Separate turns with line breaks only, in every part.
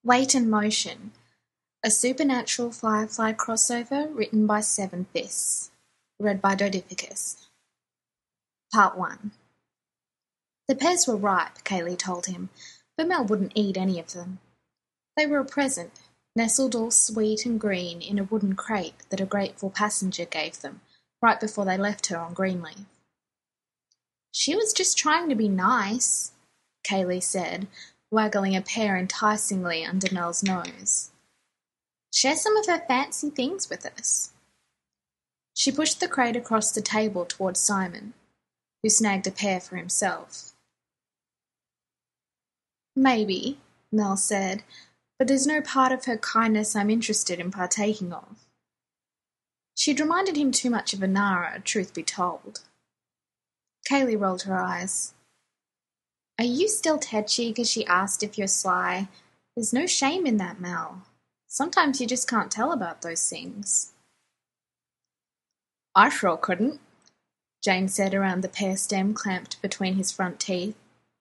Weight and Motion, a supernatural Firefly crossover written by Seven Fists. Read by Dodificus. Part 1. The pears were ripe, Kaylee told him, but Mel wouldn't eat any of them. They were a present, nestled all sweet and green in a wooden crate that a grateful passenger gave them right before they left her on Greenleaf. She was just trying to be nice, Kaylee said, waggling a pear enticingly under Mel's nose. Share some of her fancy things with us. She pushed the crate across the table towards Simon, who snagged a pear for himself. Maybe, Mel said, but there's no part of her kindness I'm interested in partaking of. She'd reminded him too much of Inara, truth be told. Kaylee rolled her eyes. Are you still tetchy because she asked if you're sly? There's no shame in that, Mel. Sometimes you just can't tell about those things. I sure couldn't, Jane said around the pear stem clamped between his front teeth.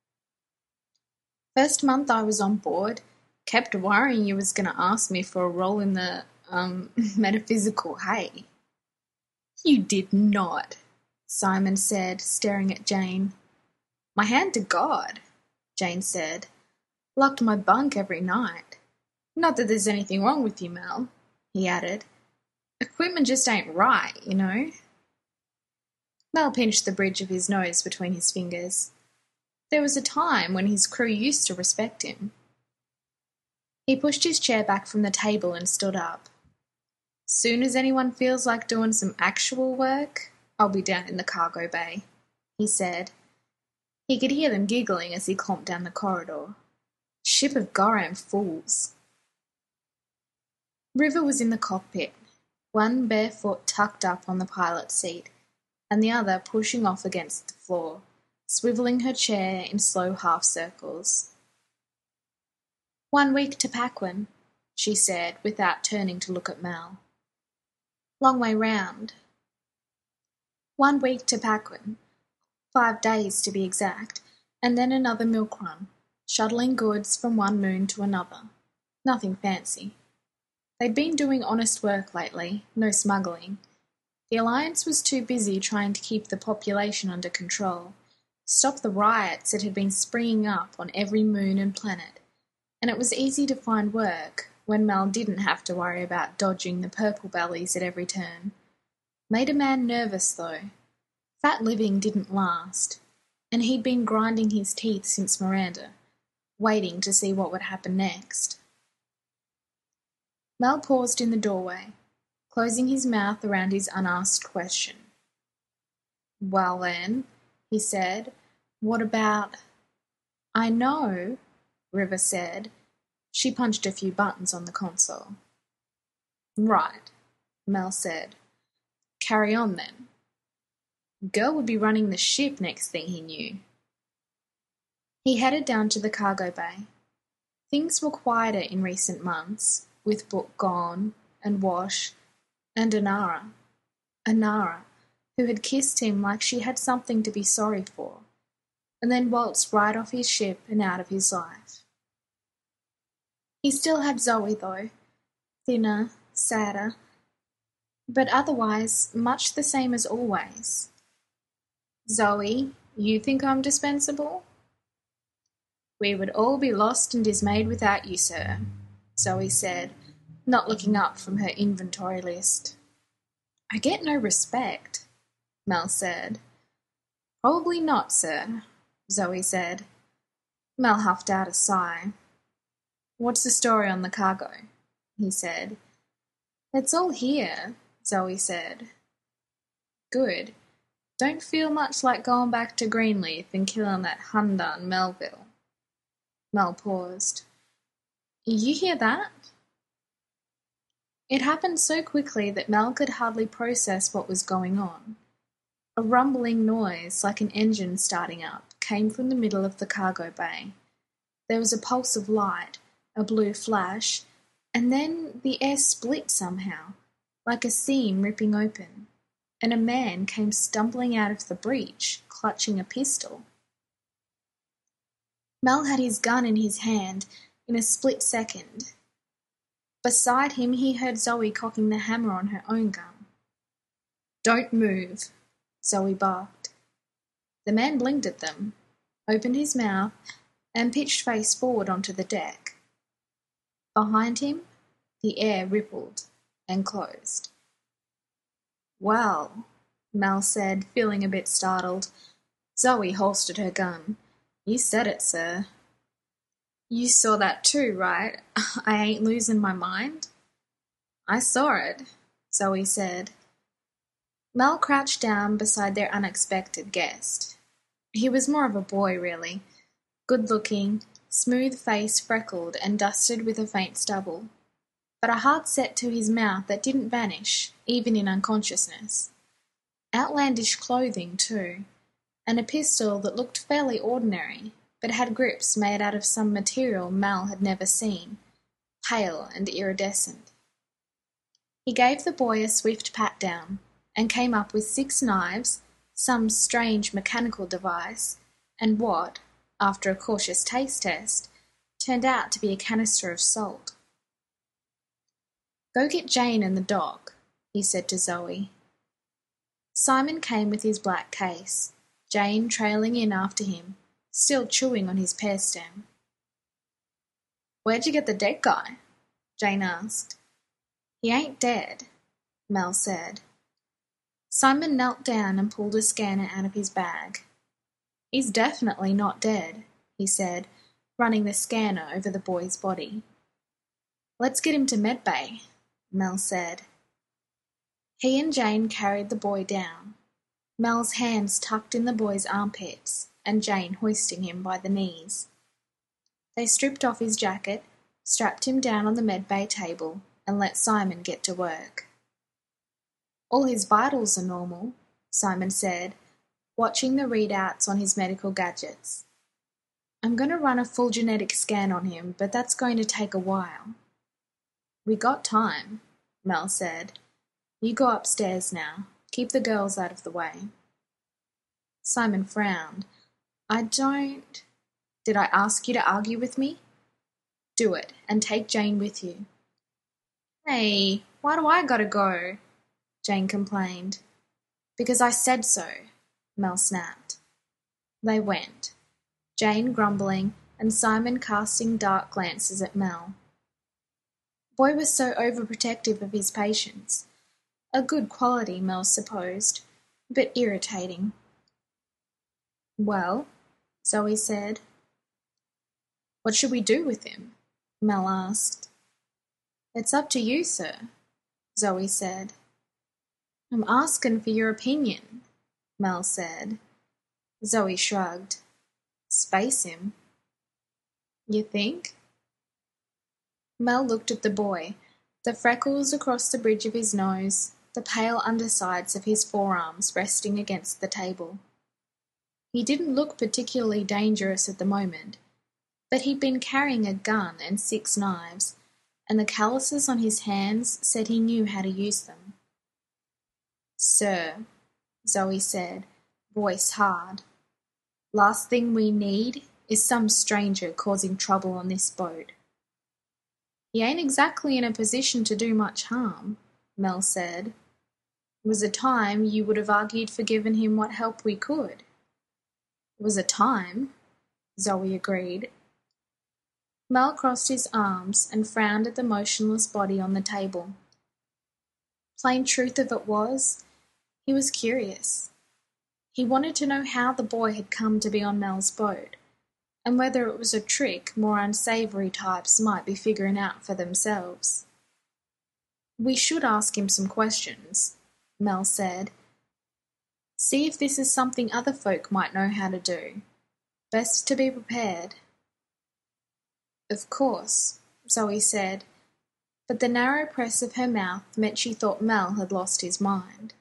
First month I was on board, kept worrying you was going to ask me for a role in the, metaphysical hay. You did not, Simon said, staring at Jane. My hand to God, Jane said. Locked my bunk every night. Not that there's anything wrong with you, Mel, he added. Equipment just ain't right, you know. Mel pinched the bridge of his nose between his fingers. There was a time when his crew used to respect him. He pushed his chair back from the table and stood up. Soon as anyone feels like doing some actual work, I'll be down in the cargo bay, he said. He could hear them giggling as he clomped down the corridor. Ship of Goram fools. River was in the cockpit, one bare foot tucked up on the pilot's seat, and the other pushing off against the floor, swivelling her chair in slow half-circles. 1 week to Paquin, she said, without turning to look at Mel. Long way round. 1 week to Paquin, 5 days to be exact, and then another milk run, shuttling goods from one moon to another. Nothing fancy. They'd been doing honest work lately, no smuggling. The Alliance was too busy trying to keep the population under control, stop the riots that had been springing up on every moon and planet, and it was easy to find work when Mel didn't have to worry about dodging the purple bellies at every turn. Made a man nervous, though. Fat living didn't last, and he'd been grinding his teeth since Miranda, waiting to see what would happen next. Mel paused in the doorway, closing his mouth around his unasked question. Well then, he said, what about... I know, River said. She punched a few buttons on the console. Right, Mel said. Carry on then. Girl would be running the ship next thing he knew. He headed down to the cargo bay. Things were quieter in recent months, with Book gone, and Wash, and Inara. Inara, who had kissed him like she had something to be sorry for, and then waltzed right off his ship and out of his life. He still had Zoe, though, thinner, sadder, but otherwise much the same as always. Zoe, you think I'm dispensable? We would all be lost and dismayed without you, sir, Zoe said, not looking up from her inventory list. I get no respect, Mel said. Probably not, sir, Zoe said. Mel huffed out a sigh. What's the story on the cargo? He said. It's all here, Zoe said. Good. Don't feel much like going back to Greenleaf and killing that Hunda in Melville. Mel paused. You hear that? It happened so quickly that Mel could hardly process what was going on. A rumbling noise, like an engine starting up, came from the middle of the cargo bay. There was a pulse of light, a blue flash, and then the air split somehow, like a seam ripping open, and a man came stumbling out of the breach, clutching a pistol. Mel had his gun in his hand in a split second. Beside him he heard Zoe cocking the hammer on her own gun. "Don't move," Zoe barked. The man blinked at them, opened his mouth, and pitched face forward onto the deck. Behind him, the air rippled and closed. "Well," Mel said, feeling a bit startled. Zoe holstered her gun. "You said it, sir." "You saw that too, right? I ain't losing my mind?" "I saw it," Zoe said. Mel crouched down beside their unexpected guest. He was more of a boy, really. Good-looking, smooth-faced, freckled, and dusted with a faint stubble, but a heart set to his mouth that didn't vanish, even in unconsciousness. Outlandish clothing, too, and a pistol that looked fairly ordinary, but had grips made out of some material Mel had never seen, pale and iridescent. He gave the boy a swift pat-down, and came up with 6 knives, some strange mechanical device, and what, after a cautious taste test, turned out to be a canister of salt. "Go get Jane and the dog," he said to Zoe. Simon came with his black case, Jane trailing in after him, still chewing on his pear stem. "Where'd you get the dead guy?" Jane asked. "He ain't dead," Mel said. Simon knelt down and pulled a scanner out of his bag. "He's definitely not dead," he said, running the scanner over the boy's body. "Let's get him to medbay," Mel said. He and Jane carried the boy down, Mel's hands tucked in the boy's armpits and Jane hoisting him by the knees. They stripped off his jacket, strapped him down on the medbay table, and let Simon get to work. "All his vitals are normal," Simon said, watching the readouts on his medical gadgets. "I'm going to run a full genetic scan on him, but that's going to take a while." "We got time," Mel said. "You go upstairs now. Keep the girls out of the way." Simon frowned. Did I ask you to argue with me?" "Do it, and take Jane with you." "Hey, why do I gotta go?" Jane complained. "Because I said so," Mel snapped. They went, Jane grumbling and Simon casting dark glances at Mel. The boy was so overprotective of his patients. A good quality, Mel supposed, but irritating. "Well," Zoe said. "What should we do with him?" Mel asked. "It's up to you, sir," Zoe said. "I'm asking for your opinion," Mel said. Zoe shrugged. "Space him." "You think?" Mel looked at the boy, the freckles across the bridge of his nose, the pale undersides of his forearms resting against the table. He didn't look particularly dangerous at the moment, but he'd been carrying a gun and 6 knives, and the calluses on his hands said he knew how to use them. "Sir," Zoe said, voice hard, "last thing we need is some stranger causing trouble on this boat." "He ain't exactly in a position to do much harm," Mel said. "It was a time you would have argued for giving him what help we could." "It was a time," Zoe agreed. Mel crossed his arms and frowned at the motionless body on the table. Plain truth of it was, he was curious. He wanted to know how the boy had come to be on Mel's boat, and whether it was a trick more unsavory types might be figuring out for themselves. "We should ask him some questions," Mel said. "See if this is something other folk might know how to do. Best to be prepared." "Of course," Zoe said, but the narrow press of her mouth meant she thought Mel had lost his mind.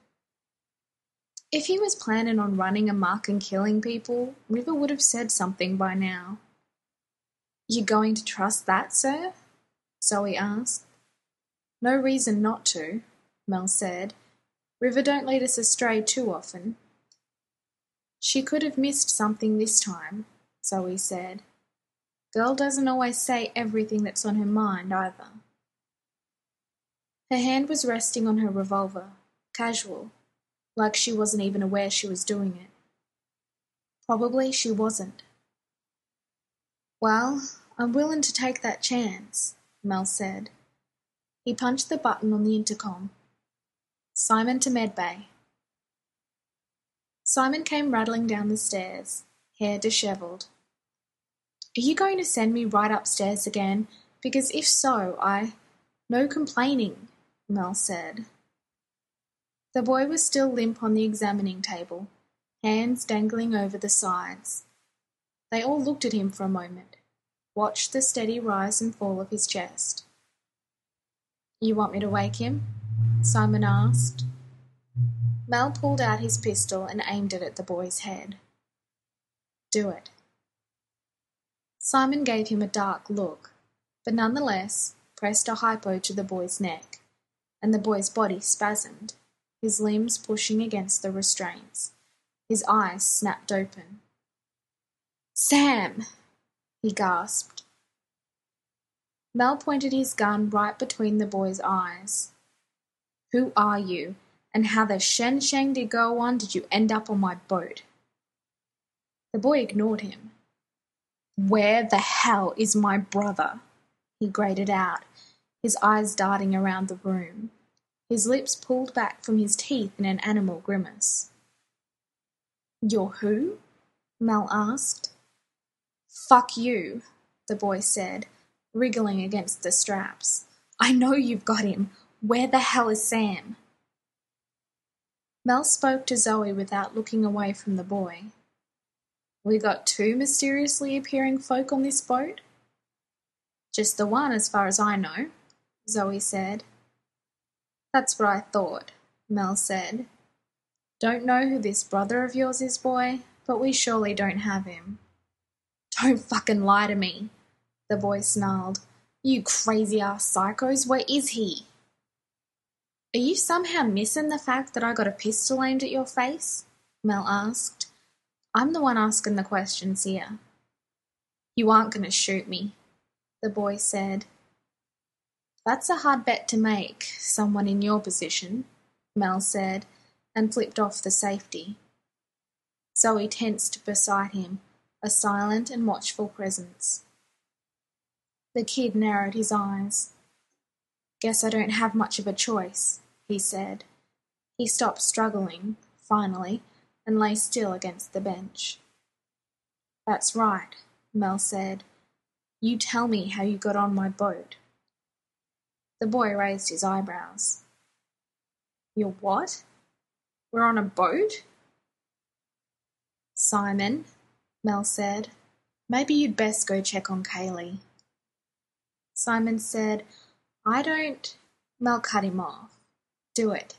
If he was planning on running amok and killing people, River would have said something by now. "You going to trust that, sir?" Zoe asked. "No reason not to," Mel said. "River don't lead us astray too often." "She could have missed something this time," Zoe said. Girl doesn't always say everything that's on her mind, either. Her hand was resting on her revolver, casual, like she wasn't even aware she was doing it. Probably she wasn't. Well, I'm willing to take that chance, Mel said. He punched the button on the intercom. Simon to medbay. Simon came rattling down the stairs, hair dishevelled. Are you going to send me right upstairs again? Because if so, No complaining, Mel said. The boy was still limp on the examining table, hands dangling over the sides. They all looked at him for a moment, watched the steady rise and fall of his chest. You want me to wake him? Simon asked. Mel pulled out his pistol and aimed it at the boy's head. Do it. Simon gave him a dark look, but nonetheless pressed a hypo to the boy's neck, and the boy's body spasmed, his limbs pushing against the restraints. His eyes snapped open. Sam! He gasped. Mel pointed his gun right between the boy's eyes. Who are you, and how the shen shang did go on did you end up on my boat? The boy ignored him. Where the hell is my brother? He grated out, his eyes darting around the room, his lips pulled back from his teeth in an animal grimace. You're who? Mel asked. Fuck you, the boy said, wriggling against the straps. I know you've got him. Where the hell is Sam? Mel spoke to Zoe without looking away from the boy. We got two mysteriously appearing folk on this boat? Just the one, as far as I know, Zoe said. That's what I thought, Mel said. Don't know who this brother of yours is, boy, but we surely don't have him. Don't fucking lie to me, the boy snarled. You crazy-ass psychos, where is he? Are you somehow missing the fact that I got a pistol aimed at your face? Mel asked. I'm the one asking the questions here. You aren't going to shoot me, the boy said. That's a hard bet to make, someone in your position, Mel said, and flipped off the safety. Zoe tensed beside him, a silent and watchful presence. The kid narrowed his eyes. Guess I don't have much of a choice, he said. He stopped struggling, finally, and lay still against the bench. That's right, Mel said. You tell me how you got on my boat. The boy raised his eyebrows. You're what? We're on a boat? Simon, Mel said, maybe you'd best go check on Kaylee. Simon said, I don't... Mel cut him off. Do it.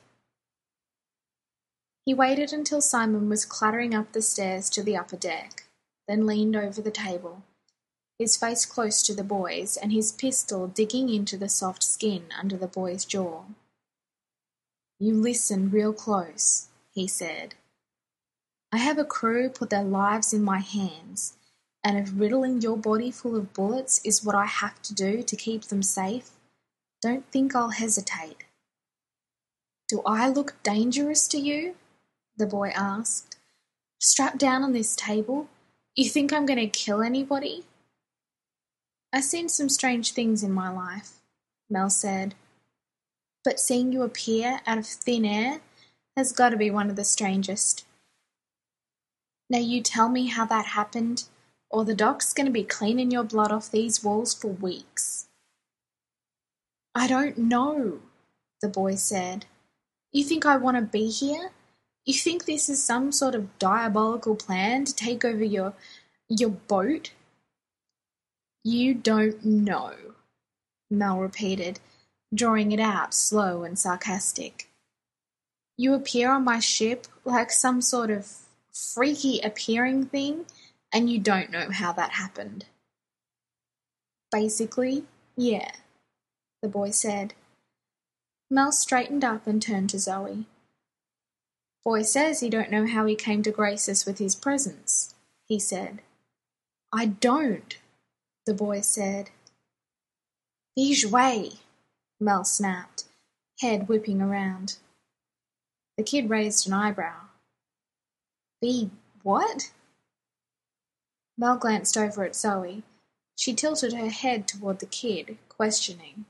He waited until Simon was clattering up the stairs to the upper deck, then leaned over the table, his face close to the boy's and his pistol digging into the soft skin under the boy's jaw. You listen real close, he said. I have a crew put their lives in my hands, and if riddling your body full of bullets is what I have to do to keep them safe, don't think I'll hesitate. Do I look dangerous to you? The boy asked. Strapped down on this table? You think I'm going to kill anybody? I've seen some strange things in my life, Mel said, but seeing you appear out of thin air has got to be one of the strangest. Now you tell me how that happened, or the doc's going to be cleaning your blood off these walls for weeks. I don't know, the boy said. You think I want to be here? You think this is some sort of diabolical plan to take over your boat? You don't know, Mel repeated, drawing it out slow and sarcastic. You appear on my ship like some sort of freaky appearing thing, and you don't know how that happened. Basically, yeah, the boy said. Mel straightened up and turned to Zoe. Boy says he don't know how he came to grace us with his presence, he said. I don't, the boy said. Fige way, Mel snapped, head whipping around. The kid raised an eyebrow. Be what? Mel glanced over at Zoe. She tilted her head toward the kid, questioning.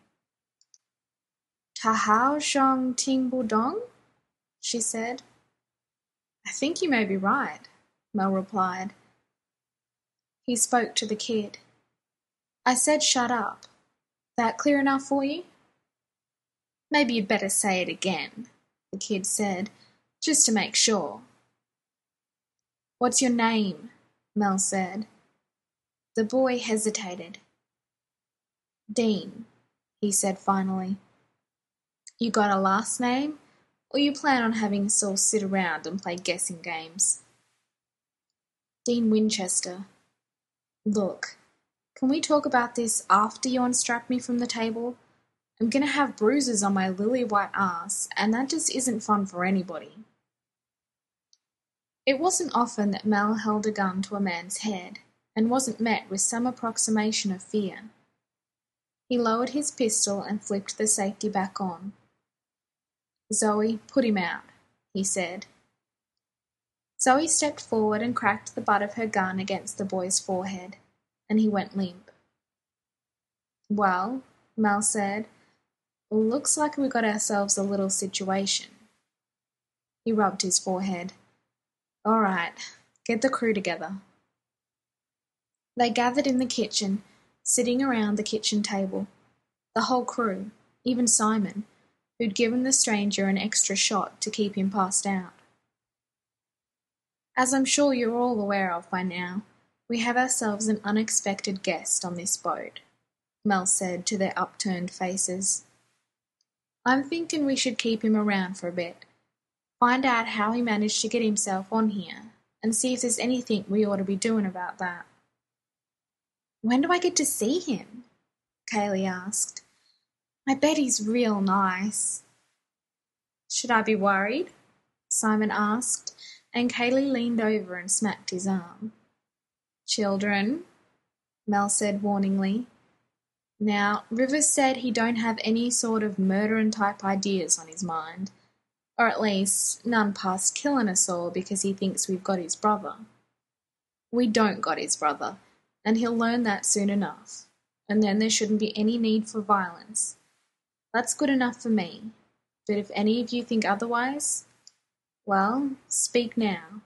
Tahao Zhong Ting Budong? She said. I think you may be right, Mel replied. He spoke to the kid. I said shut up. That clear enough for you? Maybe you'd better say it again, the kid said, just to make sure. What's your name? Mel said. The boy hesitated. Dean, he said finally. You got a last name, or you plan on having us all sit around and play guessing games? Dean Winchester. Look, can we talk about this after you unstrap me from the table? I'm going to have bruises on my lily-white ass, and that just isn't fun for anybody. It wasn't often that Mel held a gun to a man's head, and wasn't met with some approximation of fear. He lowered his pistol and flipped the safety back on. Zoe, put him out, he said. Zoe stepped forward and cracked the butt of her gun against the boy's forehead, and he went limp. Well, Mel said, looks like we got ourselves a little situation. He rubbed his forehead. All right, get the crew together. They gathered in the kitchen, sitting around the kitchen table. The whole crew, even Simon, who'd given the stranger an extra shot to keep him passed out. As I'm sure you're all aware of by now, we have ourselves an unexpected guest on this boat, Mel said to their upturned faces. I'm thinking we should keep him around for a bit, find out how he managed to get himself on here, and see if there's anything we ought to be doing about that. When do I get to see him? Kaylee asked. I bet he's real nice. Should I be worried? Simon asked, and Kaylee leaned over and smacked his arm. Children, Mel said warningly. Now, Rivers said he don't have any sort of murdering type ideas on his mind, or at least none past killing us all because he thinks we've got his brother. We don't got his brother, and he'll learn that soon enough, and then there shouldn't be any need for violence. That's good enough for me, but if any of you think otherwise, well, speak now.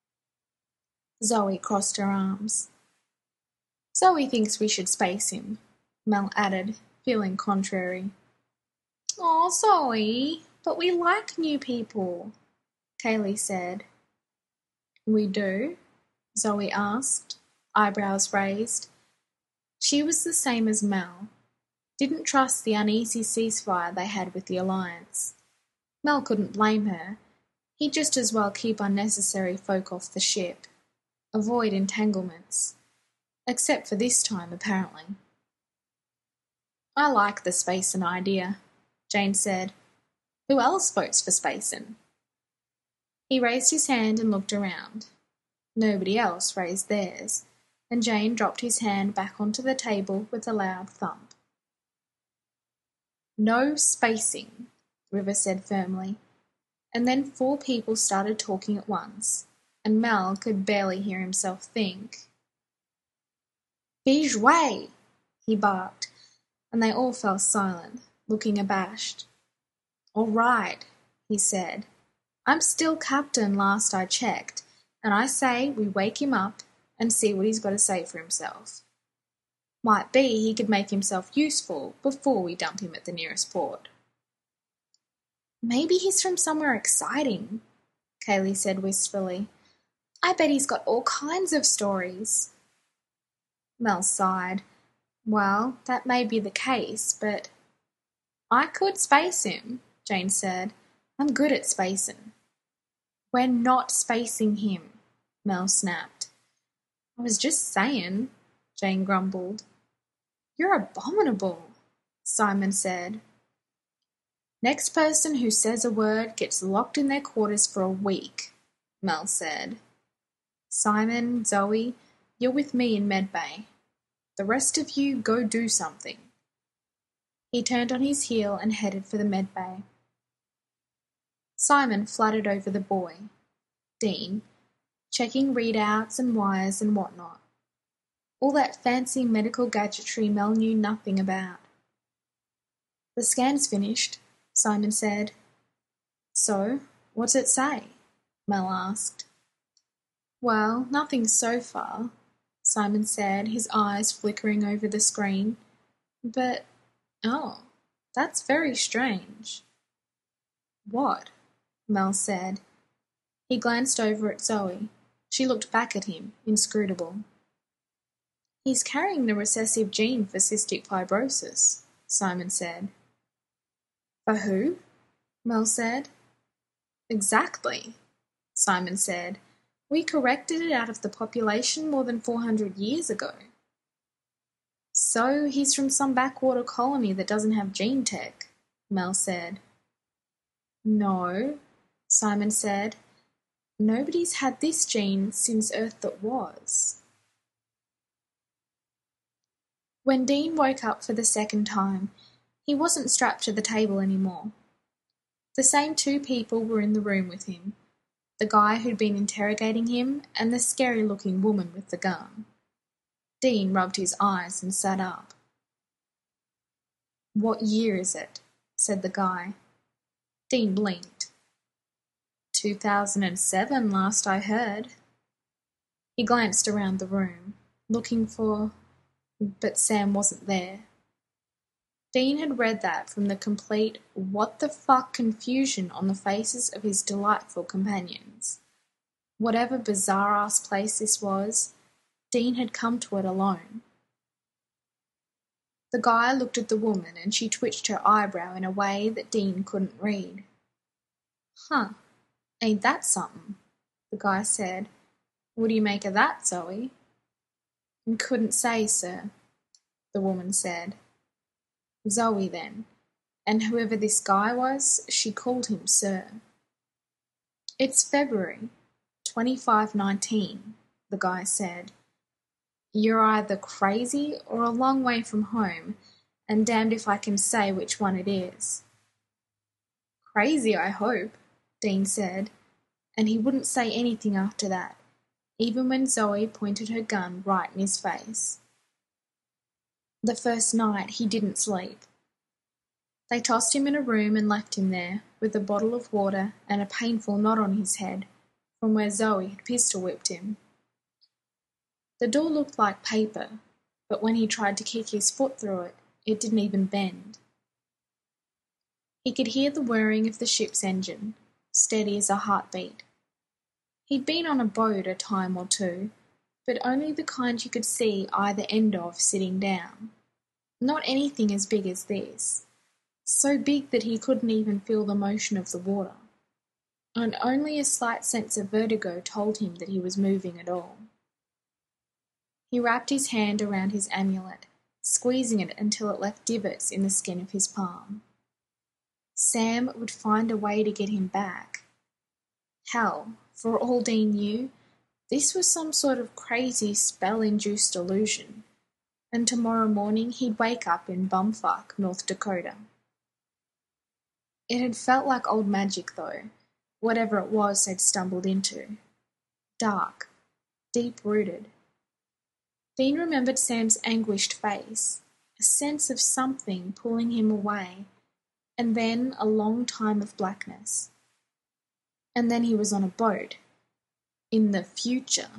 Zoe crossed her arms. Zoe thinks we should space him, Mel added, feeling contrary. Aw, Zoe, but we like new people, Kaylee said. We do? Zoe asked, eyebrows raised. She was the same as Mel. Didn't trust the uneasy ceasefire they had with the Alliance. Mel couldn't blame her. He'd just as well keep unnecessary folk off the ship. Avoid entanglements. Except for this time, apparently. I like the spacin' idea, Jane said. Who else votes for spacin'? He raised his hand and looked around. Nobody else raised theirs, and Jane dropped his hand back onto the table with a loud thump. No spacing, River said firmly, and then 4 people started talking at once, and Mel could barely hear himself think. Fige way, he barked, and they all fell silent, looking abashed. All right, he said. I'm still captain last I checked, and I say we wake him up and see what he's got to say for himself. Might be he could make himself useful before we dump him at the nearest port. Maybe he's from somewhere exciting, Kaylee said wistfully. I bet he's got all kinds of stories. Mel sighed. Well, that may be the case, but... I could space him, Jane said. I'm good at spacing. We're not spacing him, Mel snapped. I was just saying, Jane grumbled. You're abominable, Simon said. Next person who says a word gets locked in their quarters for a week, Mel said. Simon, Zoe, you're with me in Medbay. The rest of you go do something." He turned on his heel and headed for the medbay. Simon fluttered over the boy, Dean, checking readouts and wires and whatnot. All that fancy medical gadgetry Mel knew nothing about. "The scan's finished," Simon said. "So, what's it say?" Mel asked. "Well, nothing so far," Simon said, his eyes flickering over the screen. "But, oh, that's very strange." "What?" Mel said. He glanced over at Zoe. She looked back at him, inscrutable. "He's carrying the recessive gene for cystic fibrosis," Simon said. "For who?" Mel said. "Exactly," Simon said. "We corrected it out of the population more than 400 years ago." "So he's from some backwater colony that doesn't have gene tech," Mel said. "No," Simon said. "Nobody's had this gene since Earth that was." When Dean woke up for the second time, he wasn't strapped to the table anymore. The same two people were in the room with him, the guy who'd been interrogating him and the scary-looking woman with the gun. Dean rubbed his eyes and sat up. "What year is it?" said the guy. Dean blinked. 2007, last I heard." He glanced around the room, looking for... but Sam wasn't there. Dean had read that from the complete what-the-fuck confusion on the faces of his delightful companions. Whatever bizarre-ass place this was, Dean had come to it alone. The guy looked at the woman and she twitched her eyebrow in a way that Dean couldn't read. "Huh, ain't that something?" the guy said. "What do you make of that, Zoe?" "Couldn't say, sir," the woman said. Zoe, then, and whoever this guy was, she called him sir. "It's February 2519, the guy said. "You're either crazy or a long way from home, and damned if I can say which one it is." "Crazy, I hope," Dean said, and he wouldn't say anything after that, even when Zoe pointed her gun right in his face. The first night he didn't sleep. They tossed him in a room and left him there, with a bottle of water and a painful knot on his head, from where Zoe had pistol-whipped him. The door looked like paper, but when he tried to kick his foot through it, it didn't even bend. He could hear the whirring of the ship's engine, steady as a heartbeat. He'd been on a boat a time or two, but only the kind you could see either end of sitting down. Not anything as big as this. So big that he couldn't even feel the motion of the water. And only a slight sense of vertigo told him that he was moving at all. He wrapped his hand around his amulet, squeezing it until it left divots in the skin of his palm. Sam would find a way to get him back. Hell, for all Dean knew, this was some sort of crazy spell-induced illusion, and tomorrow morning he'd wake up in bumfuck, North Dakota. It had felt like old magic, though, whatever it was they'd stumbled into. Dark, deep-rooted. Dean remembered Sam's anguished face, a sense of something pulling him away, and then a long time of blackness. And then he was on a boat. In the future.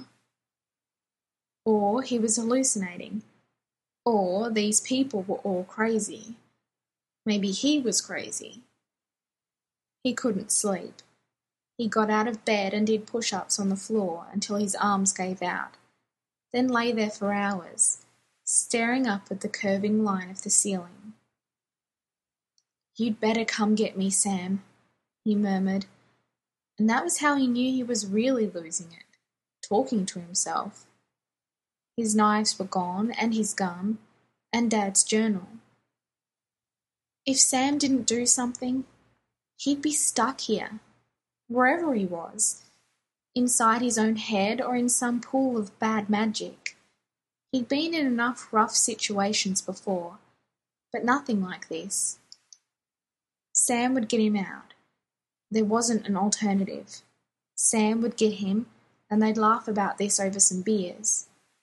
Or he was hallucinating. Or these people were all crazy. Maybe he was crazy. He couldn't sleep. He got out of bed and did push-ups on the floor until his arms gave out, then lay there for hours, staring up at the curving line of the ceiling. "You'd better come get me, Sam," he murmured, and that was how he knew he was really losing it, talking to himself. His knives were gone, and his gun, and Dad's journal. If Sam didn't do something, he'd be stuck here, wherever he was, inside his own head or in some pool of bad magic. He'd been in enough rough situations before, but nothing like this. Sam would get him out. There wasn't an alternative. Sam would get him, and they'd laugh about this over some beers.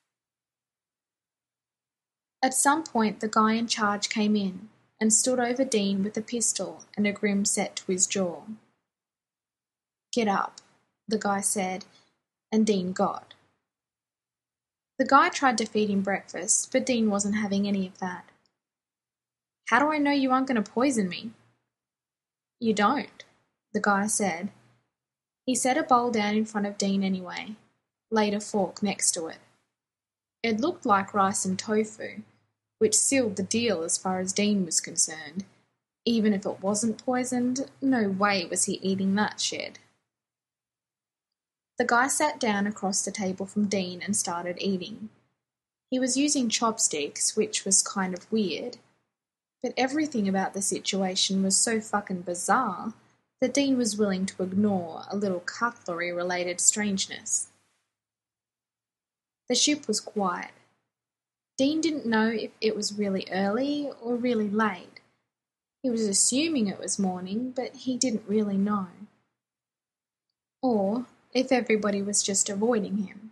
At some point the guy in charge came in and stood over Dean with a pistol and a grim set to his jaw. "Get up," the guy said, and Dean got. The guy tried to feed him breakfast, but Dean wasn't having any of that. "How do I know you aren't going to poison me?" "You don't," the guy said. He set a bowl down in front of Dean anyway, laid a fork next to it. It looked like rice and tofu, which sealed the deal as far as Dean was concerned. Even if it wasn't poisoned, no way was he eating that shit. The guy sat down across the table from Dean and started eating. He was using chopsticks, which was kind of weird, but everything about the situation was so fucking bizarre that Dean was willing to ignore a little cutlery-related strangeness. The ship was quiet. Dean didn't know if it was really early or really late. He was assuming it was morning, but he didn't really know. Or if everybody was just avoiding him.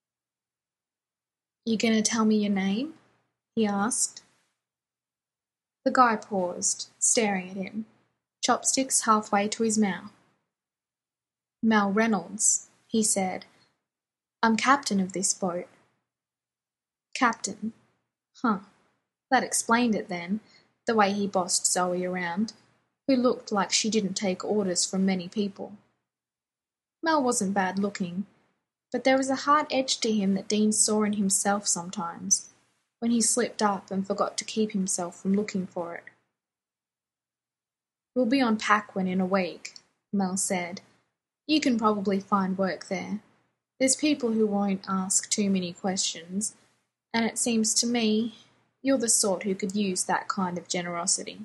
"You gonna tell me your name?" he asked. The guy paused, staring at him, chopsticks halfway to his mouth. "Mal Reynolds," he said. "I'm captain of this boat." Captain. Huh. That explained it then, the way he bossed Zoe around, who looked like she didn't take orders from many people. Mel wasn't bad looking, but there was a hard edge to him that Dean saw in himself sometimes, when he slipped up and forgot to keep himself from looking for it. "We'll be on Paquin in a week," Mel said. "You can probably find work there. There's people who won't ask too many questions, and it seems to me you're the sort who could use that kind of generosity."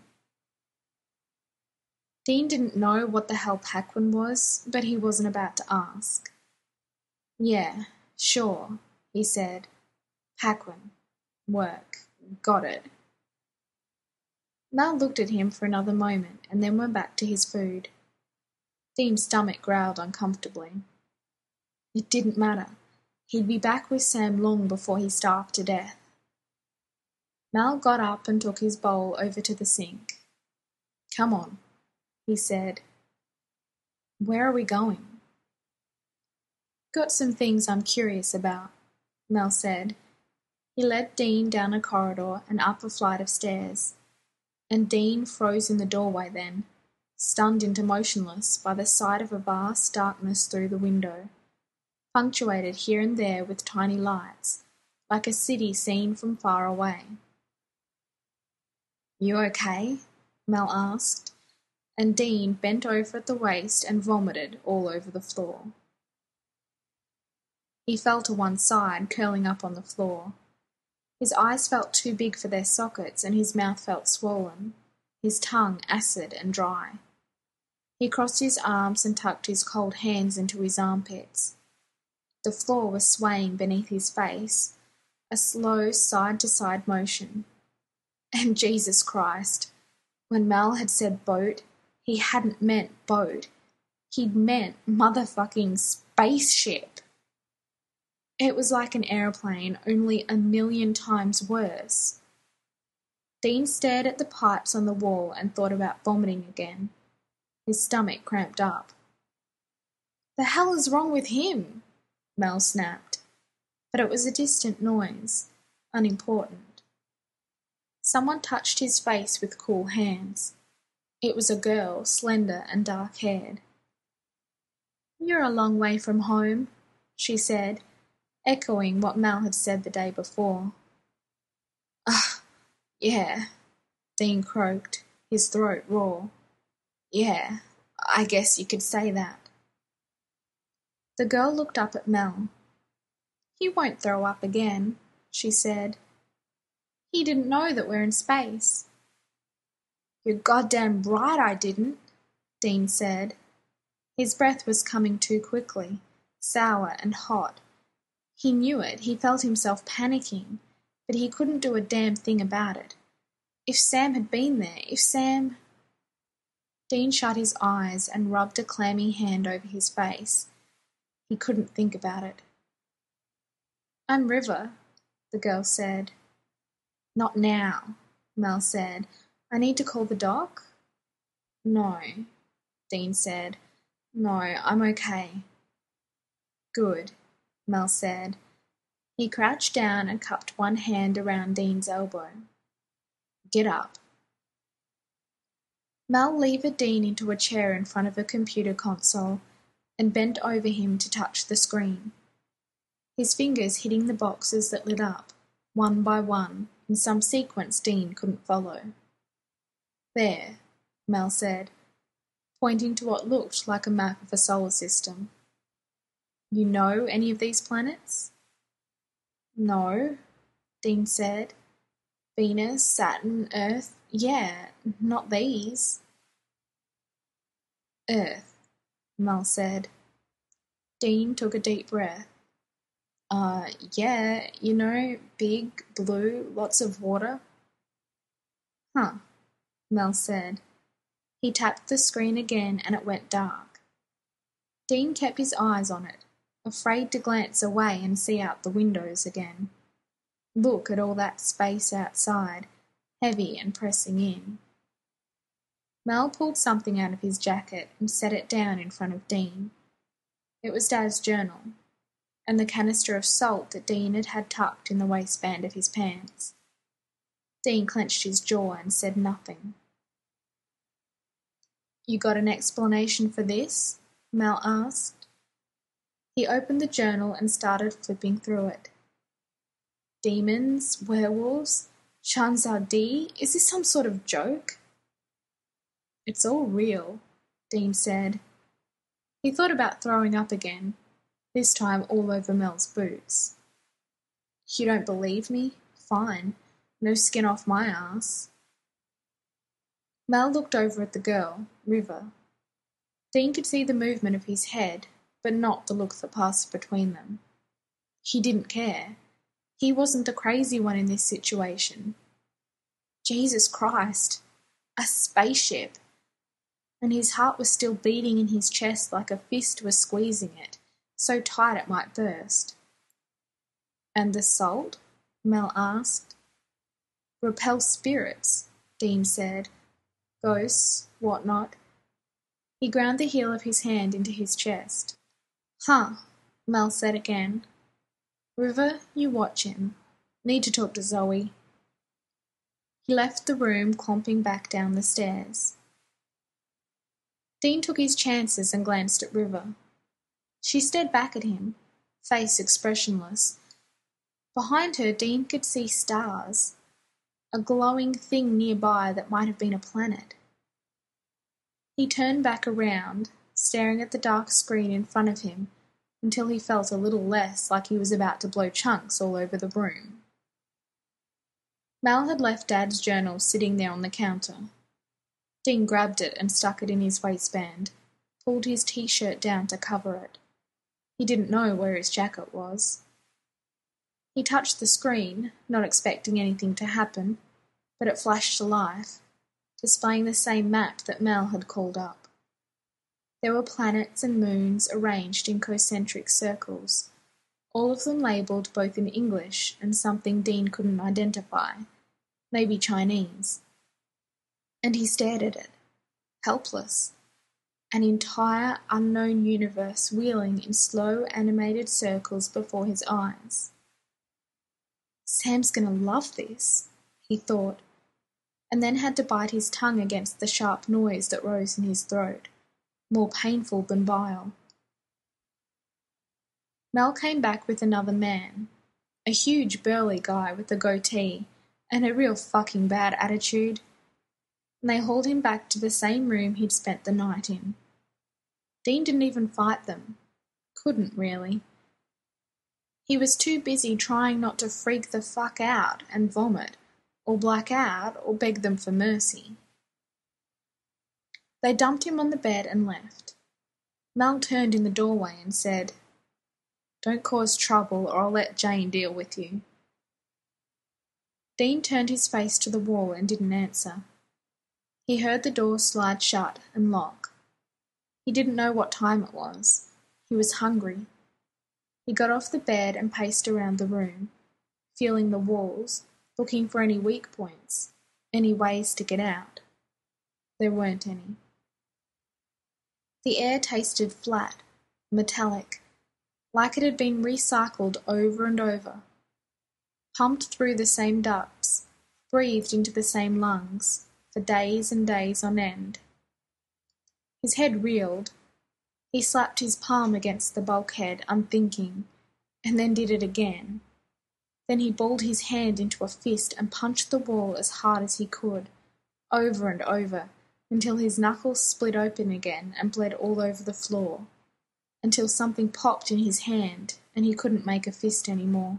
Dean didn't know what the hell Paquin was, but he wasn't about to ask. "Yeah, sure," he said. "Paquin. Work. Got it." Mel looked at him for another moment and then went back to his food. Dean's stomach growled uncomfortably. It didn't matter. He'd be back with Sam long before he starved to death. Mel got up and took his bowl over to the sink. "Come on," he said. "Where are we going?" "Got some things I'm curious about," Mel said. He led Dean down a corridor and up a flight of stairs, and Dean froze in the doorway then, stunned into motionless by the sight of a vast darkness through the window, punctuated here and there with tiny lights, like a city seen from far away. "You okay?" Mel asked, and Dean bent over at the waist and vomited all over the floor. He fell to one side, curling up on the floor. His eyes felt too big for their sockets and his mouth felt swollen, his tongue acid and dry. He crossed his arms and tucked his cold hands into his armpits. The floor was swaying beneath his face, a slow side-to-side motion. And Jesus Christ, when Mel had said boat, he hadn't meant boat. He'd meant motherfucking spaceship. It was like an airplane, only 1,000,000 times worse. Dean stared at the pipes on the wall and thought about vomiting again. His stomach cramped up. "The hell is wrong with him?" Mel snapped. But it was a distant noise, unimportant. Someone touched his face with cool hands. It was a girl, slender and dark-haired. "You're a long way from home," she said, echoing what Mel had said the day before. Yeah," Dean croaked, his throat raw. "Yeah, I guess you could say that." The girl looked up at Mel. "You won't throw up again," she said. "He didn't know that we're in space." "You're goddamn right I didn't," Dean said. His breath was coming too quickly, sour and hot. He knew it, he felt himself panicking, but he couldn't do a damn thing about it. If Sam had been there, if Sam... Dean shut his eyes and rubbed a clammy hand over his face. He couldn't think about it. "I'm River," the girl said. "Not now," Mel said. "I need to call the doc?" "No," Dean said. "No, I'm okay." "Good," Mel said. He crouched down and cupped one hand around Dean's elbow. "Get up." Mel levered Dean into a chair in front of a computer console and bent over him to touch the screen. His fingers hitting the boxes that lit up, one by one, in some sequence Dean couldn't follow. "There," Mel said, pointing to what looked like a map of a solar system. "You know any of these planets?" "No," Dean said. "Venus, Saturn, Earth, yeah, not these." "Earth," Mel said. Dean took a deep breath. Yeah, big, blue, lots of water." "Huh," Mel said. He tapped the screen again and it went dark. Dean kept his eyes on it, afraid to glance away and see out the windows again. Look at all that space outside, heavy and pressing in. Mel pulled something out of his jacket and set it down in front of Dean. It was Dad's journal, and the canister of salt that Dean had had tucked in the waistband of his pants. Dean clenched his jaw and said nothing. "You got an explanation for this?" Mel asked. He opened the journal and started flipping through it. "Demons, werewolves, Shanzadi, is this some sort of joke?" "It's all real," Dean said. He thought about throwing up again, this time all over Mel's boots. "You don't believe me? Fine. No skin off my ass." Mel looked over at the girl, River. Dean could see the movement of his head, but not the look that passed between them. He didn't care. He wasn't the crazy one in this situation. Jesus Christ! A spaceship! And his heart was still beating in his chest like a fist was squeezing it, so tight it might burst. "And the salt?" Mel asked. "Repel spirits," Dean said. "Ghosts, whatnot." He ground the heel of his hand into his chest. "Huh," Mel said again. "River, you watch him. Need to talk to Zoe." He left the room, clomping back down the stairs. Dean took his chances and glanced at River. She stared back at him, face expressionless. Behind her, Dean could see stars, a glowing thing nearby that might have been a planet. He turned back around, staring at the dark screen in front of him until he felt a little less like he was about to blow chunks all over the room. Mel had left Dad's journal sitting there on the counter. Dean grabbed it and stuck it in his waistband, pulled his t-shirt down to cover it. He didn't know where his jacket was. He touched the screen, not expecting anything to happen, but it flashed to life, displaying the same map that Mel had called up. There were planets and moons arranged in concentric circles, all of them labelled both in English and something Dean couldn't identify, maybe Chinese. And he stared at it, helpless. An entire unknown universe wheeling in slow animated circles before his eyes. Sam's gonna love this, he thought, and then had to bite his tongue against the sharp noise that rose in his throat, more painful than bile. Mel came back with another man, a huge burly guy with a goatee and a real fucking bad attitude, and they hauled him back to the same room he'd spent the night in. Dean didn't even fight them. Couldn't, really. He was too busy trying not to freak the fuck out and vomit, or black out, or beg them for mercy. They dumped him on the bed and left. Mel turned in the doorway and said, Don't cause trouble or I'll let Jane deal with you." Dean turned his face to the wall and didn't answer. He heard the door slide shut and lock. He didn't know what time it was. He was hungry. He got off the bed and paced around the room, feeling the walls, looking for any weak points, any ways to get out. There weren't any. The air tasted flat, metallic, like it had been recycled over and over, pumped through the same ducts, breathed into the same lungs, for days and days on end. His head reeled. He slapped his palm against the bulkhead, unthinking, and then did it again. Then he balled his hand into a fist and punched the wall as hard as he could, over and over, until his knuckles split open again and bled all over the floor, until something popped in his hand and he couldn't make a fist any more.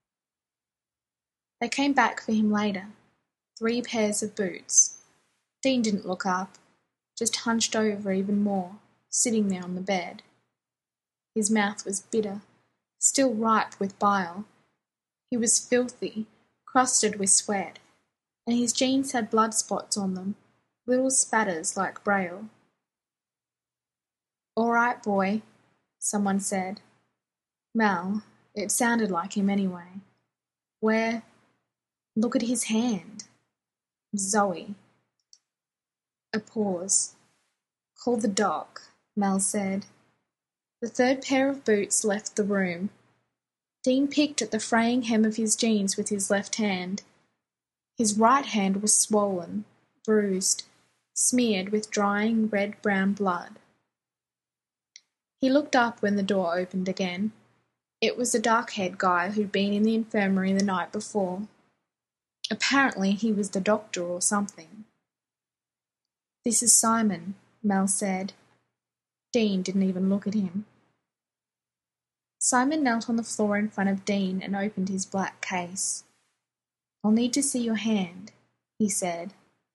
They came back for him later, 3 pairs of boots. Dean didn't look up, just hunched over even more, sitting there on the bed. His mouth was bitter, still ripe with bile. He was filthy, crusted with sweat, and his jeans had blood spots on them, little spatters like braille. "All right, boy," someone said. Mel, it sounded like him anyway. "Where? Look at his hand." "Zoe." A pause. "Call the doc," Mel said. The 3rd pair of boots left the room. Dean picked at the fraying hem of his jeans with his left hand. His right hand was swollen, bruised, smeared with drying red-brown blood. He looked up when the door opened again. It was the dark-haired guy who'd been in the infirmary the night before. Apparently he was the doctor or something. "This is Simon," Mel said. Dean didn't even look at him. Simon knelt on the floor in front of Dean and opened his black case. "I'll need to see your hand," he said.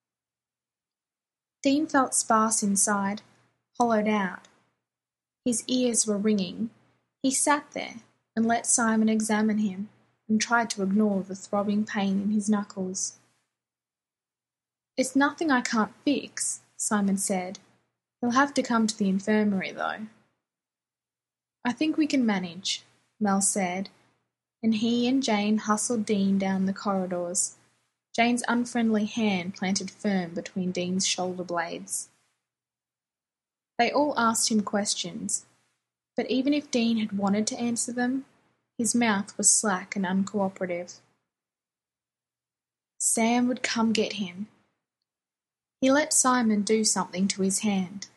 Dean felt sparse inside, hollowed out. His ears were ringing. He sat there and let Simon examine him and tried to ignore the throbbing pain in his knuckles. "It's nothing I can't fix," Simon said. "He'll have to come to the infirmary, though." "I think we can manage," Mel said, and he and Jane hustled Dean down the corridors, Jane's unfriendly hand planted firm between Dean's shoulder blades. They all asked him questions, but even if Dean had wanted to answer them, his mouth was slack and uncooperative. Sam would come get him. He let Simon do something to his hand.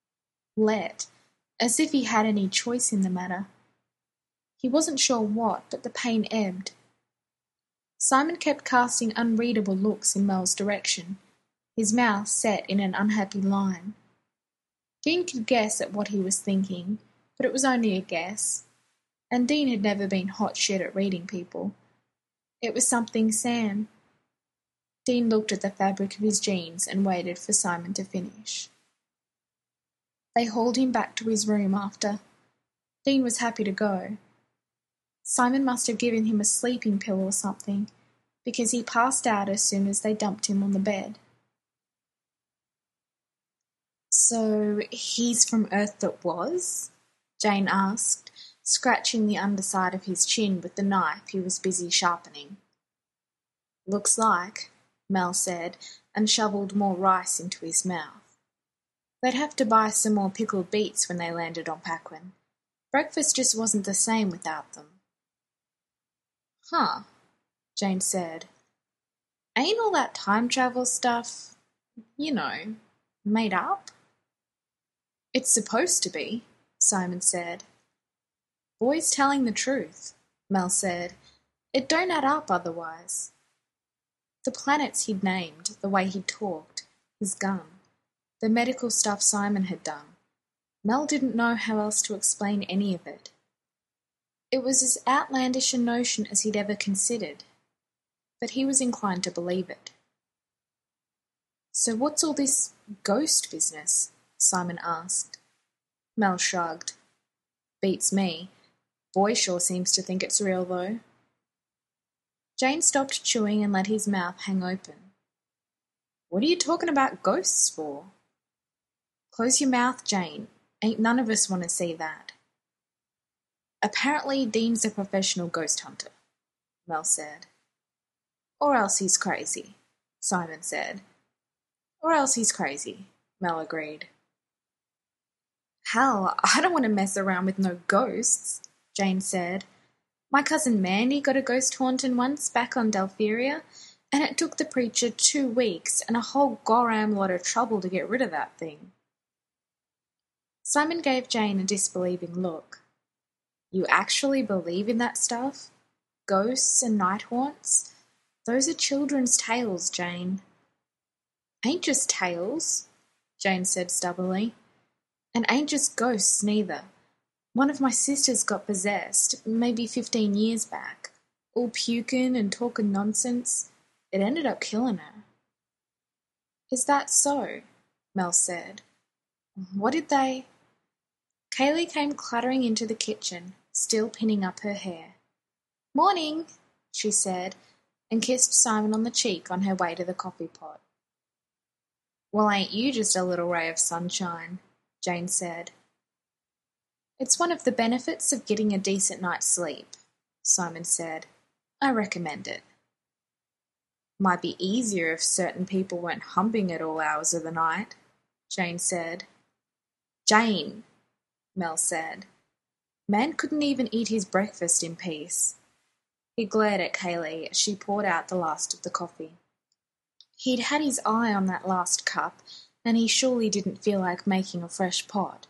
As if he had any choice in the matter. He wasn't sure what, but the pain ebbed. Simon kept casting unreadable looks in Mel's direction, his mouth set in an unhappy line. Dean could guess at what he was thinking, but it was only a guess, and Dean had never been hot shit at reading people. It was something Sam. Dean looked at the fabric of his jeans and waited for Simon to finish. They hauled him back to his room after. Dean was happy to go. Simon must have given him a sleeping pill or something, because he passed out as soon as they dumped him on the bed. "So he's from Earth that was?" Jane asked, scratching the underside of his chin with the knife he was busy sharpening. "Looks like," Mel said, and shoveled more rice into his mouth. They'd have to buy some more pickled beets when they landed on Paquin. Breakfast just wasn't the same without them. "Huh," Jane said. "Ain't all that time travel stuff, made up?" "It's supposed to be," Simon said. "Boy's telling the truth," Mel said. "It don't add up otherwise." The planets he'd named, the way he'd talked, his gun, the medical stuff Simon had done. Mel didn't know how else to explain any of it. It was as outlandish a notion as he'd ever considered, but he was inclined to believe it. "So what's all this ghost business?" Simon asked. Mel shrugged. "Beats me. Boy sure seems to think it's real, though. Jane stopped chewing and let his mouth hang open. What are you talking about ghosts for? Close your mouth, Jane. Ain't none of us want to see that. Apparently Dean's a professional ghost hunter, Mel said. Or else he's crazy, Simon said. Or else he's crazy, Mel agreed. Hell, I don't want to mess around with no ghosts, Jane said. My cousin Mandy got a ghost haunting once back on Delphiria, and it took the preacher 2 weeks and a whole goram lot of trouble to get rid of that thing. Simon gave Jane a disbelieving look. You actually believe in that stuff? Ghosts and night haunts? Those are children's tales, Jane. Ain't just tales, Jane said stubbornly. And ain't just ghosts neither. One of my sisters got possessed, maybe 15 years back, all puking and talking nonsense. It ended up killing her. Is that so? Mel said. What did they... Kaylee came clattering into the kitchen, still pinning up her hair. Morning, she said, and kissed Simon on the cheek on her way to the coffee pot. Well, ain't you just a little ray of sunshine, Jane said. It's one of the benefits of getting a decent night's sleep, Simon said. I recommend it. Might be easier if certain people weren't humping at all hours of the night, Jane said. Jane, Mel said. Man couldn't even eat his breakfast in peace. He glared at Kaylee as she poured out the last of the coffee. He'd had his eye on that last cup, and he surely didn't feel like making a fresh pot.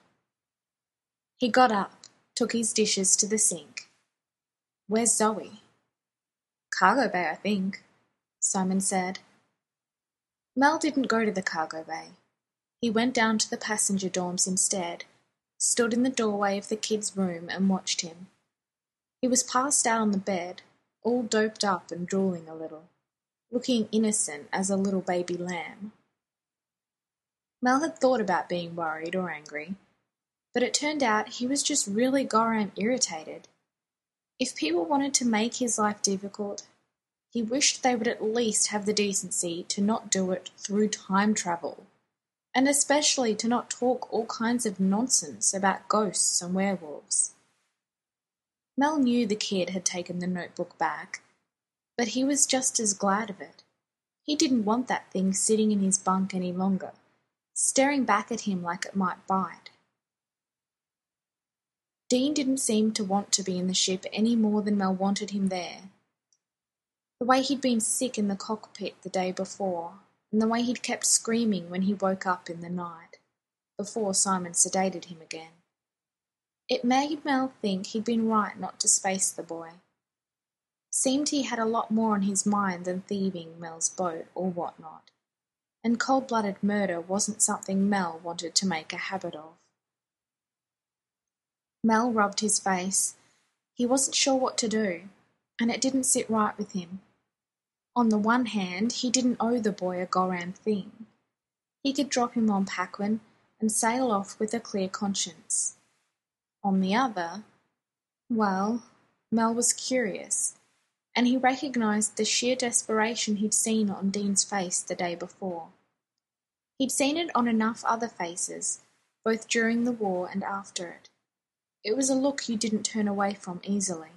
He got up, took his dishes to the sink. Where's Zoe? Cargo bay, I think, Simon said. Mel didn't go to the cargo bay. He went down to the passenger dorms instead, stood in the doorway of the kid's room and watched him. He was passed out on the bed, all doped up and drooling a little, looking innocent as a little baby lamb. Mel had thought about being worried or angry, but it turned out he was just really goram irritated. If people wanted to make his life difficult, he wished they would at least have the decency to not do it through time travel, and especially to not talk all kinds of nonsense about ghosts and werewolves. Mel knew the kid had taken the notebook back, but he was just as glad of it. He didn't want that thing sitting in his bunk any longer, staring back at him like it might bite. Dean didn't seem to want to be in the ship any more than Mel wanted him there. The way he'd been sick in the cockpit the day before, and the way he'd kept screaming when he woke up in the night, before Simon sedated him again. It made Mel think he'd been right not to space the boy. Seemed he had a lot more on his mind than thieving Mel's boat or whatnot, and cold-blooded murder wasn't something Mel wanted to make a habit of. Mel rubbed his face. He wasn't sure what to do, and it didn't sit right with him. On the one hand, he didn't owe the boy a goram thing. He could drop him on Paquin and sail off with a clear conscience. On the other, well, Mel was curious, and he recognised the sheer desperation he'd seen on Dean's face the day before. He'd seen it on enough other faces, both during the war and after it. It was a look you didn't turn away from easily.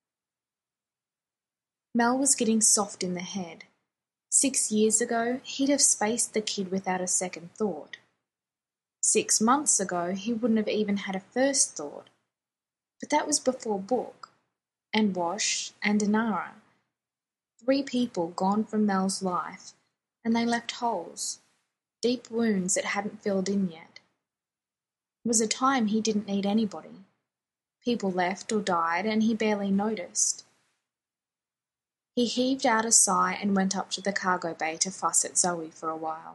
Mel was getting soft in the head. 6 years ago, he'd have spaced the kid without a second thought. 6 months ago, he wouldn't have even had a first thought. But that was before Book, and Wash, and Inara. 3 people gone from Mel's life, and they left holes, deep wounds that hadn't filled in yet. It was a time he didn't need anybody. People left or died, and he barely noticed. He heaved out a sigh and went up to the cargo bay to fuss at Zoe for a while.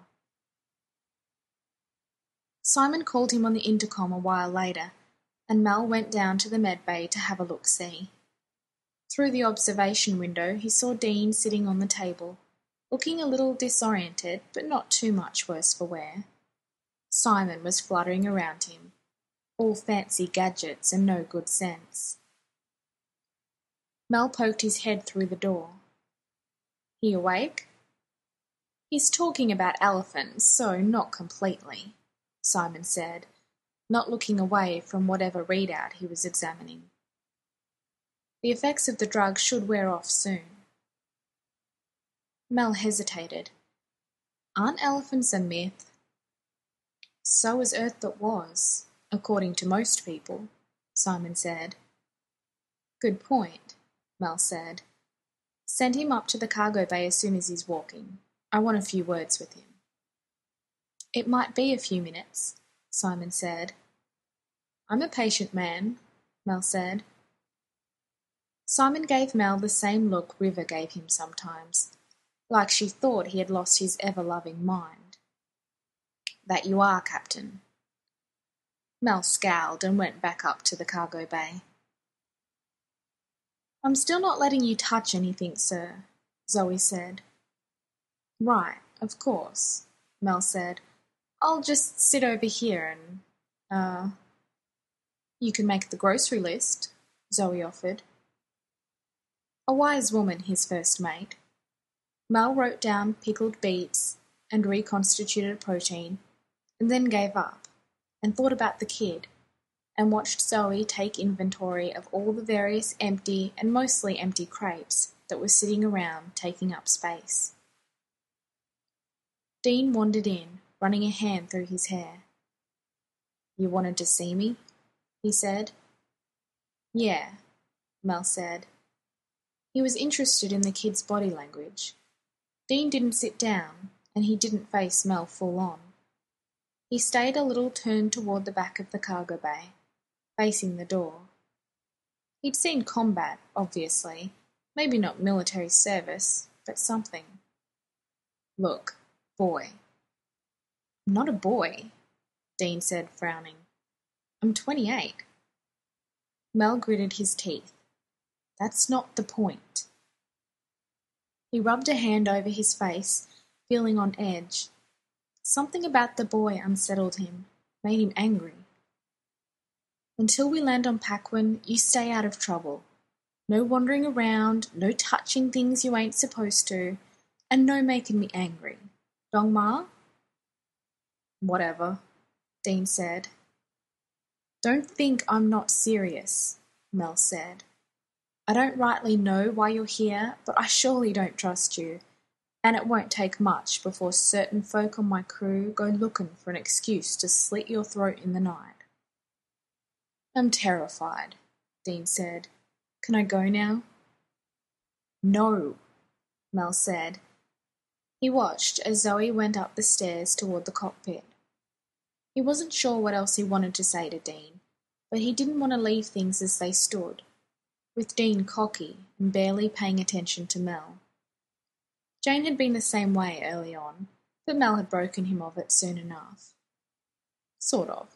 Simon called him on the intercom a while later, and Mel went down to the med bay to have a look-see. Through the observation window he saw Dean sitting on the table, looking a little disoriented, but not too much worse for wear. Simon was fluttering around him, all fancy gadgets and no good sense. Mel poked his head through the door. He awake? He's talking about elephants, so not completely, Simon said, not looking away from whatever readout he was examining. The effects of the drug should wear off soon. Mel hesitated. Aren't elephants a myth? So is Earth that was, according to most people, Simon said. Good point, Mel said. Send him up to the cargo bay as soon as he's walking. I want a few words with him. It might be a few minutes, Simon said. I'm a patient man, Mel said. Simon gave Mel the same look River gave him sometimes, like she thought he had lost his ever-loving mind. That you are, Captain. Mel scowled and went back up to the cargo bay. I'm still not letting you touch anything, sir, Zoe said. Right, of course, Mel said. I'll just sit over here and, You can make the grocery list, Zoe offered. A wise woman, his first mate. Mel wrote down pickled beets and reconstituted protein, and then gave up, and thought about the kid, and watched Zoe take inventory of all the various empty and mostly empty crates that were sitting around taking up space. Dean wandered in, running a hand through his hair. You wanted to see me? He said. Yeah, Mel said. He was interested in the kid's body language. Dean didn't sit down, and he didn't face Mel full on. He stayed a little turned toward the back of the cargo bay, facing the door. He'd seen combat, obviously, maybe not military service, but something. Look, boy. I'm not a boy, Dean said, frowning. I'm 28. Mel gritted his teeth. That's not the point. He rubbed a hand over his face, feeling on edge. Something about the boy unsettled him, made him angry. Until we land on Paquin, you stay out of trouble. No wandering around, no touching things you ain't supposed to, and no making me angry. Dong Ma? Whatever, Dean said. Don't think I'm not serious, Mel said. I don't rightly know why you're here, but I surely don't trust you, and it won't take much before certain folk on my crew go looking for an excuse to slit your throat in the night. I'm terrified, Dean said. Can I go now? No, Mel said. He watched as Zoe went up the stairs toward the cockpit. He wasn't sure what else he wanted to say to Dean, but he didn't want to leave things as they stood, with Dean cocky and barely paying attention to Mel. Jane had been the same way early on, but Mel had broken him of it soon enough. Sort of.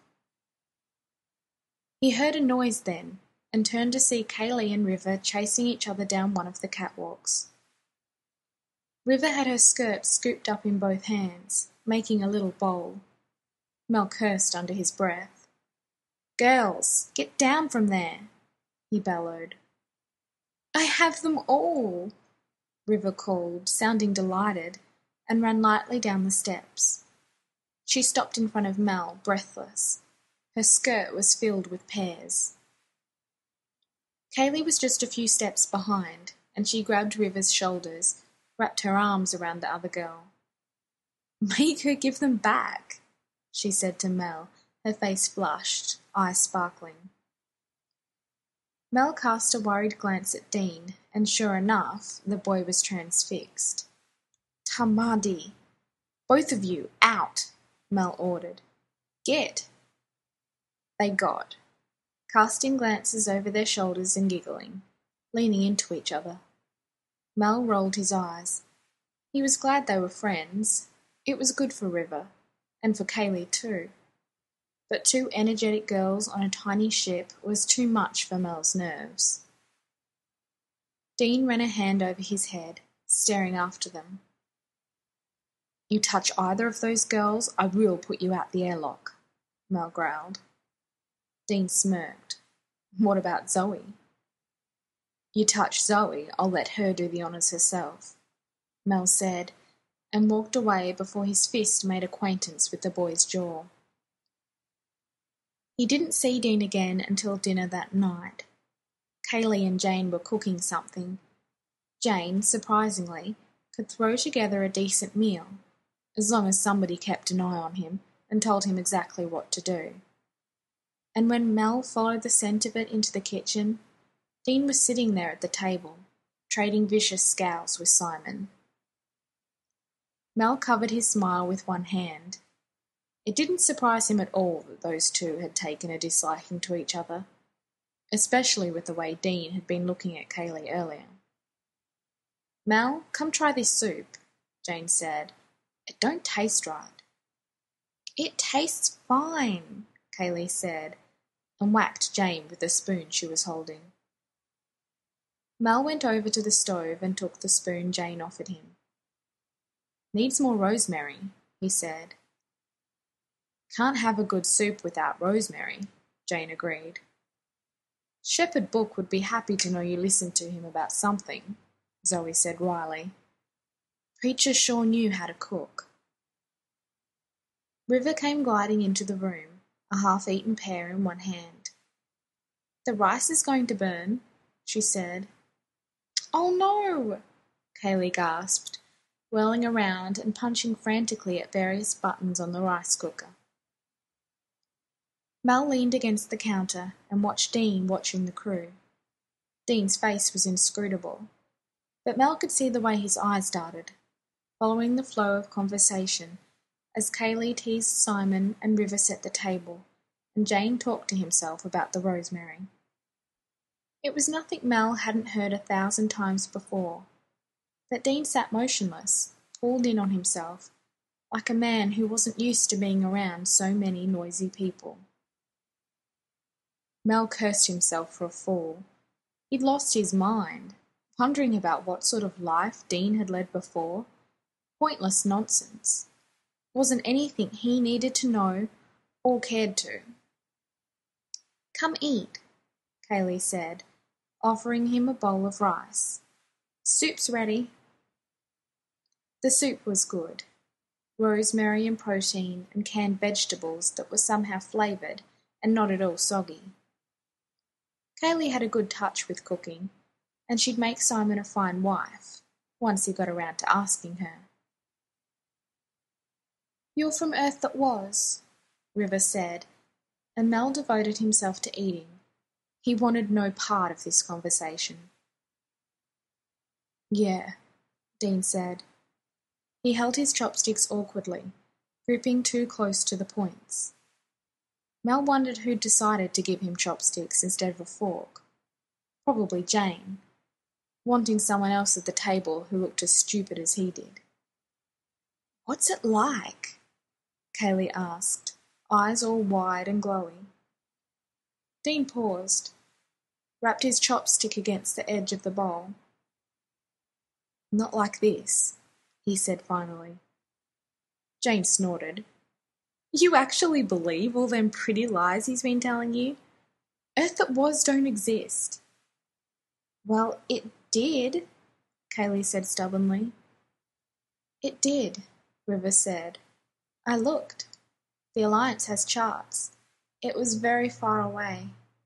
He heard a noise then, and turned to see Kaylee and River chasing each other down one of the catwalks. River had her skirt scooped up in both hands, making a little bowl. Mel cursed under his breath. Girls, get down from there, he bellowed. I have them all, River called, sounding delighted, and ran lightly down the steps. She stopped in front of Mel, breathless. Her skirt was filled with pears. Kaylee was just a few steps behind, and she grabbed River's shoulders, wrapped her arms around the other girl. Make her give them back, she said to Mel, her face flushed, eyes sparkling. Mel cast a worried glance at Dean, and sure enough, the boy was transfixed. Tamadi! Both of you, out! Mel ordered. Get! They got, casting glances over their shoulders and giggling, leaning into each other. Mel rolled his eyes. He was glad they were friends. It was good for River, and for Kaylee too. But two energetic girls on a tiny ship was too much for Mel's nerves. Dean ran a hand over his head, staring after them. You touch either of those girls, I will put you out the airlock, Mel growled. Dean smirked. What about Zoe? You touch Zoe, I'll let her do the honours herself, Mel said, and walked away before his fist made acquaintance with the boy's jaw. He didn't see Dean again until dinner that night. Kaylee and Jane were cooking something. Jane, surprisingly, could throw together a decent meal, as long as somebody kept an eye on him and told him exactly what to do. And when Mel followed the scent of it into the kitchen, Dean was sitting there at the table, trading vicious scowls with Simon. Mel covered his smile with one hand. It didn't surprise him at all that those two had taken a disliking to each other, especially with the way Dean had been looking at Kaylee earlier. Mel, come try this soup, Jane said. It don't taste right. It tastes fine, Kaylee said, and whacked Jane with the spoon she was holding. Mel went over to the stove and took the spoon Jane offered him. Needs more rosemary, he said. Can't have a good soup without rosemary, Jane agreed. Shepherd Book would be happy to know you listened to him about something, Zoe said wryly. Preacher sure knew how to cook. River came gliding into the room, a half-eaten pear in one hand. The rice is going to burn, she said. Oh no! Kaylee gasped, whirling around and punching frantically at various buttons on the rice cooker. Mel leaned against the counter and watched Dean watching the crew. Dean's face was inscrutable, but Mel could see the way his eyes darted, following the flow of conversation as Kaylee teased Simon and River set the table, and Jane talked to himself about the rosemary. It was nothing Mel hadn't heard 1,000 times before, but Dean sat motionless, pulled in on himself, like a man who wasn't used to being around so many noisy people. Mel cursed himself for a fool. He'd lost his mind, wondering about what sort of life Dean had led before. Pointless nonsense. Wasn't anything he needed to know or cared to. Come eat, Kaylee said, offering him a bowl of rice. Soup's ready. The soup was good. Rosemary and protein and canned vegetables that were somehow flavoured and not at all soggy. Kaylee had a good touch with cooking, and she'd make Simon a fine wife, once he got around to asking her. You're from Earth that was, River said, and Mel devoted himself to eating. He wanted no part of this conversation. Yeah, Dean said. He held his chopsticks awkwardly, gripping too close to the points. Mel wondered who'd decided to give him chopsticks instead of a fork. Probably Jane, wanting someone else at the table who looked as stupid as he did. What's it like? Kaylee asked, eyes all wide and glowing. Dean paused, wrapped his chopstick against the edge of the bowl. Not like this, he said finally. Jane snorted. You actually believe all them pretty lies he's been telling you? Earth that was don't exist. Well, it did, Kaylee said stubbornly. It did, River said. I looked. The Alliance has charts. It was very far away.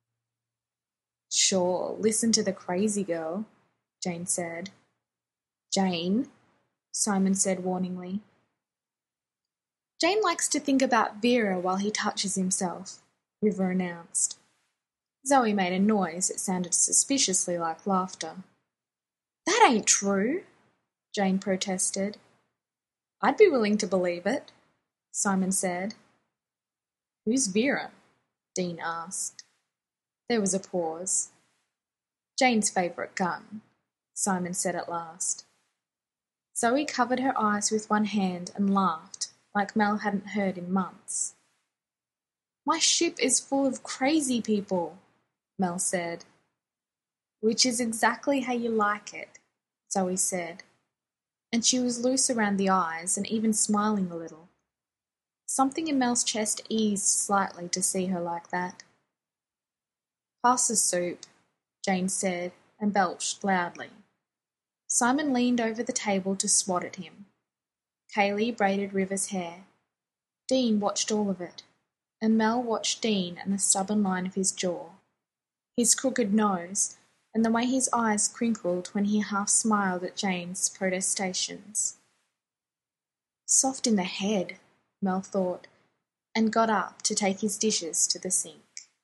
Sure, listen to the crazy girl, Jane said. Jane, Simon said warningly. Jane likes to think about Vera while he touches himself, River announced. Zoe made a noise that sounded suspiciously like laughter. That ain't true, Jane protested. I'd be willing to believe it, Simon said. Who's Vera? Dean asked. There was a pause. Jane's favourite gun, Simon said at last. Zoe covered her eyes with one hand and laughed, like Mel hadn't heard in months. My ship is full of crazy people, Mel said. Which is exactly how you like it, Zoe said, and she was loose around the eyes and even smiling a little. Something in Mel's chest eased slightly to see her like that. Pass the soup, Jane said, and belched loudly. Simon leaned over the table to swat at him. Kaylee braided River's hair. Dean watched all of it, and Mel watched Dean and the stubborn line of his jaw, his crooked nose, and the way his eyes crinkled when he half smiled at Jane's protestations. Soft in the head, Mel thought, and got up to take his dishes to the sink.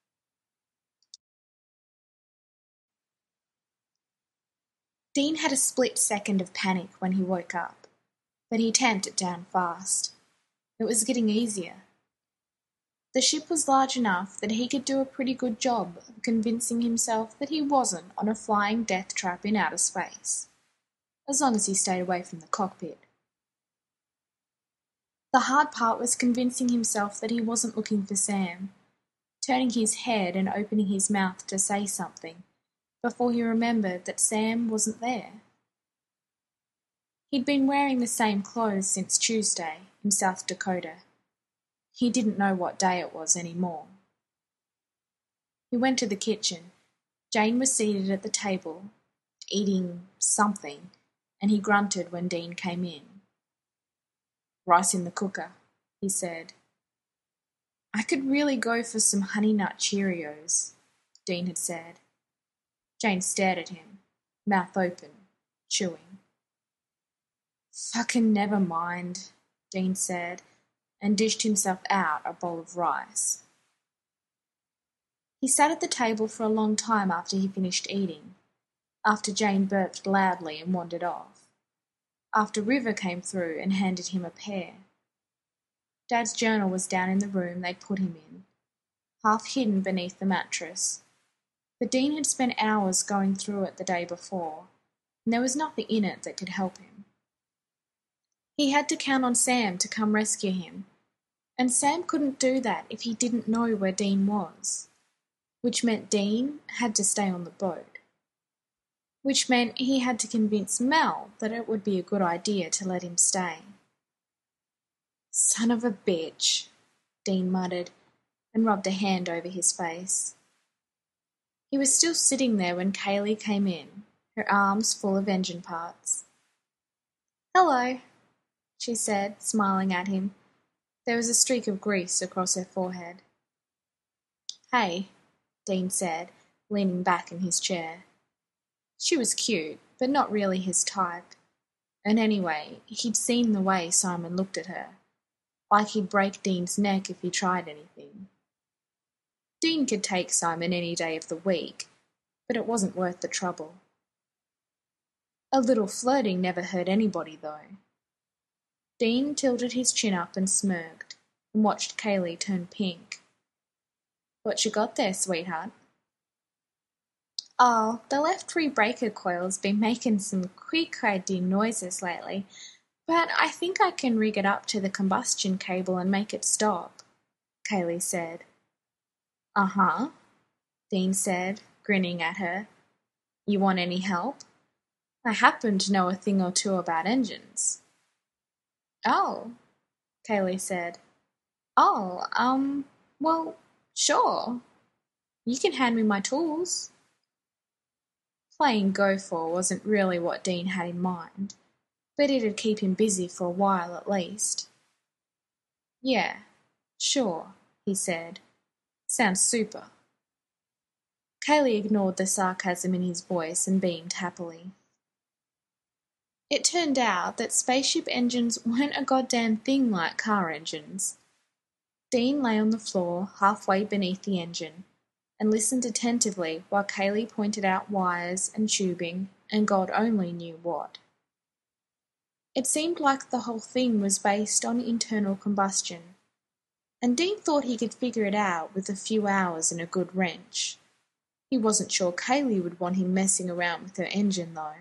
Dean had a split second of panic when he woke up, but he tamped it down fast. It was getting easier. The ship was large enough that he could do a pretty good job of convincing himself that he wasn't on a flying death trap in outer space, as long as he stayed away from the cockpit. The hard part was convincing himself that he wasn't looking for Sam, turning his head and opening his mouth to say something, before he remembered that Sam wasn't there. He'd been wearing the same clothes since Tuesday in South Dakota. He didn't know what day it was anymore. He went to the kitchen. Jane was seated at the table, eating something, and he grunted when Dean came in. "Rice in the cooker," he said. "I could really go for some Honey Nut Cheerios," Dean had said. Jane stared at him, mouth open, chewing. "Fucking never mind," Dean said, and dished himself out a bowl of rice. He sat at the table for a long time after he finished eating, after Jane burped loudly and wandered off, after River came through and handed him a pear. Dad's journal was down in the room they'd put him in, half hidden beneath the mattress, but Dean had spent hours going through it the day before, and there was nothing in it that could help him. He had to count on Sam to come rescue him, and Sam couldn't do that if he didn't know where Dean was, which meant Dean had to stay on the boat, which meant he had to convince Mel that it would be a good idea to let him stay. "Son of a bitch," Dean muttered, and rubbed a hand over his face. He was still sitting there when Kaylee came in, her arms full of engine parts. "Hello," she said, smiling at him. There was a streak of grease across her forehead. "Hey," Dean said, leaning back in his chair. She was cute, but not really his type. And anyway, he'd seen the way Simon looked at her, like he'd break Dean's neck if he tried anything. Dean could take Simon any day of the week, but it wasn't worth the trouble. A little flirting never hurt anybody, though. Dean tilted his chin up and smirked, and watched Kaylee turn pink. "What you got there, sweetheart?" "Oh, the left rear breaker coil's been making some quick-crazy noises lately, but I think I can rig it up to the combustion cable and make it stop," Kaylee said. "Uh-huh," Dean said, grinning at her. "You want any help? I happen to know a thing or two about engines." "Oh," Kaylee said. "Oh, well, sure. You can hand me my tools." Playing Go-For wasn't really what Dean had in mind, but it'd keep him busy for a while at least. "Yeah, sure," he said. "Sounds super." Kaylee ignored the sarcasm in his voice and beamed happily. It turned out that spaceship engines weren't a goddamn thing like car engines. Dean lay on the floor halfway beneath the engine and listened attentively while Kaylee pointed out wires and tubing and God only knew what. It seemed like the whole thing was based on internal combustion, and Dean thought he could figure it out with a few hours and a good wrench. He wasn't sure Kaylee would want him messing around with her engine, though.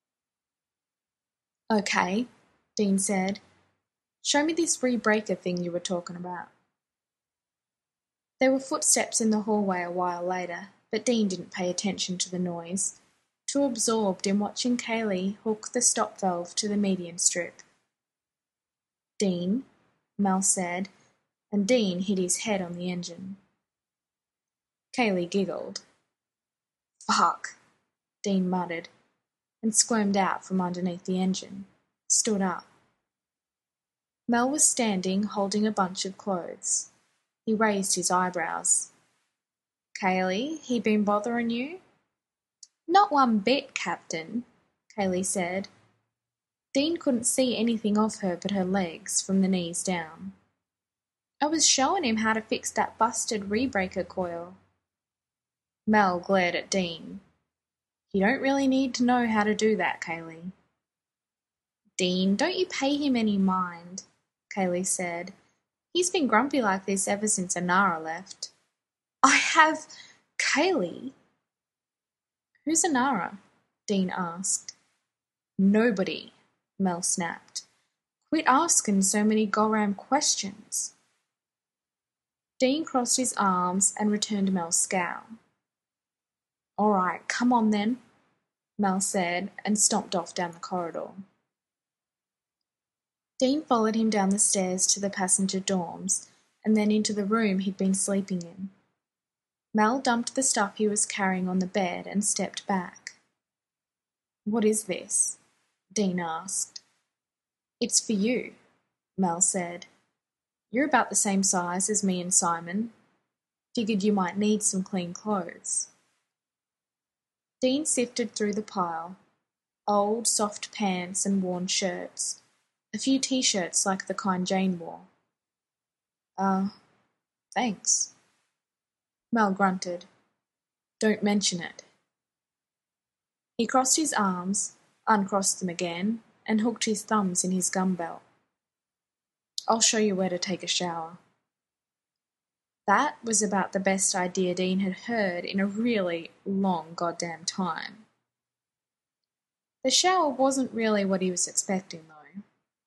"Okay," Dean said. "Show me this rebreaker thing you were talking about." There were footsteps in the hallway a while later, but Dean didn't pay attention to the noise, too absorbed in watching Kaylee hook the stop valve to the median strip. "Dean," Mel said, and Dean hit his head on the engine. Kaylee giggled. "Fuck," Dean muttered, and squirmed out from underneath the engine, stood up. Mel was standing, holding a bunch of clothes. He raised his eyebrows. "Kaylee, he been bothering you?" "Not one bit, Captain," Kaylee said. Dean couldn't see anything of her but her legs, from the knees down. "I was showing him how to fix that busted rebreaker coil." Mel glared at Dean. "You don't really need to know how to do that, Kaylee." "Dean, don't you pay him any mind," Kaylee said. "He's been grumpy like this ever since Anara left." "I have... Kaylee!" "Who's Anara?" Dean asked. "Nobody," Mel snapped. "Quit asking so many goddamn questions." Dean crossed his arms and returned Mel's scowl. "All right, come on then," Mel said, and stomped off down the corridor. Dean followed him down the stairs to the passenger dorms, and then into the room he'd been sleeping in. Mel dumped the stuff he was carrying on the bed and stepped back. "What is this?" Dean asked. "It's for you," Mel said. "You're about the same size as me and Simon. Figured you might need some clean clothes." Dean sifted through the pile. Old, soft pants and worn shirts. A few t-shirts like the kind Jane wore. Thanks." Mel grunted. "Don't mention it." He crossed his arms, uncrossed them again, and hooked his thumbs in his gum belt. "I'll show you where to take a shower." That was about the best idea Dean had heard in a really long goddamn time. The shower wasn't really what he was expecting, though.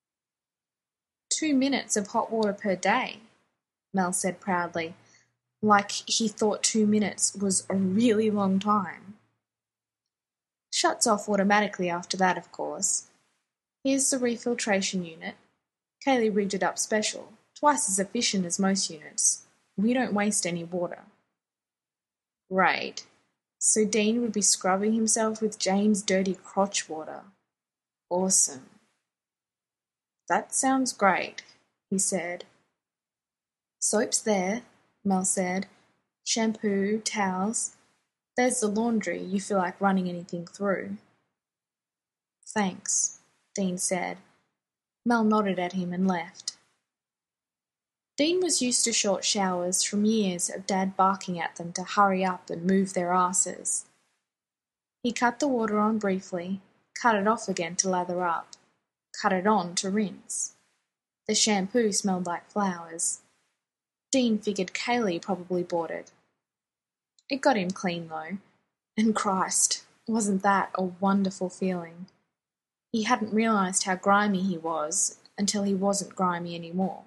2 minutes of hot water per day, Mel said proudly, like he thought 2 minutes was a really long time. "Shuts off automatically after that, of course. Here's the refiltration unit. Kaylee rigged it up special, twice as efficient as most units. We don't waste any water." Great. So Dean would be scrubbing himself with Jane's dirty crotch water. Awesome. "That sounds great," he said. "Soap's there," Mel said. "Shampoo, towels. There's the laundry, you feel like running anything through." "Thanks," Dean said. Mel nodded at him and left. Dean was used to short showers from years of Dad barking at them to hurry up and move their asses. He cut the water on briefly, cut it off again to lather up, cut it on to rinse. The shampoo smelled like flowers. Dean figured Kaylee probably bought it. It got him clean, though, and Christ, wasn't that a wonderful feeling? He hadn't realised how grimy he was until he wasn't grimy anymore.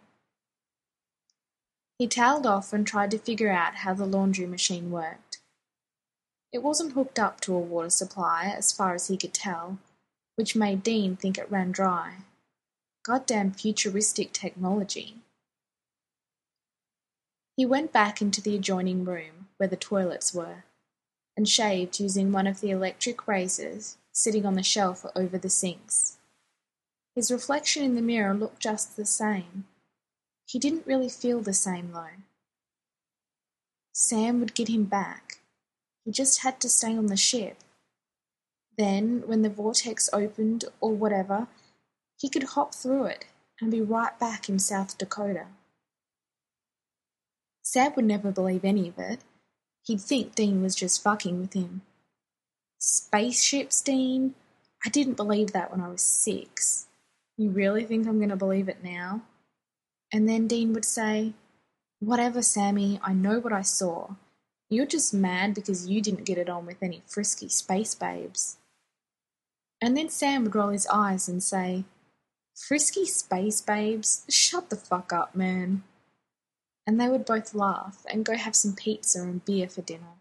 He toweled off and tried to figure out how the laundry machine worked. It wasn't hooked up to a water supply, as far as he could tell, which made Dean think it ran dry. Goddamn futuristic technology. He went back into the adjoining room, where the toilets were, and shaved using one of the electric razors sitting on the shelf over the sinks. His reflection in the mirror looked just the same. He didn't really feel the same, though. Sam would get him back. He just had to stay on the ship. Then, when the vortex opened, or whatever, he could hop through it and be right back in South Dakota. Sam would never believe any of it. He'd think Dean was just fucking with him. Spaceships, Dean? I didn't believe that when I was 6. You really think I'm going to believe it now? And then Dean would say, "Whatever, Sammy, I know what I saw. You're just mad because you didn't get it on with any frisky space babes." And then Sam would roll his eyes and say, "Frisky space babes? Shut the fuck up, man." And they would both laugh and go have some pizza and beer for dinner.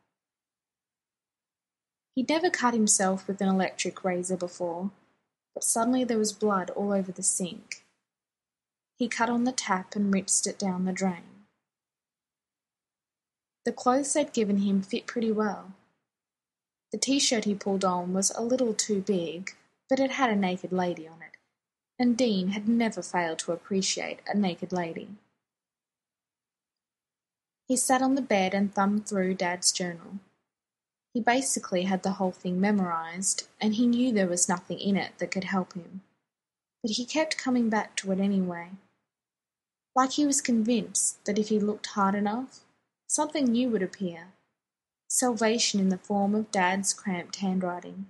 He'd never cut himself with an electric razor before, but suddenly there was blood all over the sink. He cut on the tap and rinsed it down the drain. The clothes they'd given him fit pretty well. The t-shirt he pulled on was a little too big, but it had a naked lady on it, and Dean had never failed to appreciate a naked lady. He sat on the bed and thumbed through Dad's journal. He basically had the whole thing memorized, and he knew there was nothing in it that could help him. But he kept coming back to it anyway. Like he was convinced that if he looked hard enough, something new would appear. Salvation in the form of Dad's cramped handwriting.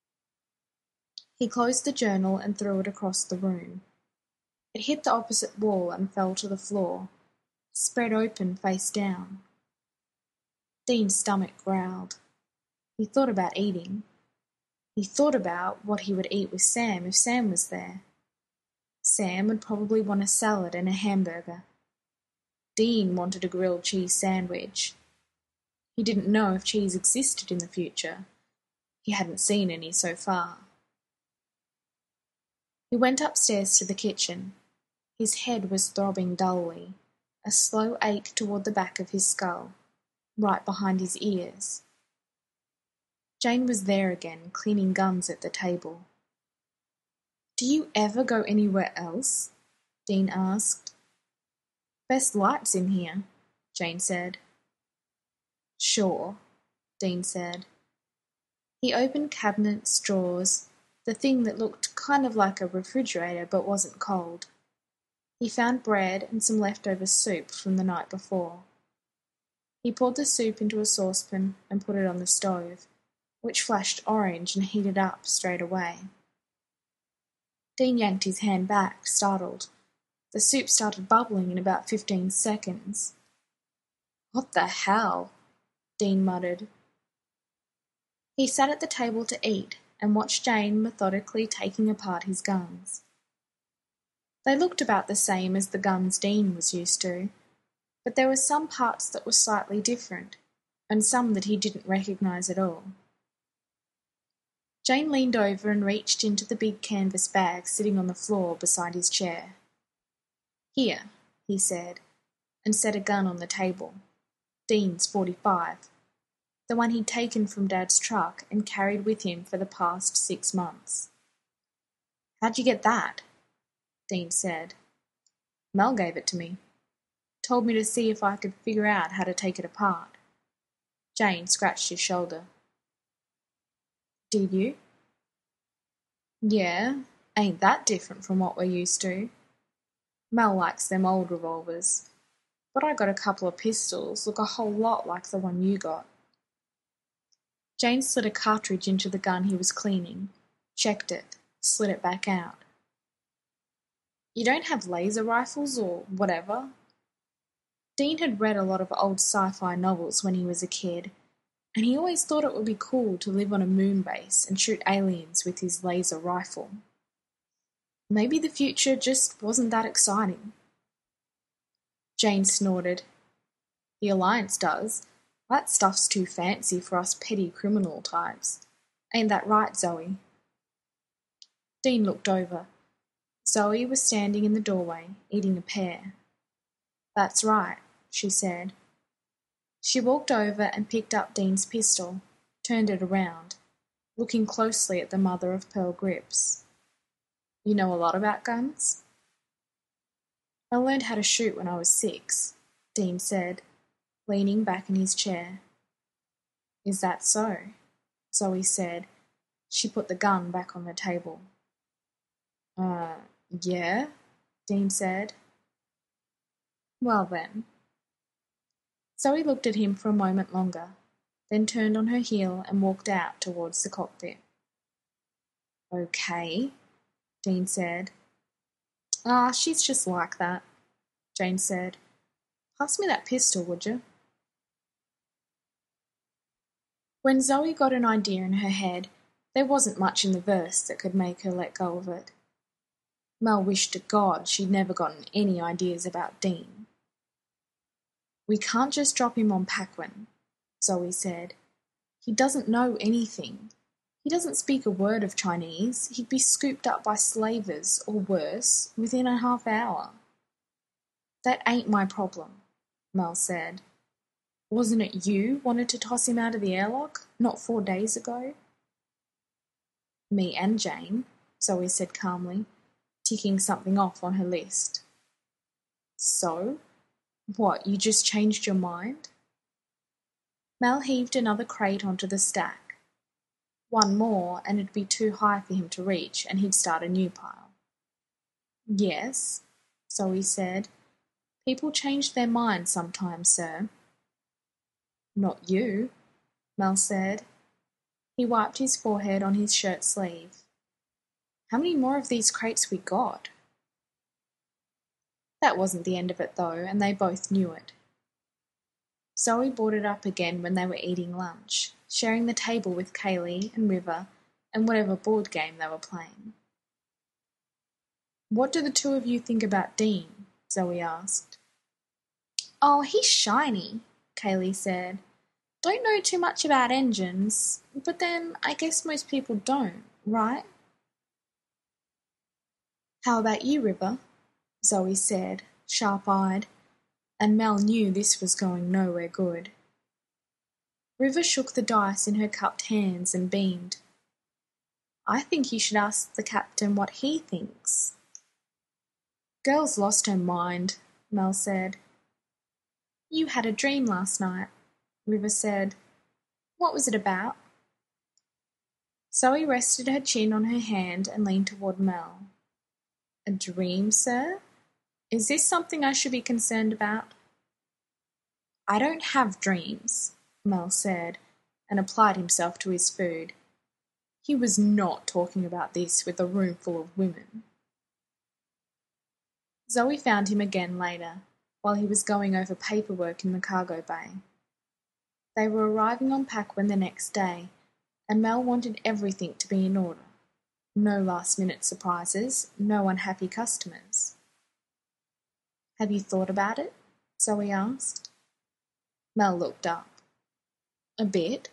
He closed the journal and threw it across the room. It hit the opposite wall and fell to the floor, spread open face down. Dean's stomach growled. He thought about eating. He thought about what he would eat with Sam if Sam was there. Sam would probably want a salad and a hamburger. Dean wanted a grilled cheese sandwich. He didn't know if cheese existed in the future. He hadn't seen any so far. He went upstairs to the kitchen. His head was throbbing dully, a slow ache toward the back of his skull, right behind his ears. Jane was there again, cleaning guns at the table. "Do you ever go anywhere else?" Dean asked. "Best lights in here," Jane said. "Sure," Dean said. He opened cabinets, drawers, the thing that looked kind of like a refrigerator but wasn't cold. He found bread and some leftover soup from the night before. He poured the soup into a saucepan and put it on the stove, which flashed orange and heated up straight away. Dean yanked his hand back, startled. The soup started bubbling in about 15 seconds. "What the hell?" Dean muttered. He sat at the table to eat and watched Jane methodically taking apart his guns. They looked about the same as the guns Dean was used to, but there were some parts that were slightly different, and some that he didn't recognize at all. Jane leaned over and reached into the big canvas bag sitting on the floor beside his chair. "Here," he said, and set a gun on the table. Dean's .45, the one he'd taken from Dad's truck and carried with him for the past 6 months. "How'd you get that?" Dean said. "Mel gave it to me. Told me to see if I could figure out how to take it apart." Jane scratched his shoulder. "Did you?" "Yeah, ain't that different from what we're used to. Mel likes them old revolvers, but I got a couple of pistols look a whole lot like the one you got." Jane slid a cartridge into the gun he was cleaning, checked it, slid it back out. "You don't have laser rifles or whatever?" Dean had read a lot of old sci-fi novels when he was a kid, and he always thought it would be cool to live on a moon base and shoot aliens with his laser rifle. Maybe the future just wasn't that exciting. Jane snorted. "The Alliance does. That stuff's too fancy for us petty criminal types. Ain't that right, Zoe?" Dean looked over. Zoe was standing in the doorway, eating a pear. "That's right," she said. She walked over and picked up Dean's pistol, turned it around, looking closely at the mother-of-pearl grips. "You know a lot about guns?" "I learned how to shoot when I was 6, Dean said, leaning back in his chair. "Is that so?" Zoe said. She put the gun back on the table. Yeah," Dean said. "Well then." Zoe looked at him for a moment longer, then turned on her heel and walked out towards the cockpit. "Okay," Dean said. She's just like that," Jane said. "Pass me that pistol, would you?" When Zoe got an idea in her head, there wasn't much in the verse that could make her let go of it. Mel wished to God she'd never gotten any ideas about Dean. "We can't just drop him on Paquin," Zoe said. "He doesn't know anything. He doesn't speak a word of Chinese. He'd be scooped up by slavers, or worse, within a half hour." "That ain't my problem," Mel said. Wasn't it you wanted to toss him out of the airlock not 4 days ago? Me and Jane, Zoe said calmly, ticking something off on her list. So? What, you just changed your mind? Mel heaved another crate onto the stack. One more, and it'd be too high for him to reach, and he'd start a new pile. Yes, Zoe said. People change their minds sometimes, sir. Not you, Mel said. He wiped his forehead on his shirt sleeve. How many more of these crates we got? That wasn't the end of it, though, and they both knew it. Zoe brought it up again when they were eating lunch, sharing the table with Kaylee and River and whatever board game they were playing. What do the two of you think about Dean? Zoe asked. Oh, he's shiny, Kaylee said. Don't know too much about engines, but then I guess most people don't, right? How about you, River? Zoe said, sharp-eyed, and Mel knew this was going nowhere good. River shook the dice in her cupped hands and beamed. I think you should ask the captain what he thinks. Girl's lost her mind, Mel said. You had a dream last night, River said. What was it about? Zoe rested her chin on her hand and leaned toward Mel. A dream, sir? Is this something I should be concerned about? I don't have dreams, Mel said, and applied himself to his food. He was not talking about this with a room full of women. Zoe found him again later, while he was going over paperwork in the cargo bay. They were arriving on Paquin the next day, and Mel wanted everything to be in order. No last-minute surprises, no unhappy customers. Have you thought about it? Zoe asked. Mel looked up. A bit.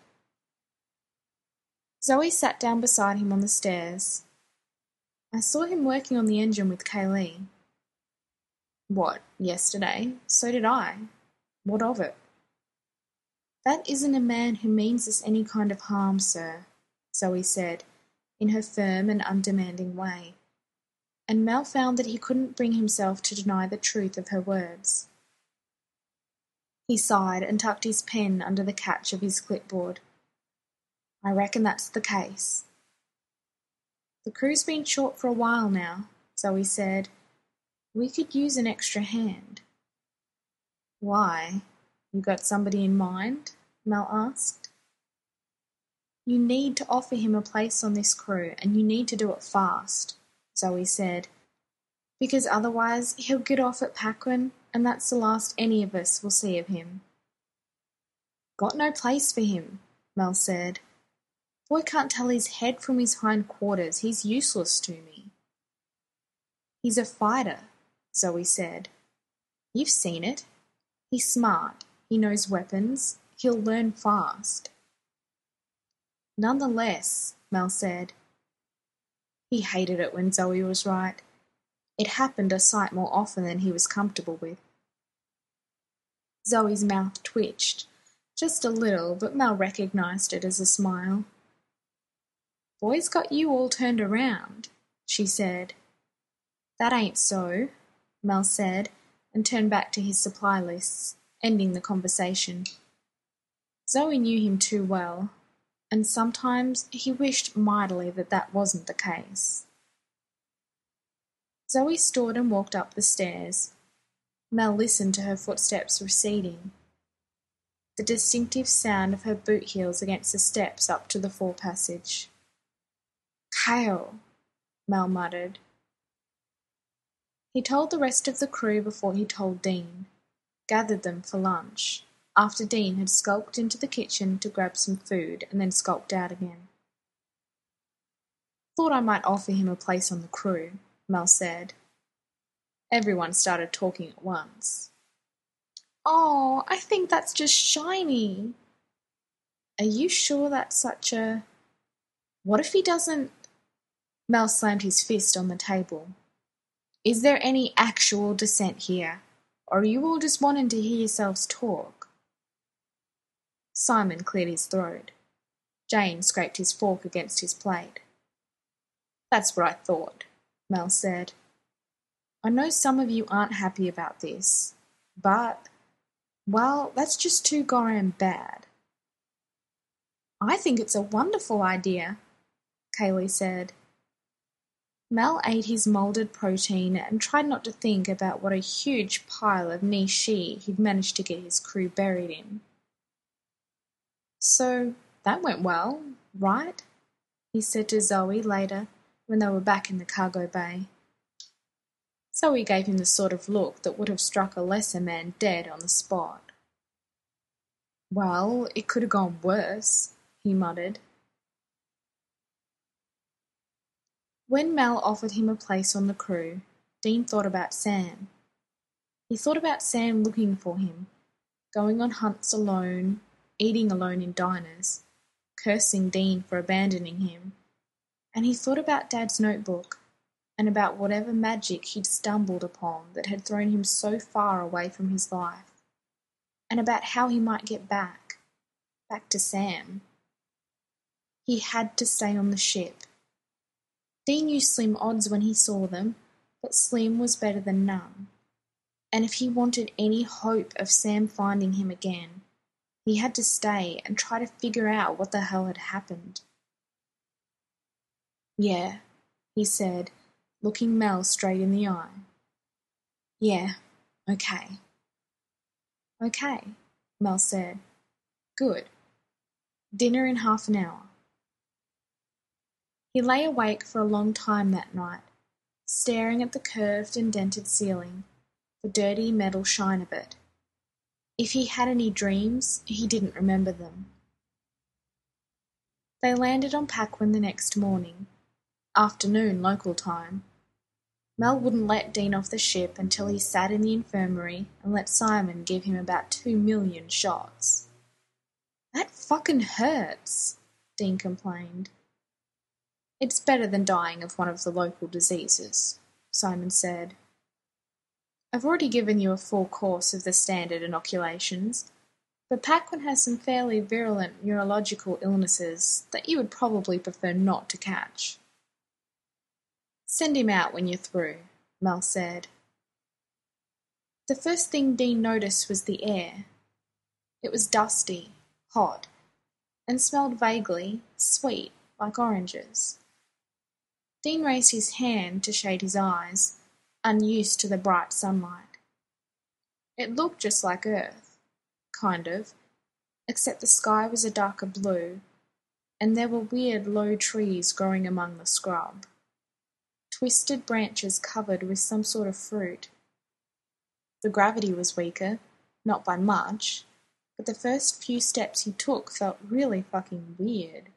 Zoe sat down beside him on the stairs. I saw him working on the engine with Kaylee. What, yesterday? So did I. What of it? That isn't a man who means us any kind of harm, sir, Zoe said, in her firm and undemanding way, and Mel found that he couldn't bring himself to deny the truth of her words. He sighed and tucked his pen under the catch of his clipboard. I reckon that's the case. The crew's been short for a while now, Zoe said. We could use an extra hand. Why? You got somebody in mind? Mel asked. You need to offer him a place on this crew, and you need to do it fast, Zoe said, because otherwise he'll get off at Paquin, and that's the last any of us will see of him. Got no place for him, Mel said. Boy can't tell his head from his hind quarters. He's useless to me. He's a fighter, Zoe said. You've seen it. He's smart. He knows weapons. He'll learn fast. Nonetheless, Mel said. He hated it when Zoe was right. It happened a sight more often than he was comfortable with. Zoe's mouth twitched, just a little, but Mel recognized it as a smile. Boy's got you all turned around, she said. That ain't so, Mel said, and turned back to his supply lists, ending the conversation. Zoe knew him too well, and sometimes he wished mightily that that wasn't the case. Zoe stood and walked up the stairs. Mel listened to her footsteps receding. The distinctive sound of her boot heels against the steps up to the fore passage. Kyle, Mel muttered. He told the rest of the crew before he told Dean, gathered them for lunch, after Dean had skulked into the kitchen to grab some food and then skulked out again. Thought I might offer him a place on the crew, Mel said. Everyone started talking at once. Oh, I think that's just shiny. Are you sure that's such a... What if he doesn't... Mel slammed his fist on the table. Is there any actual dissent here, or are you all just wanting to hear yourselves talk? Simon cleared his throat. Jane scraped his fork against his plate. That's what I thought, Mel said. I know some of you aren't happy about this, but, well, that's just too goddamn bad. I think it's a wonderful idea, Kaylee said. Mel ate his moulded protein and tried not to think about what a huge pile of nishi he'd managed to get his crew buried in. So, that went well, right? He said to Zoe later, when they were back in the cargo bay. Zoe gave him the sort of look that would have struck a lesser man dead on the spot. Well, it could have gone worse, he muttered. When Mel offered him a place on the crew, Dean thought about Sam. He thought about Sam looking for him, going on hunts alone, eating alone in diners, cursing Dean for abandoning him, and he thought about Dad's notebook and about whatever magic he'd stumbled upon that had thrown him so far away from his life, and about how he might get back to Sam. He had to stay on the ship. Dean knew slim odds when he saw them, but slim was better than none. And if he wanted any hope of Sam finding him again, he had to stay and try to figure out what the hell had happened. Yeah, he said, looking Mel straight in the eye. Yeah, okay. Okay, Mel said. Good. Dinner in half an hour. He lay awake for a long time that night, staring at the curved and dented ceiling, the dirty metal shine of it. If he had any dreams, he didn't remember them. They landed on Paquin the next morning, afternoon local time. Mel wouldn't let Dean off the ship until he sat in the infirmary and let Simon give him about 2 million shots. That fucking hurts, Dean complained. It's better than dying of one of the local diseases, Simon said. I've already given you a full course of the standard inoculations, but Paquin has some fairly virulent neurological illnesses that you would probably prefer not to catch. Send him out when you're through, Mel said. The first thing Dean noticed was the air. It was dusty, hot, and smelled vaguely sweet like oranges. Dean raised his hand to shade his eyes, unused to the bright sunlight. It looked just like Earth, kind of, except the sky was a darker blue, and there were weird low trees growing among the scrub. Twisted branches covered with some sort of fruit. The gravity was weaker, not by much, but the first few steps he took felt really fucking weird.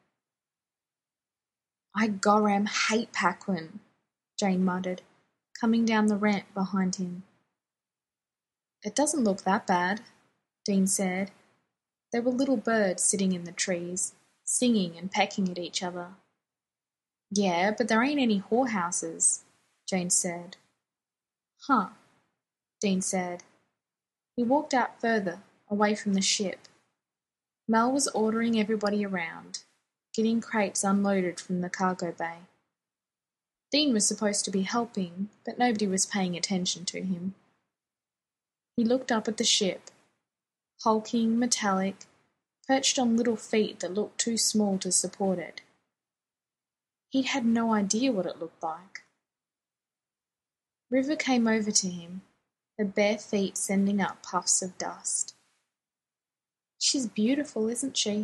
I goddamn hate Paquin, Jane muttered, coming down the ramp behind him. It doesn't look that bad, Dean said. There were little birds sitting in the trees, singing and pecking at each other. Yeah, but there ain't any whorehouses, Jane said. Huh, Dean said. He walked out further, away from the ship. Mel was ordering everybody around, getting crates unloaded from the cargo bay. Dean was supposed to be helping, but nobody was paying attention to him. He looked up at the ship, hulking, metallic, perched on little feet that looked too small to support it. He'd had no idea what it looked like. River came over to him, her bare feet sending up puffs of dust. She's beautiful, isn't she?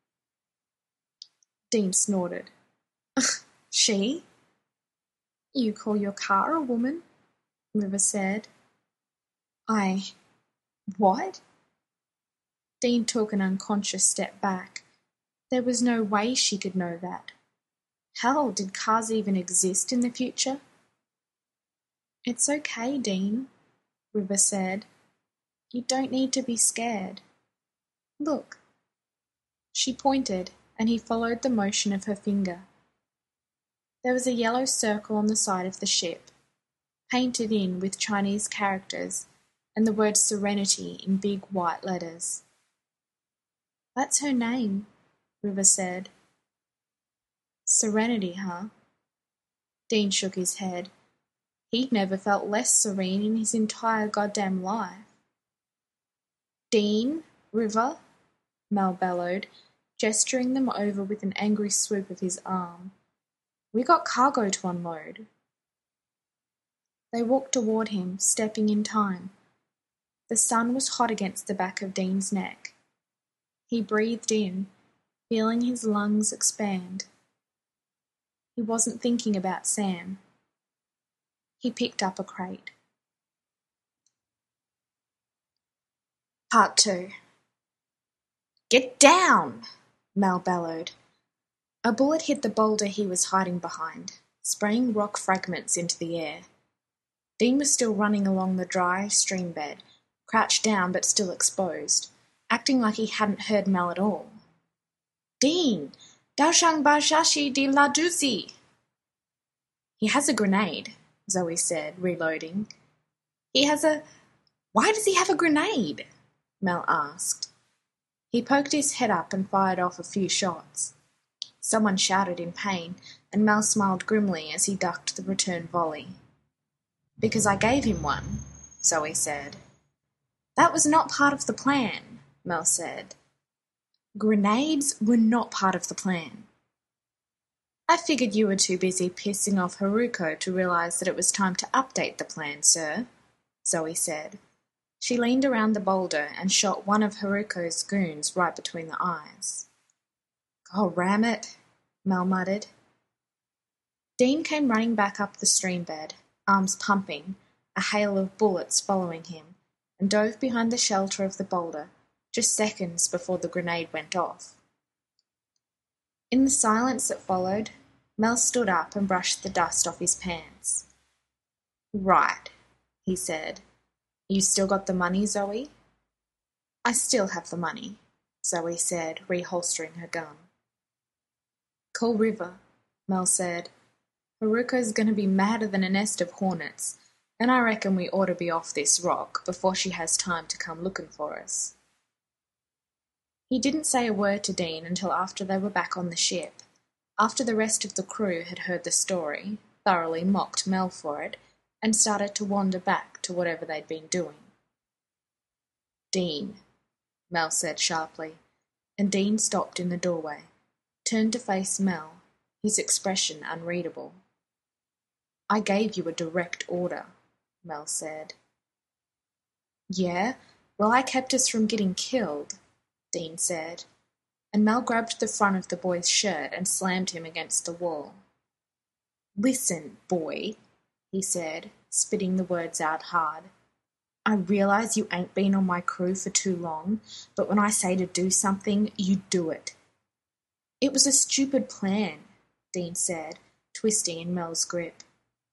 Dean snorted. She? You call your car a woman? River said. What? Dean took an unconscious step back. There was no way she could know that. Hell, did cars even exist in the future? It's okay, Dean, River said. You don't need to be scared. Look. She pointed, and he followed the motion of her finger. There was a yellow circle on the side of the ship, painted in with Chinese characters and the word Serenity in big white letters. That's her name, River said. Serenity, huh? Dean shook his head. He'd never felt less serene in his entire goddamn life. Dean, River, Mel bellowed, gesturing them over with an angry swoop of his arm. We got cargo to unload. They walked toward him, stepping in time. The sun was hot against the back of Dean's neck. He breathed in, feeling his lungs expand. He wasn't thinking about Sam. He picked up a crate. Part 2. Get down! Mel bellowed. A bullet hit the boulder he was hiding behind, spraying rock fragments into the air. Dean was still running along the dry stream bed, crouched down but still exposed, acting like he hadn't heard Mel at all. Dean! Daoshang Bashashi di la Duzi! He has a grenade, Zoe said, reloading. Why does he have a grenade? Mel asked. He poked his head up and fired off a few shots. Someone shouted in pain, and Mel smiled grimly as he ducked the return volley. Because I gave him one, Zoe said. That was not part of the plan, Mel said. Grenades were not part of the plan. I figured you were too busy pissing off Haruko to realize that it was time to update the plan, sir, Zoe said. She leaned around the boulder and shot one of Haruko's goons right between the eyes. God ram it, Mel muttered. Dean came running back up the stream bed, arms pumping, a hail of bullets following him, and dove behind the shelter of the boulder just seconds before the grenade went off. In the silence that followed, Mel stood up and brushed the dust off his pants. Right, he said. You still got the money, Zoe? I still have the money, Zoe said, reholstering her gun. Call River, Mel said. Haruko's going to be madder than a nest of hornets, and I reckon we ought to be off this rock before she has time to come looking for us. He didn't say a word to Dean until after they were back on the ship, after the rest of the crew had heard the story, thoroughly mocked Mel for it, and started to wander back to whatever they'd been doing. Dean, Mel said sharply, and Dean stopped in the doorway, turned to face Mel, his expression unreadable. I gave you a direct order, Mel said. Yeah? Well, I kept us from getting killed, Dean said, and Mel grabbed the front of the boy's shirt and slammed him against the wall. Listen, boy, he said, spitting the words out hard. I realize you ain't been on my crew for too long, but when I say to do something, you do it. It was a stupid plan, Dean said, twisting in Mel's grip.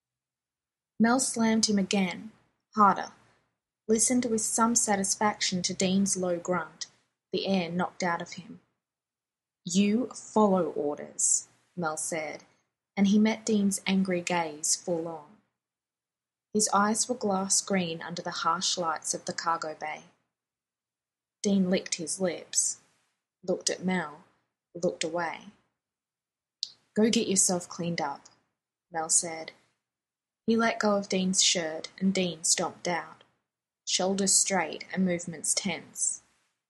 Mel slammed him again, harder, listened with some satisfaction to Dean's low grunt, the air knocked out of him. You follow orders, Mel said, and he met Dean's angry gaze full on. His eyes were glass green under the harsh lights of the cargo bay. Dean licked his lips, looked at Mel, looked away. Go get yourself cleaned up, Mel said. He let go of Dean's shirt and Dean stomped out, shoulders straight and movements tense.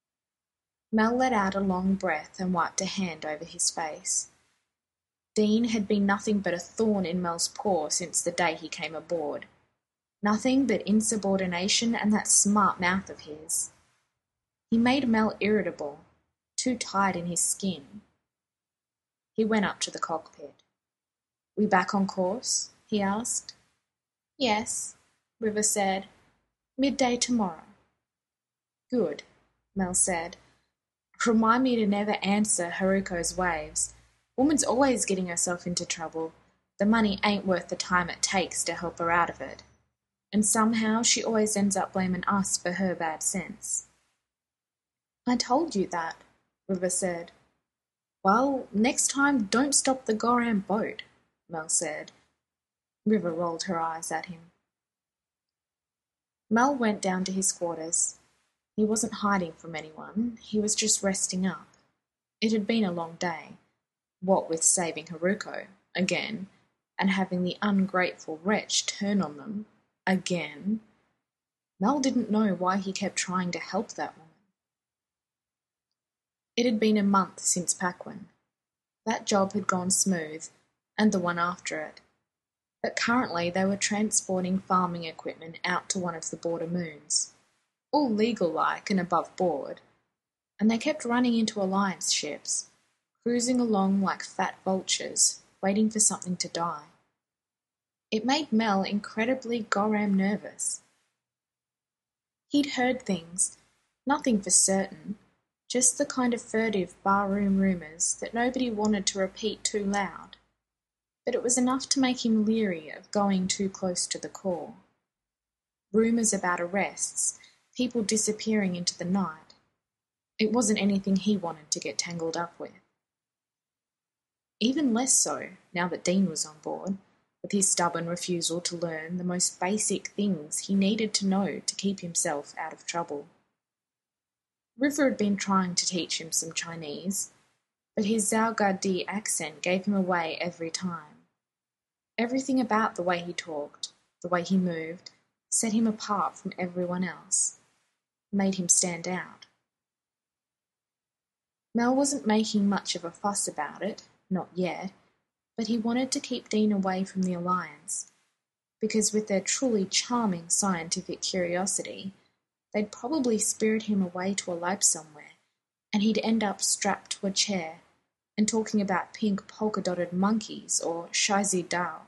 Mel let out a long breath and wiped a hand over his face. Dean had been nothing but a thorn in Mel's paw since the day he came aboard. Nothing but insubordination and that smart mouth of his. He made Mel irritable, too tight in his skin. He went up to the cockpit. We back on course? He asked. Yes, River said. Midday tomorrow. Good, Mel said. Remind me to never answer Haruko's waves. Woman's always getting herself into trouble. The money ain't worth the time it takes to help her out of it. And somehow she always ends up blaming us for her bad sense. I told you that, River said. Well, next time don't stop the Goram boat, Mel said. River rolled her eyes at him. Mel went down to his quarters. He wasn't hiding from anyone, he was just resting up. It had been a long day, what with saving Haruko, again, and having the ungrateful wretch turn on them, again. Mel didn't know why he kept trying to help that woman. It had been a month since Paquin. That job had gone smooth, and the one after it. But currently they were transporting farming equipment out to one of the border moons. All legal-like and above board, and they kept running into Alliance ships, cruising along like fat vultures, waiting for something to die. It made Mel incredibly goddamn nervous. He'd heard things, nothing for certain, just the kind of furtive barroom rumours that nobody wanted to repeat too loud, but it was enough to make him leery of going too close to the core. Rumours about arrests, people disappearing into the night. It wasn't anything he wanted to get tangled up with. Even less so, now that Dean was on board, with his stubborn refusal to learn the most basic things he needed to know to keep himself out of trouble. River had been trying to teach him some Chinese, but his Zhao accent gave him away every time. Everything about the way he talked, the way he moved, set him apart from everyone else, made him stand out. Mel wasn't making much of a fuss about it, not yet, but he wanted to keep Dean away from the Alliance, because with their truly charming scientific curiosity, they'd probably spirit him away to a lab somewhere, and he'd end up strapped to a chair and talking about pink polka-dotted monkeys or Shizi Dao.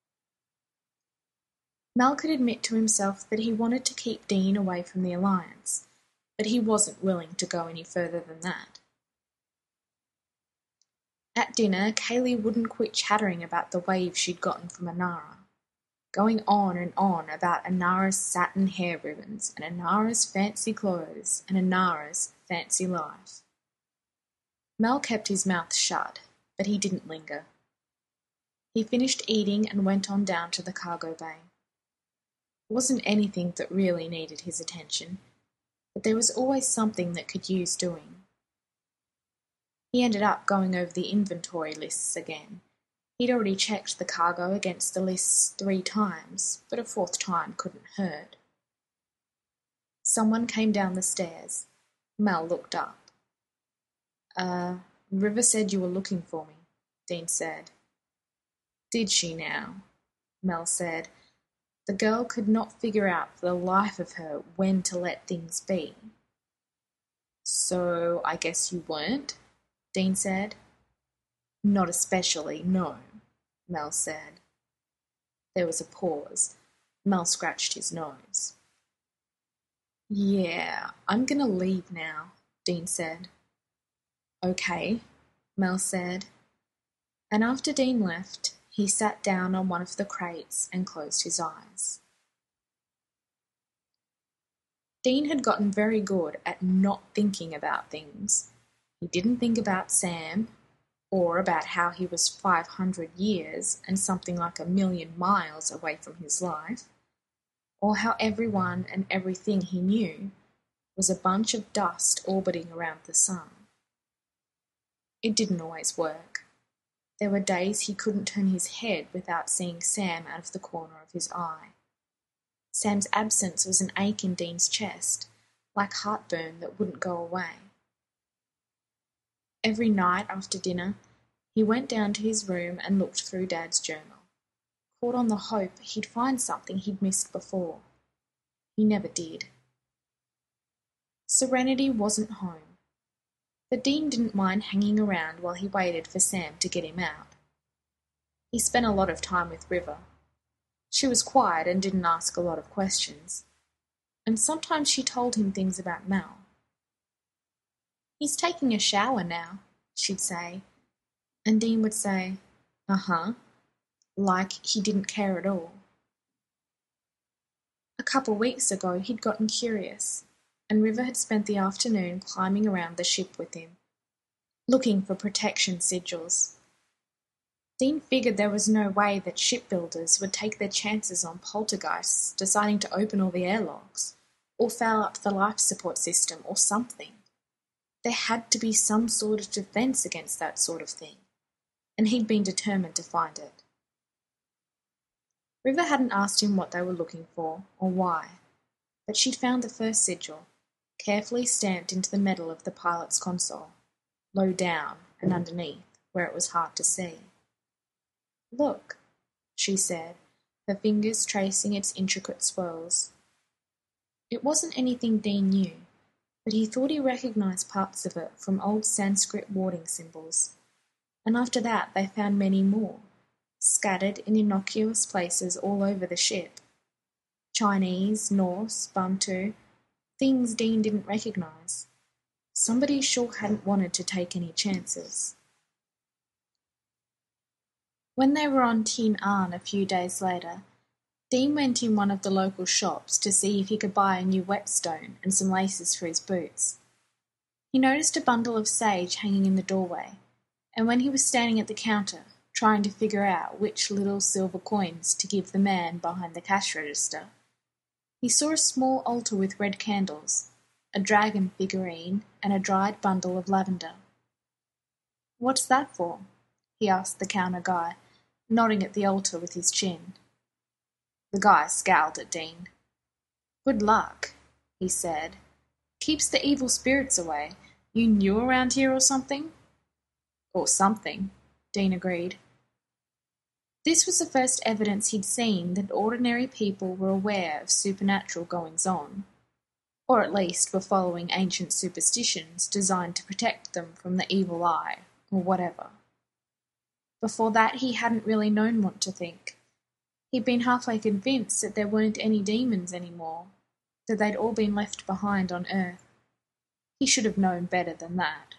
Mel could admit to himself that he wanted to keep Dean away from the Alliance, but he wasn't willing to go any further than that. At dinner, Kaylee wouldn't quit chattering about the wave she'd gotten from Anara, going on and on about Anara's satin hair ribbons and Anara's fancy clothes and Anara's fancy life. Mel kept his mouth shut, but he didn't linger. He finished eating and went on down to the cargo bay. It wasn't anything that really needed his attention, but there was always something that could use doing. He ended up going over the inventory lists again. He'd already checked the cargo against the lists 3 times, but a 4th time couldn't hurt. Someone came down the stairs. Mel looked up. River said you were looking for me, Dean said. Did she now? Mel said. The girl could not figure out for the life of her when to let things be. So I guess you weren't? Dean said. Not especially, no, Mel said. There was a pause. Mel scratched his nose. Yeah, I'm gonna leave now, Dean said. Okay, Mel said. And after Dean left, he sat down on one of the crates and closed his eyes. Dean had gotten very good at not thinking about things. He didn't think about Sam, or about how he was 500 years and something like 1,000,000 miles away from his life, or how everyone and everything he knew was a bunch of dust orbiting around the sun. It didn't always work. There were days he couldn't turn his head without seeing Sam out of the corner of his eye. Sam's absence was an ache in Dean's chest, like heartburn that wouldn't go away. Every night after dinner, he went down to his room and looked through Dad's journal, caught on the hope he'd find something he'd missed before. He never did. Serenity wasn't home, but Dean didn't mind hanging around while he waited for Sam to get him out. He spent a lot of time with River. She was quiet and didn't ask a lot of questions, and sometimes she told him things about Mel. He's taking a shower now, she'd say, and Dean would say, uh-huh, like he didn't care at all. A couple weeks ago he'd gotten curious, and River had spent the afternoon climbing around the ship with him, looking for protection sigils. Dean figured there was no way that shipbuilders would take their chances on poltergeists deciding to open all the airlocks, or foul up the life support system or something. There had to be some sort of defence against that sort of thing, and he'd been determined to find it. River hadn't asked him what they were looking for or why, but she'd found the first sigil, carefully stamped into the metal of the pilot's console, low down and underneath, where it was hard to see. "Look," she said, her fingers tracing its intricate swirls. It wasn't anything Dean knew, but he thought he recognised parts of it from old Sanskrit warding symbols, and after that they found many more, scattered in innocuous places all over the ship. Chinese, Norse, Bantu, things Dean didn't recognise. Somebody sure hadn't wanted to take any chances. When they were on Tin An a few days later, Dean went in one of the local shops to see if he could buy a new whetstone and some laces for his boots. He noticed a bundle of sage hanging in the doorway, and when he was standing at the counter, trying to figure out which little silver coins to give the man behind the cash register, he saw a small altar with red candles, a dragon figurine, and a dried bundle of lavender. "What's that for?" he asked the counter guy, nodding at the altar with his chin. The guy scowled at Dean. "Good luck," he said. "Keeps the evil spirits away. You new around here or something?" "Or something," Dean agreed. This was the first evidence he'd seen that ordinary people were aware of supernatural goings-on, or at least were following ancient superstitions designed to protect them from the evil eye, or whatever. Before that he hadn't really known what to think. He'd been halfway convinced that there weren't any demons anymore, that they'd all been left behind on Earth. He should have known better than that.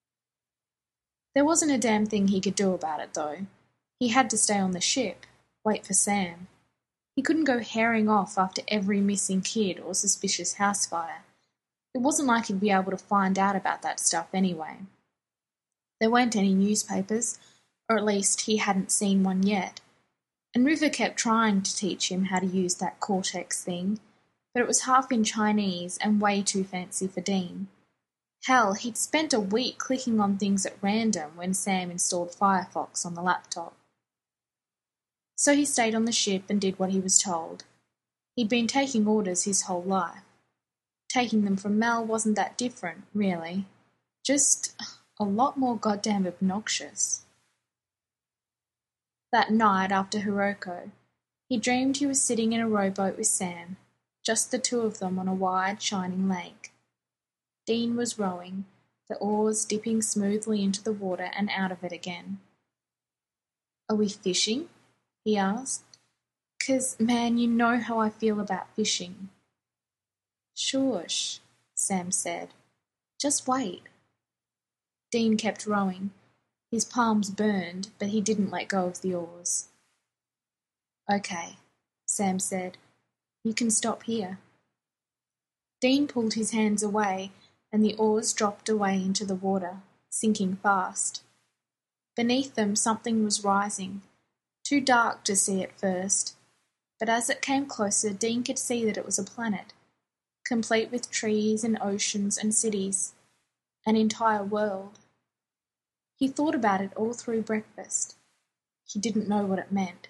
There wasn't a damn thing he could do about it, though. He had to stay on the ship, wait for Sam. He couldn't go herring off after every missing kid or suspicious house fire. It wasn't like he'd be able to find out about that stuff anyway. There weren't any newspapers, or at least he hadn't seen one yet, and River kept trying to teach him how to use that Cortex thing, but it was half in Chinese and way too fancy for Dean. Hell, he'd spent a week clicking on things at random when Sam installed Firefox on the laptop. So he stayed on the ship and did what he was told. He'd been taking orders his whole life. Taking them from Mel wasn't that different, really. Just a lot more goddamn obnoxious. That night after Hiroko, he dreamed he was sitting in a rowboat with Sam, just the two of them on a wide, shining lake. Dean was rowing, the oars dipping smoothly into the water and out of it again. "Are we fishing?" he asked. "'Cause, man, you know how I feel about fishing." "Shush," Sam said. "Just wait." Dean kept rowing. His palms burned, but he didn't let go of the oars. "Okay," Sam said. "You can stop here." Dean pulled his hands away, and the oars dropped away into the water, sinking fast. Beneath them something was rising, too dark to see at first, but as it came closer Dean could see that it was a planet, complete with trees and oceans and cities, an entire world. He thought about it all through breakfast. He didn't know what it meant.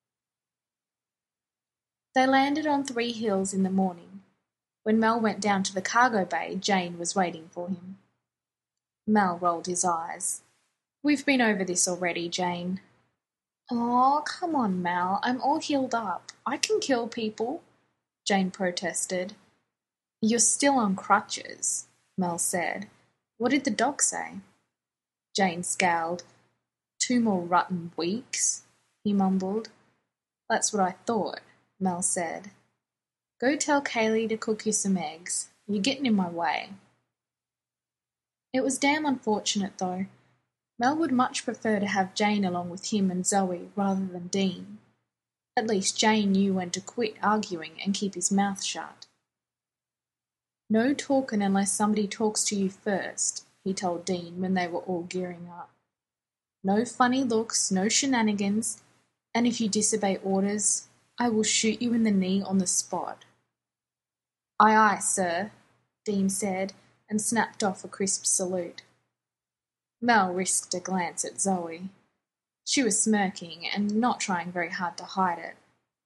They landed on 3 Hills in the morning. When Mel went down to the cargo bay, Jane was waiting for him. Mel rolled his eyes. "We've been over this already, Jane." "Aw, come on, Mel. I'm all healed up. I can kill people," Jane protested. "You're still on crutches," Mel said. "What did the doc say?" Jane scowled. "2 more rotten weeks," he mumbled. "That's what I thought," Mel said. "Go tell Kaylee to cook you some eggs. You're getting in my way." It was damn unfortunate, though. Mel would much prefer to have Jane along with him and Zoe rather than Dean. At least Jane knew when to quit arguing and keep his mouth shut. "No talking unless somebody talks to you first," he told Dean when they were all gearing up. "No funny looks, no shenanigans, and if you disobey orders, I will shoot you in the knee on the spot." Aye, aye, sir, Dean said, and snapped off a crisp salute. Mel risked a glance at Zoe. She was smirking and not trying very hard to hide it.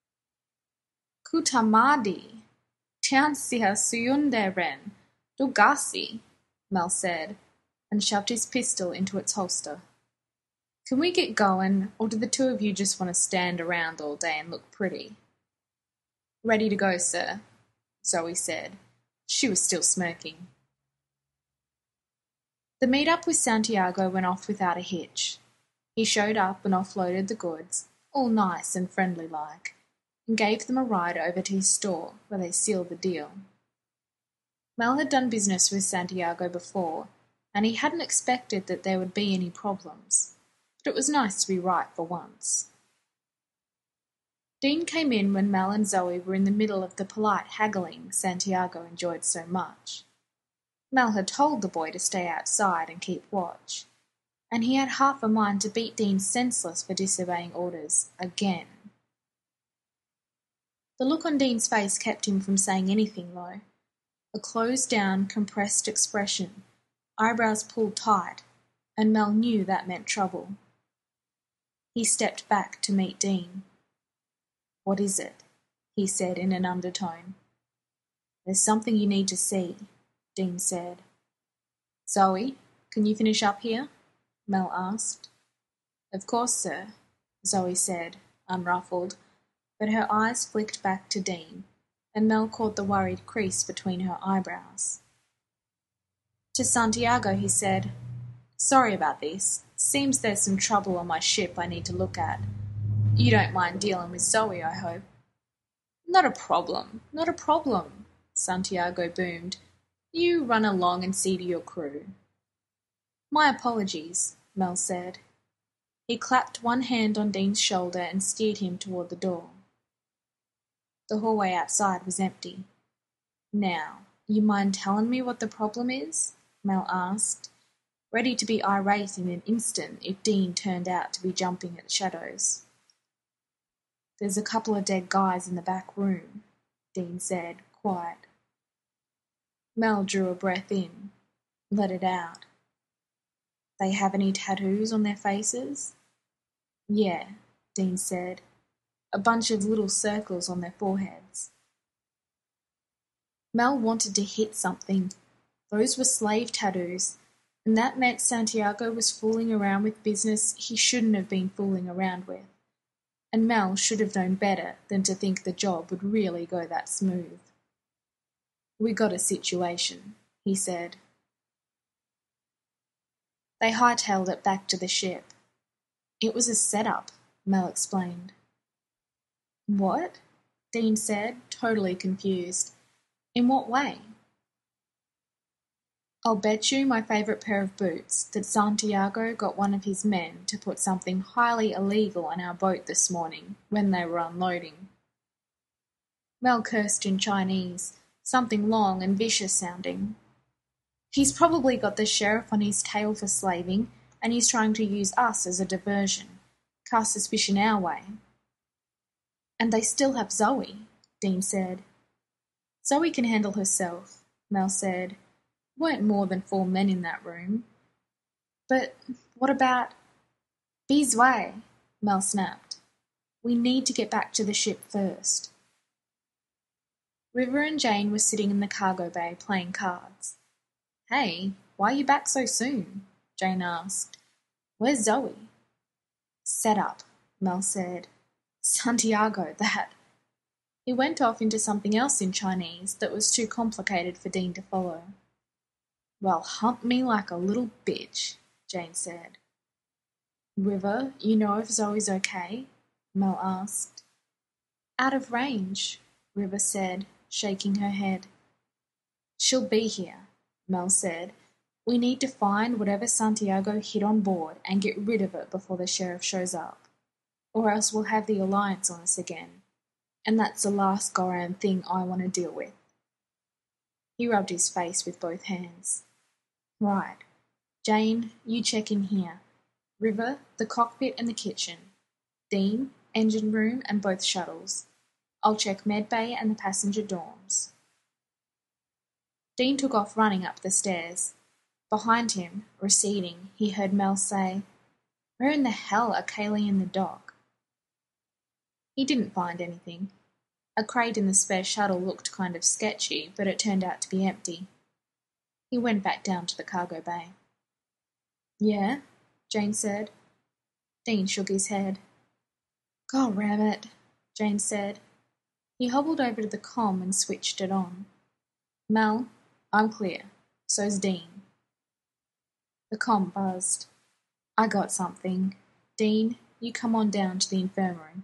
Kutamadi, Tianxia Suyunderen, Dugasi, Mel said, and shoved his pistol into its holster. Can we get going, or do the two of you just want to stand around all day and look pretty? Ready to go, sir, Zoe said. She was still smirking. The meet-up with Santiago went off without a hitch. He showed up and offloaded the goods, all nice and friendly-like, and gave them a ride over to his store, where they sealed the deal. Mel had done business with Santiago before, and he hadn't expected that there would be any problems, but it was nice to be right for once. Dean came in when Mel and Zoe were in the middle of the polite haggling Santiago enjoyed so much. Mel had told the boy to stay outside and keep watch, and he had half a mind to beat Dean senseless for disobeying orders again. The look on Dean's face kept him from saying anything, though. A closed-down, compressed expression, eyebrows pulled tight, and Mel knew that meant trouble. He stepped back to meet Dean. "What is it?" he said in an undertone. "There's something you need to see," Dean said. "Zoe, can you finish up here?" Mel asked. "Of course, sir," Zoe said, unruffled, but her eyes flicked back to Dean, and Mel caught the worried crease between her eyebrows. To Santiago he said, "Sorry about this. Seems there's some trouble on my ship I need to look at. You don't mind dealing with Zoe, I hope." "Not a problem, not a problem," Santiago boomed. "You run along and see to your crew." "My apologies," Mel said. He clapped one hand on Dean's shoulder and steered him toward the door. The hallway outside was empty. "Now, you mind telling me what the problem is?" Mel asked, ready to be irate in an instant if Dean turned out to be jumping at shadows. "There's a couple of dead guys in the back room," Dean said, quiet. Mel drew a breath in, let it out. "They have any tattoos on their faces?" "Yeah," Dean said. "A bunch of little circles on their foreheads." Mel wanted to hit something. Those were slave tattoos, and that meant Santiago was fooling around with business he shouldn't have been fooling around with. And Mel should have known better than to think the job would really go that smooth. "We got a situation," he said. They hightailed it back to the ship. "It was a setup," Mel explained. "What?" Dean said, totally confused. "In what way?" "I'll bet you my favourite pair of boots that Santiago got one of his men to put something highly illegal on our boat this morning when they were unloading." Mel cursed in Chinese, something long and vicious sounding. "He's probably got the sheriff on his tail for slaving, and he's trying to use us as a diversion, cast suspicion our way." "And they still have Zoe," Dean said. "Zoe can handle herself," Mel said. "Weren't more than 4 men in that room." "But what about—" "Bizway," Mel snapped. "We need to get back to the ship first." River and Jane were sitting in the cargo bay playing cards. "Hey, why are you back so soon?" Jane asked. "Where's Zoe?" "Set up," Mel said. "Santiago, that." He went off into something else in Chinese that was too complicated for Dean to follow. "Well, hump me like a little bitch," Jane said. "River, you know if Zoe's okay?" Mel asked. "Out of range," River said, shaking her head. "She'll be here," Mel said. "We need to find whatever Santiago hid on board and get rid of it before the sheriff shows up. Or else we'll have the Alliance on us again. And that's the last goddamn thing I want to deal with." He rubbed his face with both hands. "Right. Jane, you check in here. River, the cockpit and the kitchen. Dean, engine room and both shuttles. I'll check medbay and the passenger dorms." Dean took off running up the stairs. Behind him, receding, he heard Mel say, "Where in the hell are Kaylee and the dog?" He didn't find anything. A crate in the spare shuttle looked kind of sketchy, but it turned out to be empty. He went back down to the cargo bay. "Yeah?" Jane said. Dean shook his head. "God damn it," Jane said. He hobbled over to the comm and switched it on. "Mel, I'm clear. So's Dean." The comm buzzed. "I got something. Dean, you come on down to the infirmary."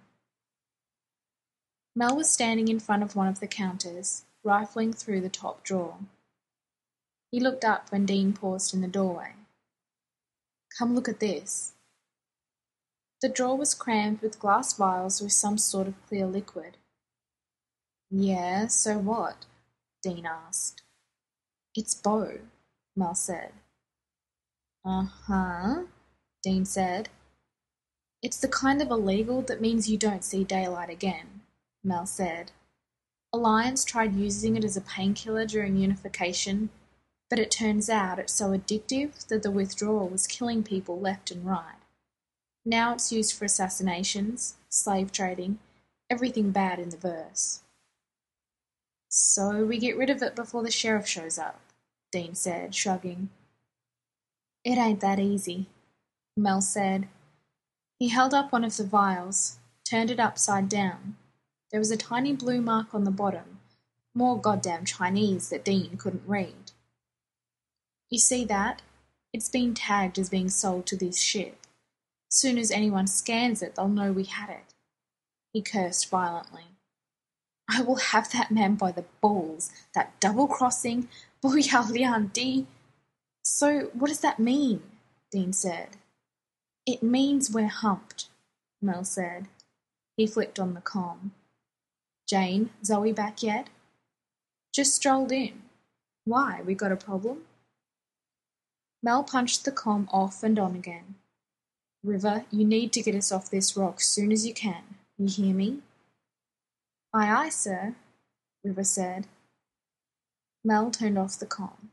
Mel was standing in front of one of the counters, rifling through the top drawer. He looked up when Dean paused in the doorway. "Come look at this." The drawer was crammed with glass vials with some sort of clear liquid. "Yeah, so what?" Dean asked. "It's Bo," Mel said. "Uh-huh," Dean said. "It's the kind of illegal that means you don't see daylight again," Mel said. "Alliance tried using it as a painkiller during unification, but it turns out it's so addictive that the withdrawal was killing people left and right. Now it's used for assassinations, slave trading, everything bad in the verse." "So we get rid of it before the sheriff shows up," Dean said, shrugging. "It ain't that easy," Mel said. He held up one of the vials, turned it upside down. There was a tiny blue mark on the bottom, more goddamn Chinese that Dean couldn't read. "You see that? It's been tagged as being sold to this ship. Soon as anyone scans it, they'll know we had it." He cursed violently. "I will have that man by the balls, that double-crossing Booyah-Lian-Di." "So what does that mean?" Dean said. "It means we're humped," Mel said. He flicked on the comm. "Jane, Zoe back yet?" "Just strolled in. Why, we got a problem?" Mel punched the comm off and on again. "River, you need to get us off this rock soon as you can. You hear me?" "Aye, aye, sir," River said. Mel turned off the comm.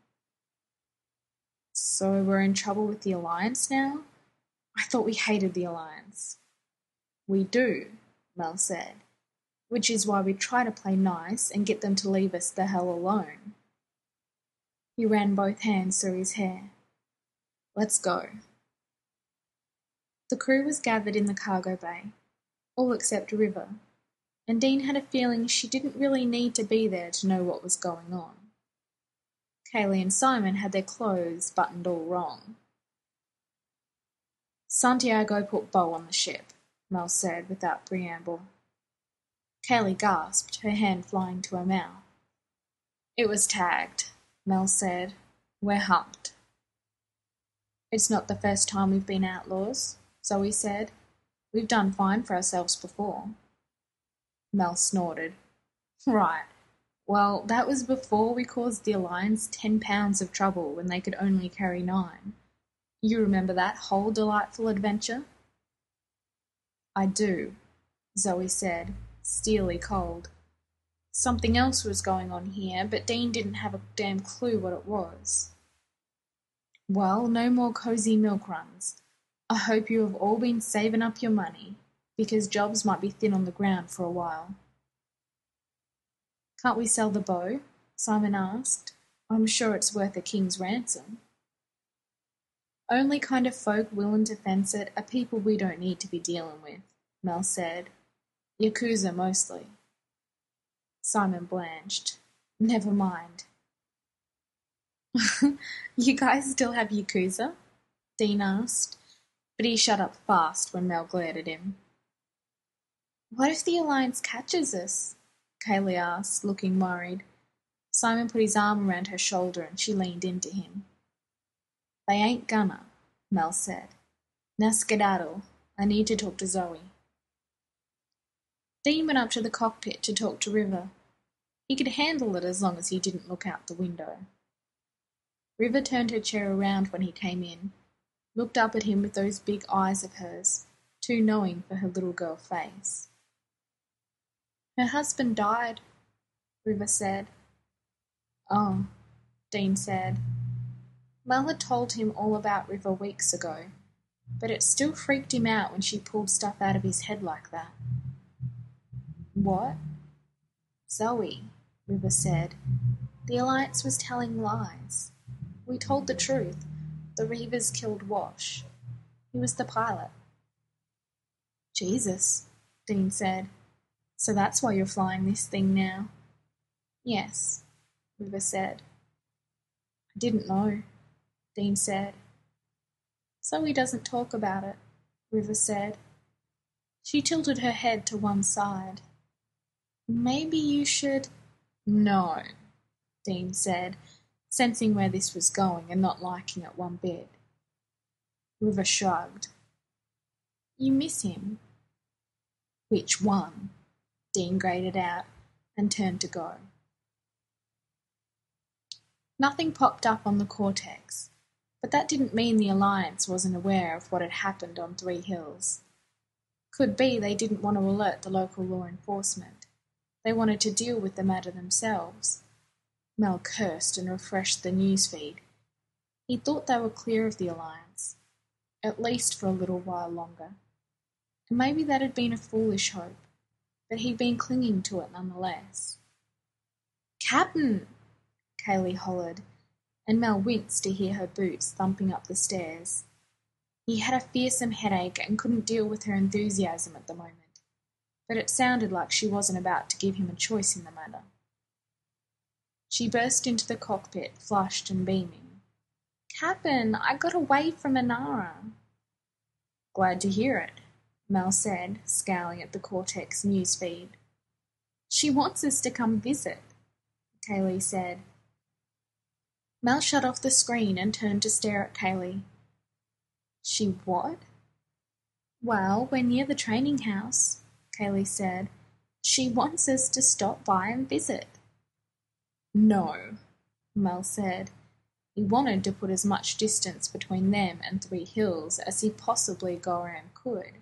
"So we're in trouble with the Alliance now? I thought we hated the Alliance." "We do," Mel said, "which is why we try to play nice and get them to leave us the hell alone." He ran both hands through his hair. "Let's go." The crew was gathered in the cargo bay, all except River, and Dean had a feeling she didn't really need to be there to know what was going on. Kaylee and Simon had their clothes buttoned all wrong. "Santiago put Bo on the ship," Mel said without preamble. Kaylee gasped, her hand flying to her mouth. "It was tagged," Mel said. "We're humped." "It's not the first time we've been outlaws," Zoe said. "We've done fine for ourselves before." Mel snorted. "Right. Well, that was before we caused the Alliance 10 pounds of trouble when they could only carry 9. You remember that whole delightful adventure?" "I do," Zoe said, steely cold. Something else was going on here, but Dean didn't have a damn clue what it was. "Well, no more cozy milk runs. I hope you have all been saving up your money, because jobs might be thin on the ground for a while." "Can't we sell the bow?" Simon asked. "I'm sure it's worth a king's ransom." "Only kind of folk willing to fence it are people we don't need to be dealing with," Mel said. "Yakuza mostly." Simon blanched. "Never mind." "You guys still have Yakuza?" Dean asked, but he shut up fast when Mel glared at him. "What if the Alliance catches us?" Kaylee asked, looking worried. Simon put his arm around her shoulder and she leaned into him. "They ain't gonna," Mel said. "Now skedaddle. I need to talk to Zoe." Dean went up to the cockpit to talk to River. He could handle it as long as he didn't look out the window. River turned her chair around when he came in, looked up at him with those big eyes of hers, too knowing for her little girl face. "Her husband died," River said. "Oh." Dean said. Mel had told him all about River weeks ago, but it still freaked him out when she pulled stuff out of his head like that. What? Zoe, River said. The Alliance was telling lies. We told the truth. The Reavers killed Wash. He was the pilot. Jesus, Dean said. So that's why you're flying this thing now? Yes, River said. I didn't know, Dean said. Zoe doesn't talk about it, River said. She tilted her head to one side. Maybe you should... No, Dean said, sensing where this was going and not liking it one bit. River shrugged. You miss him? Which one? Dean grated out and turned to go. Nothing popped up on the Cortex, but that didn't mean the Alliance wasn't aware of what had happened on Three Hills. Could be they didn't want to alert the local law enforcement. They wanted to deal with the matter themselves. Mel cursed and refreshed the newsfeed. He thought they were clear of the Alliance, at least for a little while longer. And maybe that had been a foolish hope, but he'd been clinging to it nonetheless. Captain! Kaylee hollered, and Mel winced to hear her boots thumping up the stairs. He had a fearsome headache and couldn't deal with her enthusiasm at the moment, but it sounded like she wasn't about to give him a choice in the matter. She burst into the cockpit, flushed and beaming. Captain, I got away from Inara. Glad to hear it, Mel said, scowling at the Cortex newsfeed. She wants us to come visit, Kaylee said. Mel shut off the screen and turned to stare at Kaylee. She what? Well, we're near the training house, Kaylee said. She wants us to stop by and visit. No, Mel said. He wanted to put as much distance between them and Three Hills as he possibly go around could.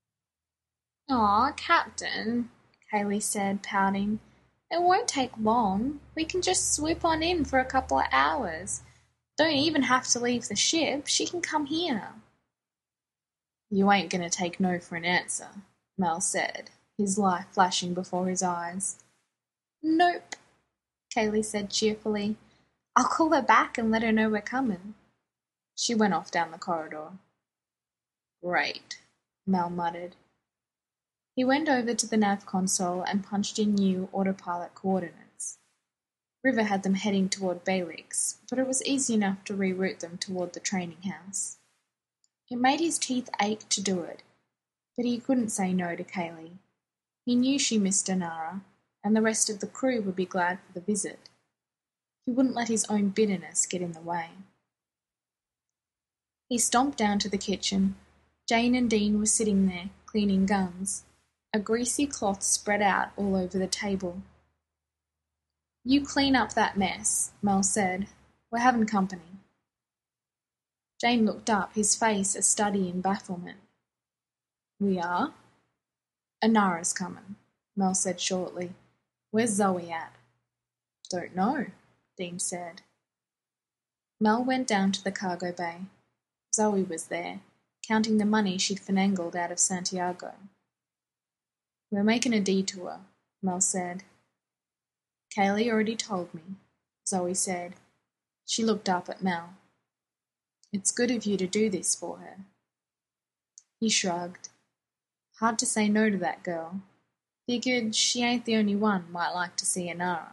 Aw, Captain, Kaylee said, pouting. It won't take long. We can just swoop on in for a couple of hours. Don't even have to leave the ship. She can come here. You ain't gonna take no for an answer, Mel said, his life flashing before his eyes. Nope, Kaylee said cheerfully. I'll call her back and let her know we're coming. She went off down the corridor. Great, Mel muttered. He went over to the nav console and punched in new autopilot coordinates. River had them heading toward Balix, but it was easy enough to reroute them toward the training house. It made his teeth ache to do it, but he couldn't say no to Kaylee. He knew she missed Inara, and the rest of the crew would be glad for the visit. He wouldn't let his own bitterness get in the way. He stomped down to the kitchen. Jane and Dean were sitting there, cleaning guns, a greasy cloth spread out all over the table. You clean up that mess, Mel said. We're having company. Jane looked up, his face a study in bafflement. We are? Inara's coming, Mel said shortly. Where's Zoe at? Don't know, Dean said. Mel went down to the cargo bay. Zoe was there, counting the money she'd finagled out of Santiago. We're making a detour, Mel said. Kaylee already told me, Zoe said. She looked up at Mel. It's good of you to do this for her. He shrugged. Hard to say no to that girl. Figured she ain't the only one might like to see Inara.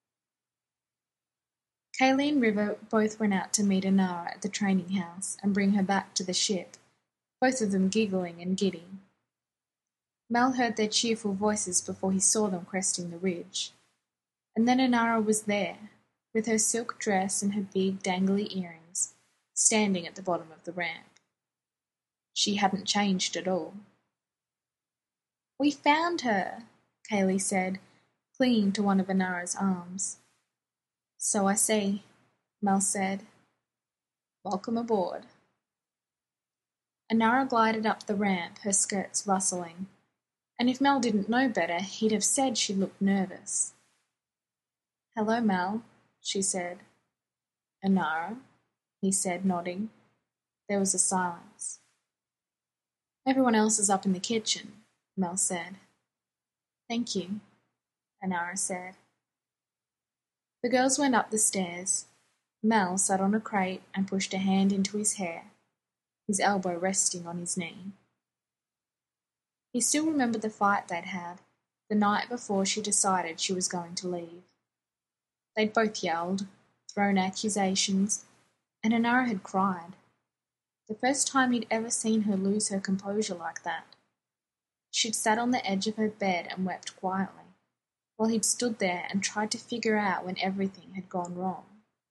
Kaylee and River both went out to meet Inara at the training house and bring her back to the ship, both of them giggling and giddy. Mel heard their cheerful voices before he saw them cresting the ridge. And then Inara was there, with her silk dress and her big dangly earrings, standing at the bottom of the ramp. She hadn't changed at all. We found her, Kaylee said, clinging to one of Inara's arms. So I see, Mel said. Welcome aboard. Inara glided up the ramp, her skirts rustling, and if Mel didn't know better, he'd have said she looked nervous. Hello, Mel, she said. Anara, he said, nodding. There was a silence. Everyone else is up in the kitchen, Mel said. Thank you, Anara said. The girls went up the stairs. Mel sat on a crate and pushed a hand into his hair, his elbow resting on his knee. He still remembered the fight they'd had, the night before she decided she was going to leave. They'd both yelled, thrown accusations, and Anara had cried. The first time he'd ever seen her lose her composure like that. She'd sat on the edge of her bed and wept quietly, while he'd stood there and tried to figure out when everything had gone wrong.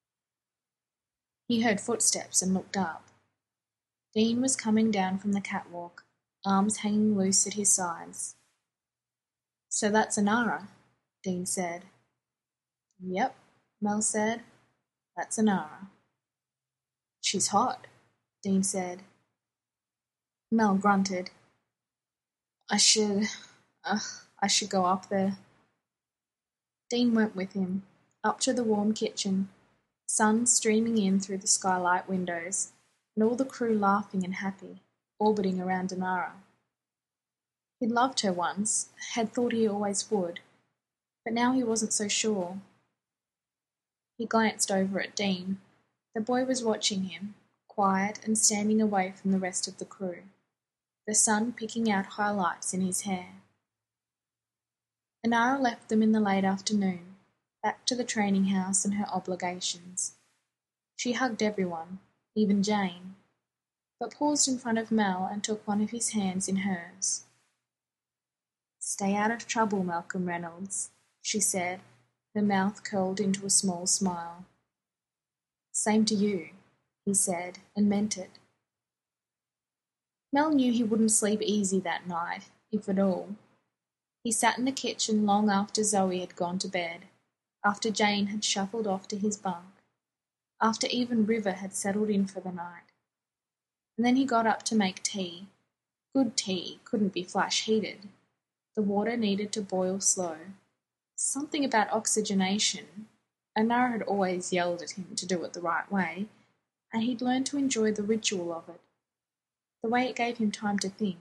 He heard footsteps and looked up. Dean was coming down from the catwalk, arms hanging loose at his sides. So that's Anara, Dean said. Yep, Mel said. That's Anara. She's hot, Dean said. Mel grunted. I should go up there. Dean went with him, up to the warm kitchen, sun streaming in through the skylight windows, and all the crew laughing and happy, orbiting around Anara. He'd loved her once, had thought he always would, but now he wasn't so sure. He glanced over at Dean. The boy was watching him, quiet and standing away from the rest of the crew, the sun picking out highlights in his hair. Anara left them in the late afternoon, back to the training house and her obligations. She hugged everyone, even Jane, but paused in front of Mel and took one of his hands in hers. Stay out of trouble, Malcolm Reynolds, she said, her mouth curled into a small smile. Same to you, he said, and meant it. Mel knew he wouldn't sleep easy that night, if at all. He sat in the kitchen long after Zoe had gone to bed, after Jane had shuffled off to his bunk, after even River had settled in for the night. And then he got up to make tea. Good tea couldn't be flash heated. The water needed to boil slow. Something about oxygenation. Anara had always yelled at him to do it the right way, and he'd learned to enjoy the ritual of it, the way it gave him time to think.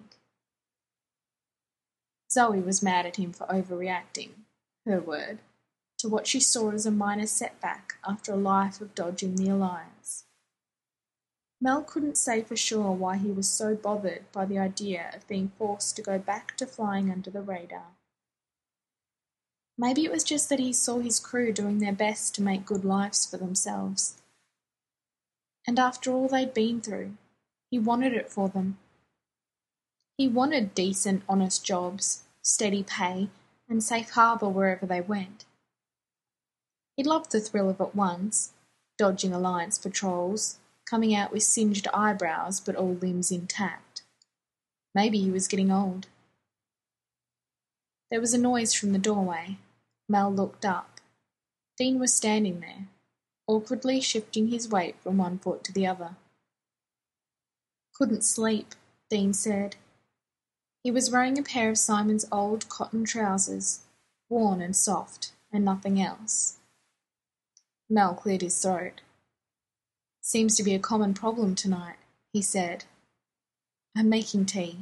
Zoe was mad at him for overreacting, her word, to what she saw as a minor setback after a life of dodging the Alliance. Mel couldn't say for sure why he was so bothered by the idea of being forced to go back to flying under the radar. Maybe it was just that he saw his crew doing their best to make good lives for themselves. And after all they'd been through, he wanted it for them. He wanted decent, honest jobs, steady pay, and safe harbour wherever they went. He loved the thrill of it once, dodging Alliance patrols, coming out with singed eyebrows but all limbs intact. Maybe he was getting old. There was a noise from the doorway. Mel looked up. Dean was standing there, awkwardly shifting his weight from one foot to the other. Couldn't sleep, Dean said. He was wearing a pair of Simon's old cotton trousers, worn and soft, and nothing else. Mel cleared his throat. Seems to be a common problem tonight, he said. I'm making tea.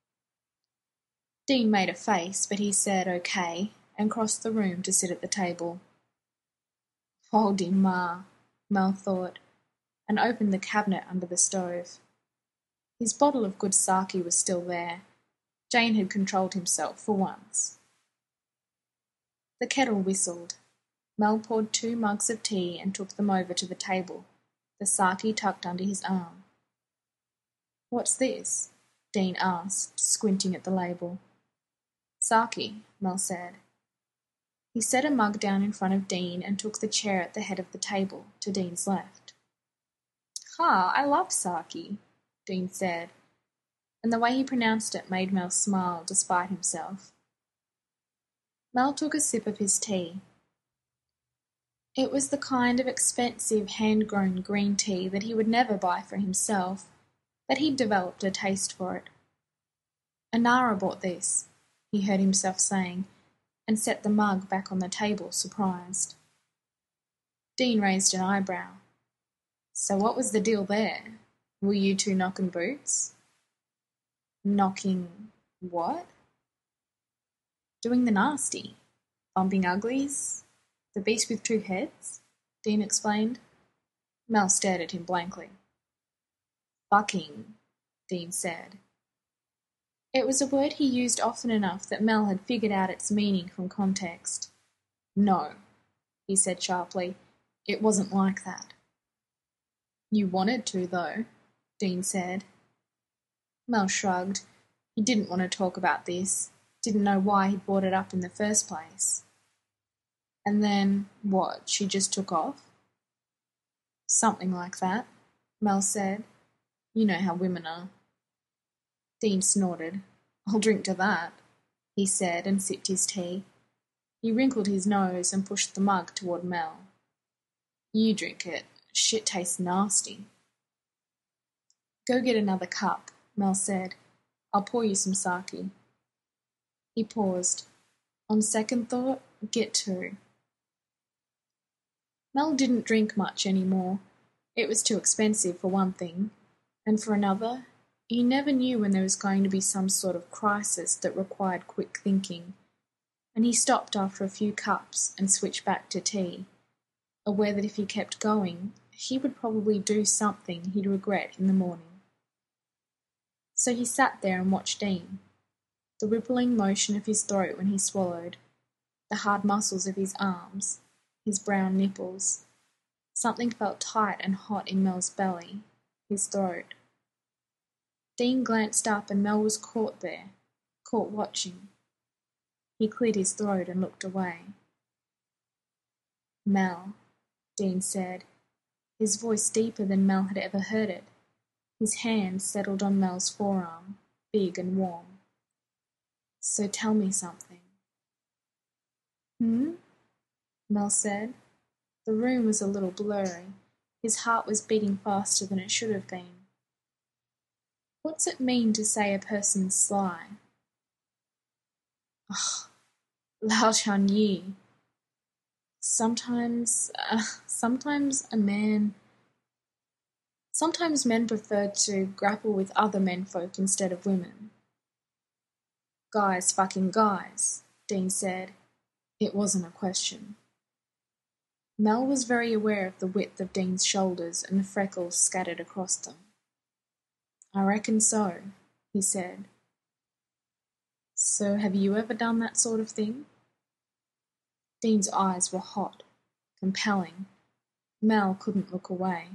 Dean made a face, but he said okay, and crossed the room to sit at the table. Holy ma, Mel thought, and opened the cabinet under the stove. His bottle of good sake was still there. Jane had controlled himself for once. The kettle whistled. Mel poured 2 mugs of tea and took them over to the table, the sake tucked under his arm. What's this? Dean asked, squinting at the label. Sake, Mel said. He set a mug down in front of Dean and took the chair at the head of the table, to Dean's left. I love sake, Dean said, and the way he pronounced it made Mel smile despite himself. Mel took a sip of his tea. It was the kind of expensive hand-grown green tea that he would never buy for himself, but he'd developed a taste for it. Anara bought this, he heard himself saying, and set the mug back on the table, surprised. Dean raised an eyebrow. So what was the deal there? Were you two knocking boots? Knocking what? Doing the nasty. Bumping uglies? The beast with two heads? Dean explained. Mel stared at him blankly. Fucking, Dean said. It was a word he used often enough that Mel had figured out its meaning from context. No, he said sharply. It wasn't like that. You wanted to, though, Dean said. Mel shrugged. He didn't want to talk about this. Didn't know why he'd brought it up in the first place. And then, what, she just took off? Something like that, Mel said. You know how women are. Dean snorted. I'll drink to that, he said, and sipped his tea. He wrinkled his nose and pushed the mug toward Mel. You drink it. Shit tastes nasty. Go get another cup, Mel said. I'll pour you some sake. He paused. On second thought, get two. Mel didn't drink much anymore. It was too expensive, for one thing, and for another, you never knew when there was going to be some sort of crisis that required quick thinking, and he stopped after a few cups and switched back to tea, aware that if he kept going, he would probably do something he'd regret in the morning. So he sat there and watched Dean, the rippling motion of his throat when he swallowed, the hard muscles of his arms, his brown nipples. Something felt tight and hot in Mel's belly, his throat. Dean glanced up and Mel was caught there, caught watching. He cleared his throat and looked away. Mel, Dean said, his voice deeper than Mel had ever heard it. His hand settled on Mel's forearm, big and warm. So tell me something. Mel said. The room was a little blurry. His heart was beating faster than it should have been. What's it mean to say a person's sly? Ugh, Lao Chan Yi. Sometimes men prefer to grapple with other menfolk instead of women. Guys fucking guys, Dean said. It wasn't a question. Mel was very aware of the width of Dean's shoulders and the freckles scattered across them. I reckon so, he said. So have you ever done that sort of thing? Dean's eyes were hot, compelling. Mel couldn't look away.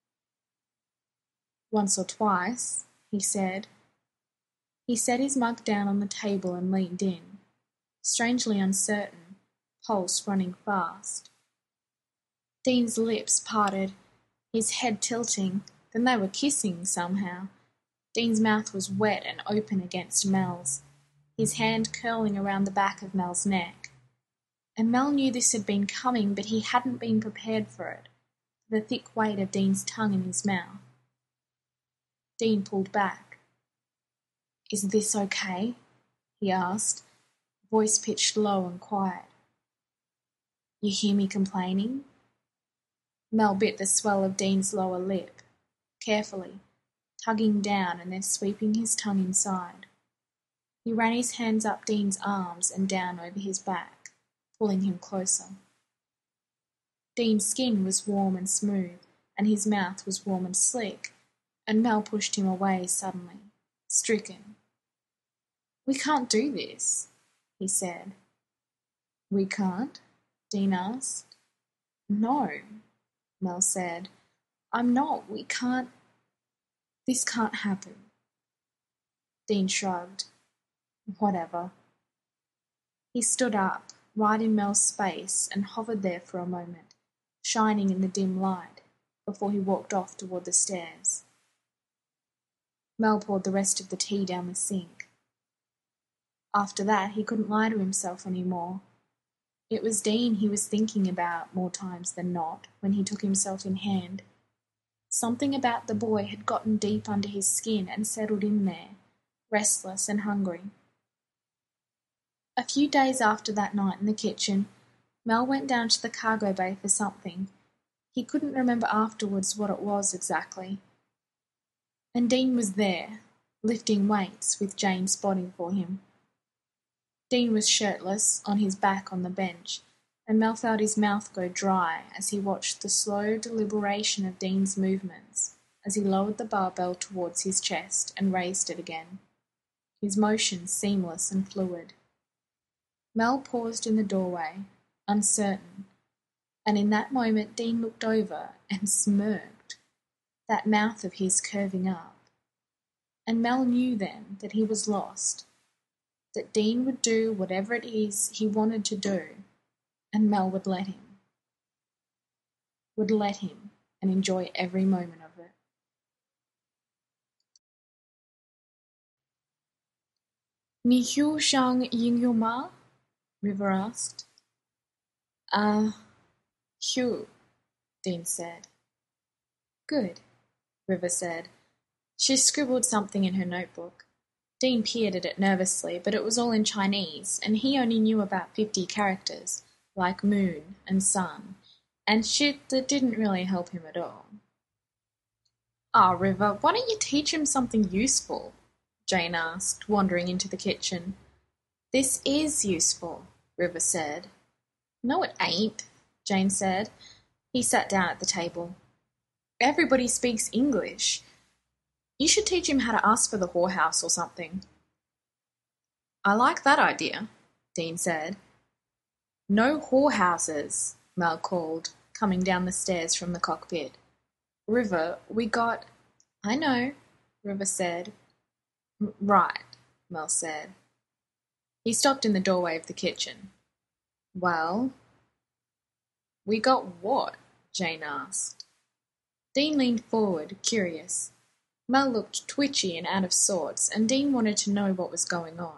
Once or twice, he said. He set his mug down on the table and leaned in, strangely uncertain, pulse running fast. Dean's lips parted, his head tilting, then they were kissing somehow. Dean's mouth was wet and open against Mel's, his hand curling around the back of Mel's neck. And Mel knew this had been coming, but he hadn't been prepared for it, the thick weight of Dean's tongue in his mouth. Dean pulled back. Is this okay? He asked, voice pitched low and quiet. You hear me complaining? Mel bit the swell of Dean's lower lip, carefully, tugging down and then sweeping his tongue inside. He ran his hands up Dean's arms and down over his back, pulling him closer. Dean's skin was warm and smooth, and his mouth was warm and slick, and Mel pushed him away suddenly, stricken. We can't do this, he said. We can't? Dean asked. No, Mel said. We can't. This can't happen. Dean shrugged. Whatever. He stood up, right in Mel's space, and hovered there for a moment, shining in the dim light, before he walked off toward the stairs. Mel poured the rest of the tea down the sink. After that, he couldn't lie to himself any more. It was Dean he was thinking about more times than not when he took himself in hand. Something about the boy had gotten deep under his skin and settled in there, restless and hungry. A few days after that night in the kitchen, Mel went down to the cargo bay for something, He couldn't remember afterwards what it was exactly. And Dean was there, lifting weights with Jane spotting for him. Dean was shirtless, on his back on the bench, and Mel felt his mouth go dry as he watched the slow deliberation of Dean's movements as he lowered the barbell towards his chest and raised it again, his motions seamless and fluid. Mel paused in the doorway, uncertain, and in that moment Dean looked over and smirked, that mouth of his curving up. And Mel knew then that he was lost, that Dean would do whatever it is he wanted to do, and Mel would let him and enjoy every moment of it. Ni hu shang ying yu ma? River asked. Hu, Dean said. Good, River said. She scribbled something in her notebook. Dean peered at it nervously, but it was all in Chinese, and he only knew about 50 characters, like moon and sun, and shit that didn't really help him at all. River, why don't you teach him something useful? Jane asked, wandering into the kitchen. This is useful, River said. No, it ain't, Jane said. He sat down at the table. Everybody speaks English. You should teach him how to ask for the whorehouse or something. I like that idea, Dean said. No whorehouses, Mel called, coming down the stairs from the cockpit. River, we got... I know, River said. Right, Mel said. He stopped in the doorway of the kitchen. Well? We got what? Jane asked. Dean leaned forward, curious. Mel looked twitchy and out of sorts, and Dean wanted to know what was going on.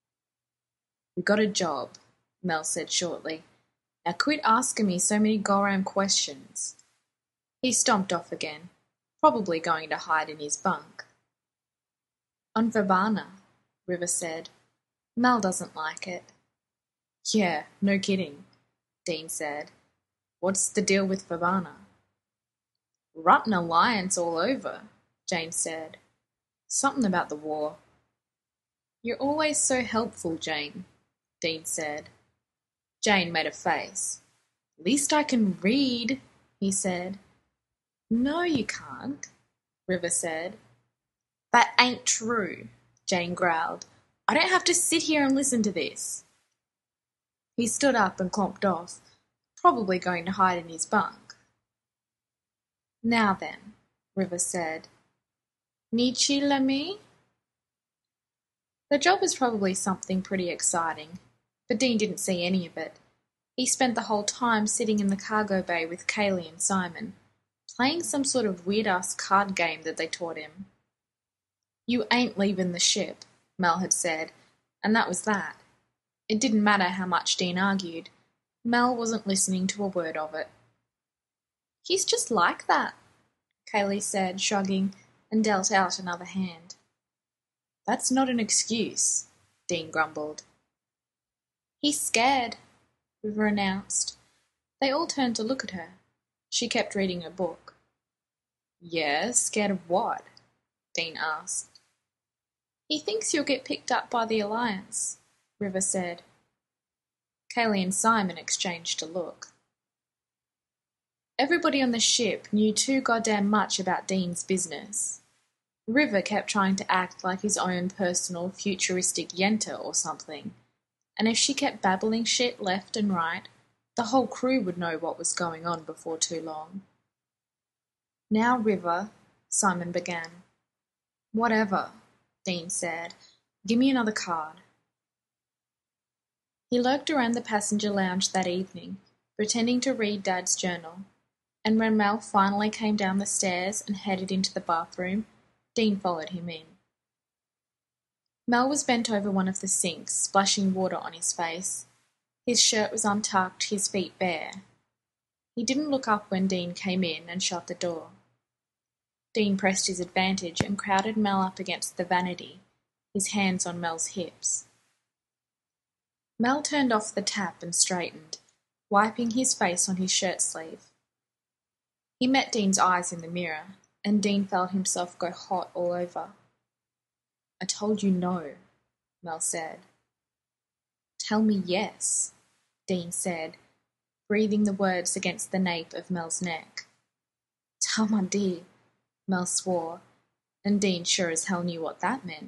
We got a job, Mel said shortly. Now quit asking me so many goram questions. He stomped off again, probably going to hide in his bunk. On Verbana, River said. Mel doesn't like it. Yeah, no kidding, Dean said. What's the deal with Verbana? Rotten alliance all over, Jane said. Something about the war. You're always so helpful, Jane, Dean said. Jane made a face. Least I can read, he said. No, you can't, River said. That ain't true, Jane growled. I don't have to sit here and listen to this. He stood up and clomped off, probably going to hide in his bunk. Now then, River said. Nichi l'ami? The job was probably something pretty exciting, but Dean didn't see any of it. He spent the whole time sitting in the cargo bay with Kaylee and Simon, playing some sort of weird-ass card game that they taught him. You ain't leaving the ship, Mel had said, and that was that. It didn't matter how much Dean argued. Mel wasn't listening to a word of it. He's just like that, Kaylee said, shrugging, and dealt out another hand. That's not an excuse, Dean grumbled. He's scared, River announced. They all turned to look at her. She kept reading her book. Yeah, scared of what? Dean asked. He thinks you'll get picked up by the Alliance, River said. Kaylee and Simon exchanged a look. Everybody on the ship knew too goddamn much about Dean's business. River kept trying to act like his own personal futuristic Yenta or something, and if she kept babbling shit left and right, the whole crew would know what was going on before too long. Now, River, Simon began. Whatever, Dean said. Give me another card. He lurked around the passenger lounge that evening, pretending to read Dad's journal, and when Mel finally came down the stairs and headed into the bathroom, Dean followed him in. Mel was bent over one of the sinks, splashing water on his face. His shirt was untucked, his feet bare. He didn't look up when Dean came in and shut the door. Dean pressed his advantage and crowded Mel up against the vanity, his hands on Mel's hips. Mel turned off the tap and straightened, wiping his face on his shirt sleeve. He met Dean's eyes in the mirror, and Dean felt himself go hot all over. "I told you no," Mel said. "Tell me yes," Dean said, breathing the words against the nape of Mel's neck. "Tell my dear," Mel swore, and Dean sure as hell knew what that meant.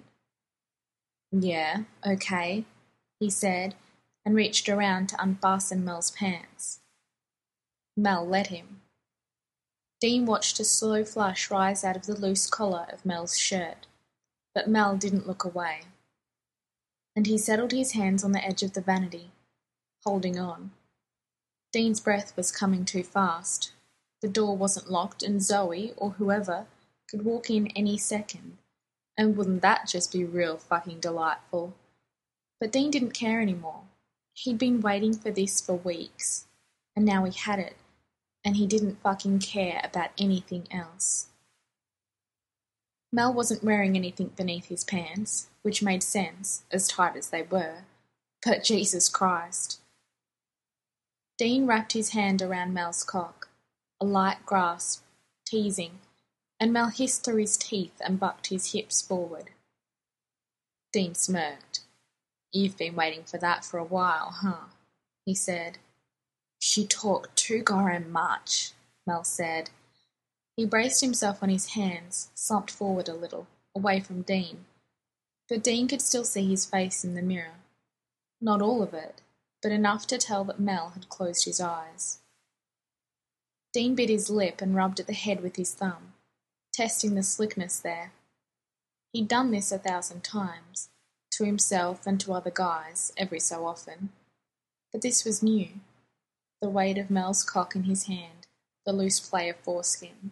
"Yeah, okay," he said, and reached around to unfasten Mel's pants. Mel let him. Dean watched a slow flush rise out of the loose collar of Mel's shirt, but Mel didn't look away. And he settled his hands on the edge of the vanity, holding on. Dean's breath was coming too fast. The door wasn't locked, and Zoe, or whoever, could walk in any second. And wouldn't that just be real fucking delightful? But Dean didn't care anymore. He'd been waiting for this for weeks, and now he had it, and he didn't fucking care about anything else. Mel wasn't wearing anything beneath his pants, which made sense, as tight as they were, but Jesus Christ. Dean wrapped his hand around Mel's cock, a light grasp, teasing, and Mel hissed through his teeth and bucked his hips forward. Dean smirked. "You've been waiting for that for a while, huh?" he said. "She talked too goddamn much," Mel said. He braced himself on his hands, slumped forward a little, away from Dean. But Dean could still see his face in the mirror. Not all of it, but enough to tell that Mel had closed his eyes. Dean bit his lip and rubbed at the head with his thumb, testing the slickness there. He'd done this 1,000 times, to himself and to other guys, every so often. But this was new. The weight of Mel's cock in his hand, the loose play of foreskin.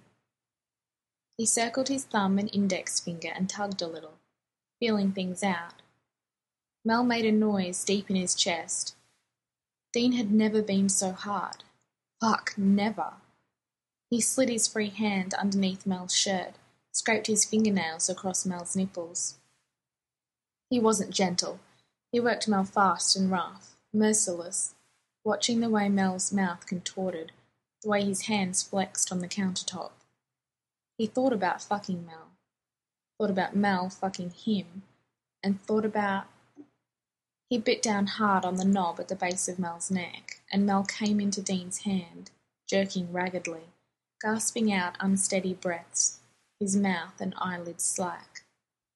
He circled his thumb and index finger and tugged a little, feeling things out. Mel made a noise deep in his chest. Dean had never been so hard. Fuck, never. He slid his free hand underneath Mel's shirt, scraped his fingernails across Mel's nipples. He wasn't gentle. He worked Mel fast and rough, merciless, watching the way Mel's mouth contorted, the way his hands flexed on the countertop. He thought about fucking Mel, thought about Mel fucking him, and thought about... He bit down hard on the knob at the base of Mel's neck, and Mel came into Dean's hand, jerking raggedly, gasping out unsteady breaths, his mouth and eyelids slack.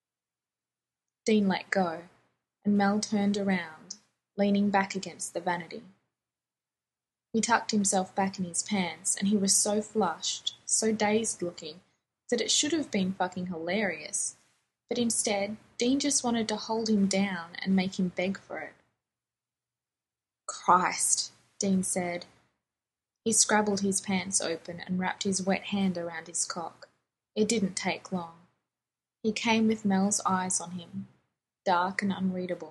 Dean let go, and Mel turned around, leaning back against the vanity. He tucked himself back in his pants, and he was so flushed, so dazed-looking, that it should have been fucking hilarious. But instead, Dean just wanted to hold him down and make him beg for it. "Christ," Dean said. He scrabbled his pants open and wrapped his wet hand around his cock. It didn't take long. He came with Mel's eyes on him, dark and unreadable.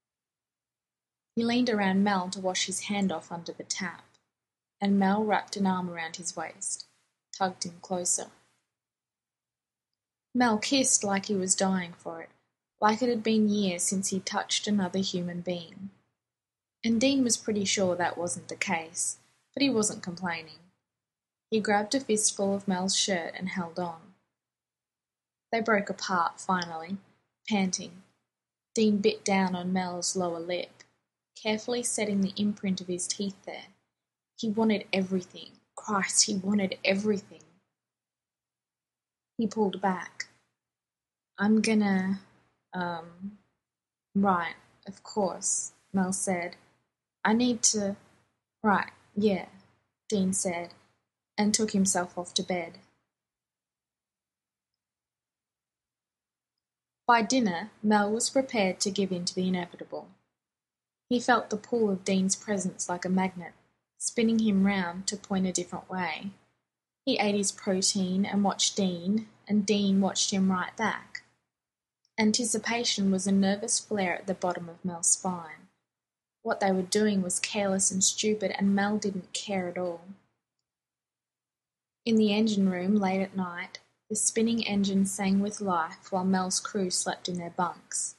He leaned around Mel to wash his hand off under the tap, and Mel wrapped an arm around his waist, tugged him closer. Mel kissed like he was dying for it, like it had been years since he'd touched another human being. And Dean was pretty sure that wasn't the case, but he wasn't complaining. He grabbed a fistful of Mel's shirt and held on. They broke apart finally, panting. Dean bit down on Mel's lower lip, carefully setting the imprint of his teeth there. He wanted everything. Christ, he wanted everything. He pulled back. "I'm gonna, right, of course," Mel said. "I need to..." "Right, yeah," Dean said, and took himself off to bed. By dinner, Mel was prepared to give in to the inevitable. He felt the pull of Dean's presence like a magnet, spinning him round to point a different way. He ate his protein and watched Dean, and Dean watched him right back. Anticipation was a nervous flare at the bottom of Mel's spine. What they were doing was careless and stupid, and Mel didn't care at all. In the engine room late at night, the spinning engine sang with life while Mel's crew slept in their bunks.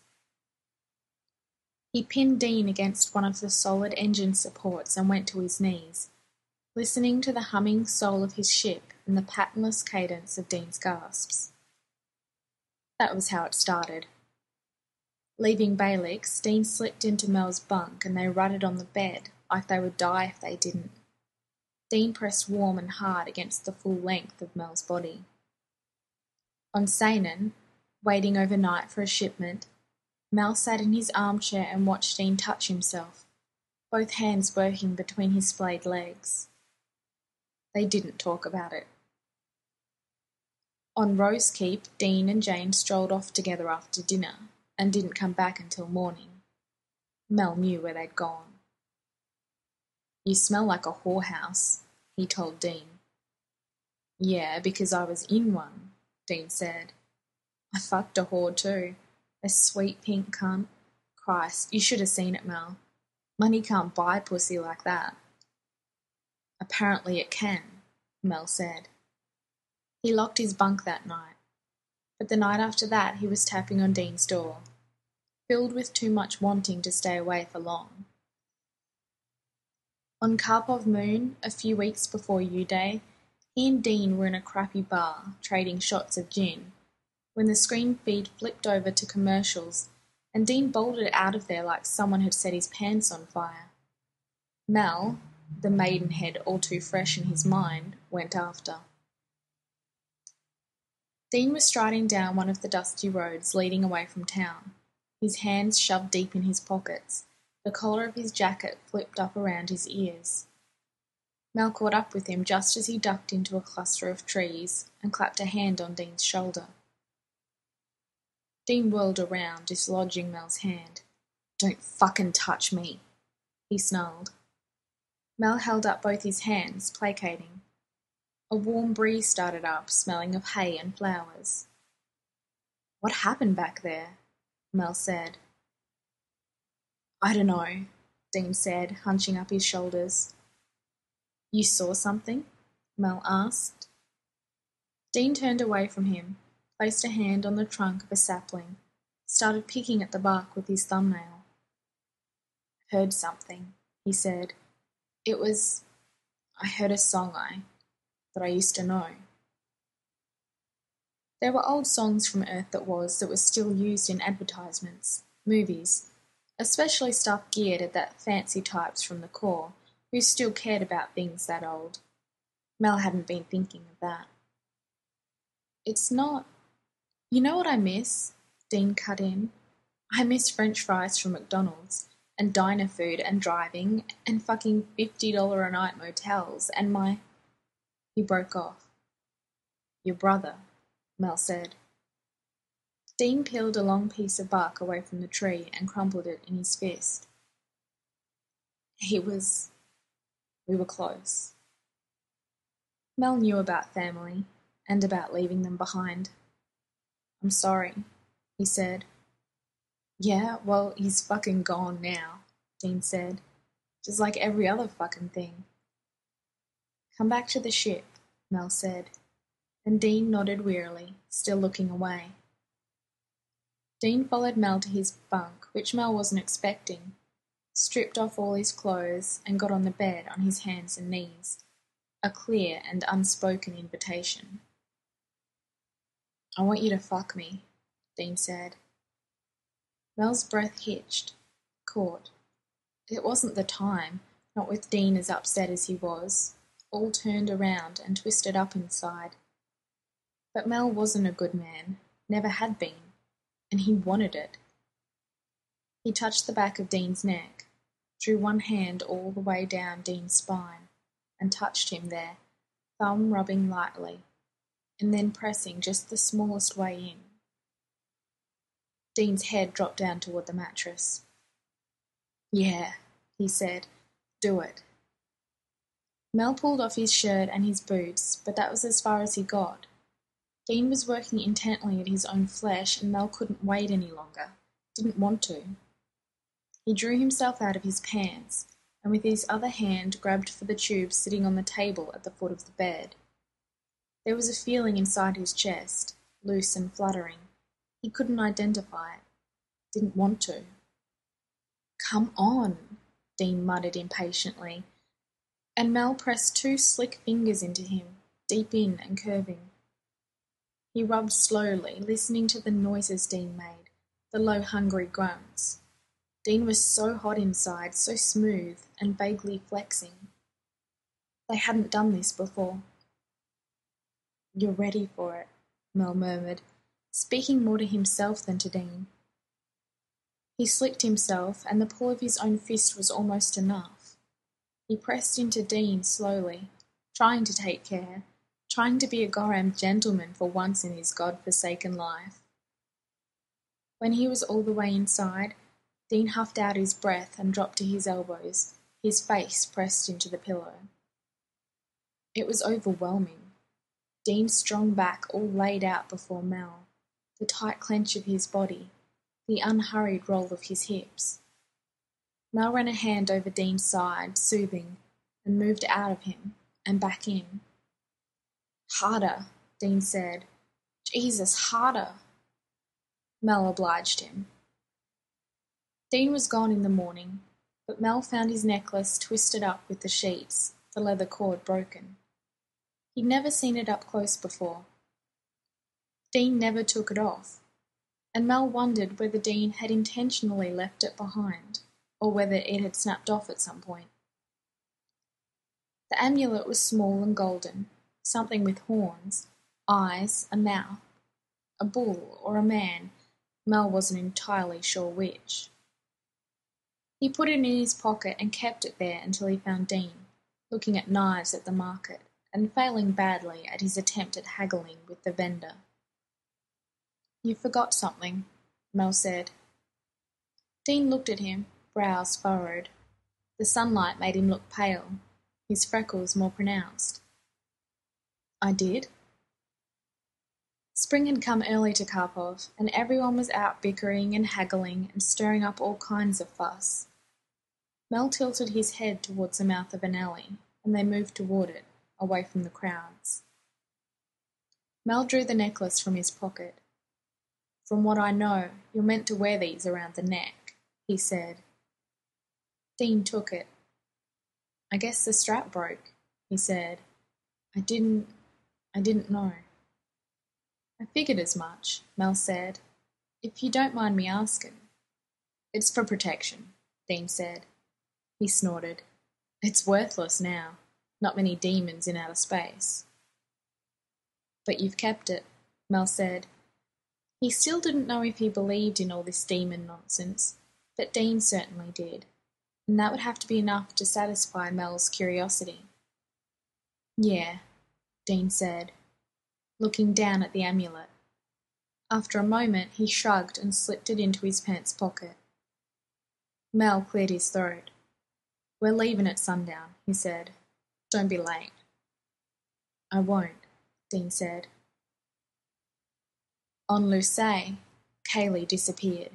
He pinned Dean against one of the solid engine supports and went to his knees, listening to the humming soul of his ship and the patternless cadence of Dean's gasps. That was how it started. Leaving Bailick's, Dean slipped into Mel's bunk and they rutted on the bed like they would die if they didn't. Dean pressed warm and hard against the full length of Mel's body. On Saanen, waiting overnight for a shipment, Mel sat in his armchair and watched Dean touch himself, both hands working between his splayed legs. They didn't talk about it. On Rose Keep, Dean and Jane strolled off together after dinner and didn't come back until morning. Mel knew where they'd gone. "You smell like a whorehouse," he told Dean. "Yeah, because I was in one," Dean said. "I fucked a whore too. A sweet pink cunt. Christ, you should have seen it, Mel. Money can't buy pussy like that." "Apparently it can," Mel said. He locked his bunk that night, but the night after that he was tapping on Dean's door, filled with too much wanting to stay away for long. On Karpov Moon, a few weeks before U-Day, he and Dean were in a crappy bar, trading shots of gin, when the screen feed flipped over to commercials and Dean bolted out of there like someone had set his pants on fire. Mel, the Maidenhead all too fresh in his mind, went after. Dean was striding down one of the dusty roads leading away from town, his hands shoved deep in his pockets, the collar of his jacket flipped up around his ears. Mel caught up with him just as he ducked into a cluster of trees and clapped a hand on Dean's shoulder. Dean whirled around, dislodging Mel's hand. "Don't fucking touch me," he snarled. Mel held up both his hands, placating. A warm breeze started up, smelling of hay and flowers. "What happened back there?" Mel said. "I don't know," Dean said, hunching up his shoulders. "You saw something?" Mel asked. Dean turned away from him, placed a hand on the trunk of a sapling, started picking at the bark with his thumbnail. "Heard something," he said. I heard a song that I used to know." There were old songs from Earth that were still used in advertisements, movies, especially stuff geared at that fancy types from the Corps who still cared about things that old. Mel hadn't been thinking of that. "It's not... You know what I miss?" Dean cut in. "I miss French fries from McDonald's, and diner food, and driving, and fucking $50 a night motels, and my..." He broke off. "Your brother," Mel said. Dean peeled a long piece of bark away from the tree and crumpled it in his fist. We were close." Mel knew about family, and about leaving them behind. "I'm sorry," he said. "Yeah, well, he's fucking gone now," Dean said. "Just like every other fucking thing." "Come back to the ship," Mel said, and Dean nodded wearily, still looking away. Dean followed Mel to his bunk, which Mel wasn't expecting, stripped off all his clothes, and got on the bed on his hands and knees, a clear and unspoken invitation. "I want you to fuck me," Dean said. Mel's breath hitched, caught. It wasn't the time, not with Dean as upset as he was, all turned around and twisted up inside. But Mel wasn't a good man, never had been, and he wanted it. He touched the back of Dean's neck, drew one hand all the way down Dean's spine, and touched him there, thumb rubbing lightly, and then pressing just the smallest way in. Dean's head dropped down toward the mattress. "Yeah," he said, "do it." Mel pulled off his shirt and his boots, but that was as far as he got. Dean was working intently at his own flesh, and Mel couldn't wait any longer, didn't want to. He drew himself out of his pants, and with his other hand grabbed for the tube sitting on the table at the foot of the bed. There was a feeling inside his chest, loose and fluttering. He couldn't identify it, didn't want to. "Come on," Dean muttered impatiently, and Mel pressed two slick fingers into him, deep in and curving. He rubbed slowly, listening to the noises Dean made, the low, hungry grunts. Dean was so hot inside, so smooth and vaguely flexing. They hadn't done this before. "You're ready for it," Mel murmured, speaking more to himself than to Dean. He slicked himself, and the pull of his own fist was almost enough. He pressed into Dean slowly, trying to take care, trying to be a goddamn gentleman for once in his god-forsaken life. When he was all the way inside, Dean huffed out his breath and dropped to his elbows, his face pressed into the pillow. It was overwhelming. Dean's strong back all laid out before Mel, the tight clench of his body, the unhurried roll of his hips. Mel ran a hand over Dean's side, soothing, and moved out of him, and back in. "Harder," Dean said. "Jesus, harder." Mel obliged him. Dean was gone in the morning, but Mel found his necklace twisted up with the sheets, the leather cord broken. He'd never seen it up close before. Dean never took it off, and Mel wondered whether Dean had intentionally left it behind, or whether it had snapped off at some point. The amulet was small and golden, something with horns, eyes, a mouth, a bull or a man, Mel wasn't entirely sure which. He put it in his pocket and kept it there until he found Dean, looking at knives at the market, and failing badly at his attempt at haggling with the vendor. "You forgot something," Mel said. Dean looked at him, brows furrowed. The sunlight made him look pale, his freckles more pronounced. "I did?" Spring had come early to Karpov, and everyone was out bickering and haggling and stirring up all kinds of fuss. Mel tilted his head towards the mouth of an alley, and they moved toward it, away from the crowds. Mel drew the necklace from his pocket. "From what I know, you're meant to wear these around the neck," he said. Dean took it. "I guess the strap broke," he said. I didn't know." "I figured as much," Mel said. "If you don't mind me asking." "It's for protection," Dean said. He snorted. "It's worthless now. Not many demons in outer space." "But you've kept it," Mel said. He still didn't know if he believed in all this demon nonsense, but Dean certainly did, and that would have to be enough to satisfy Mel's curiosity. "Yeah," Dean said, looking down at the amulet. After a moment he shrugged and slipped it into his pants pocket. Mel cleared his throat. "We're leaving at sundown," he said. "Don't be late." "I won't," Dean said. On Lucé, Kaylee disappeared.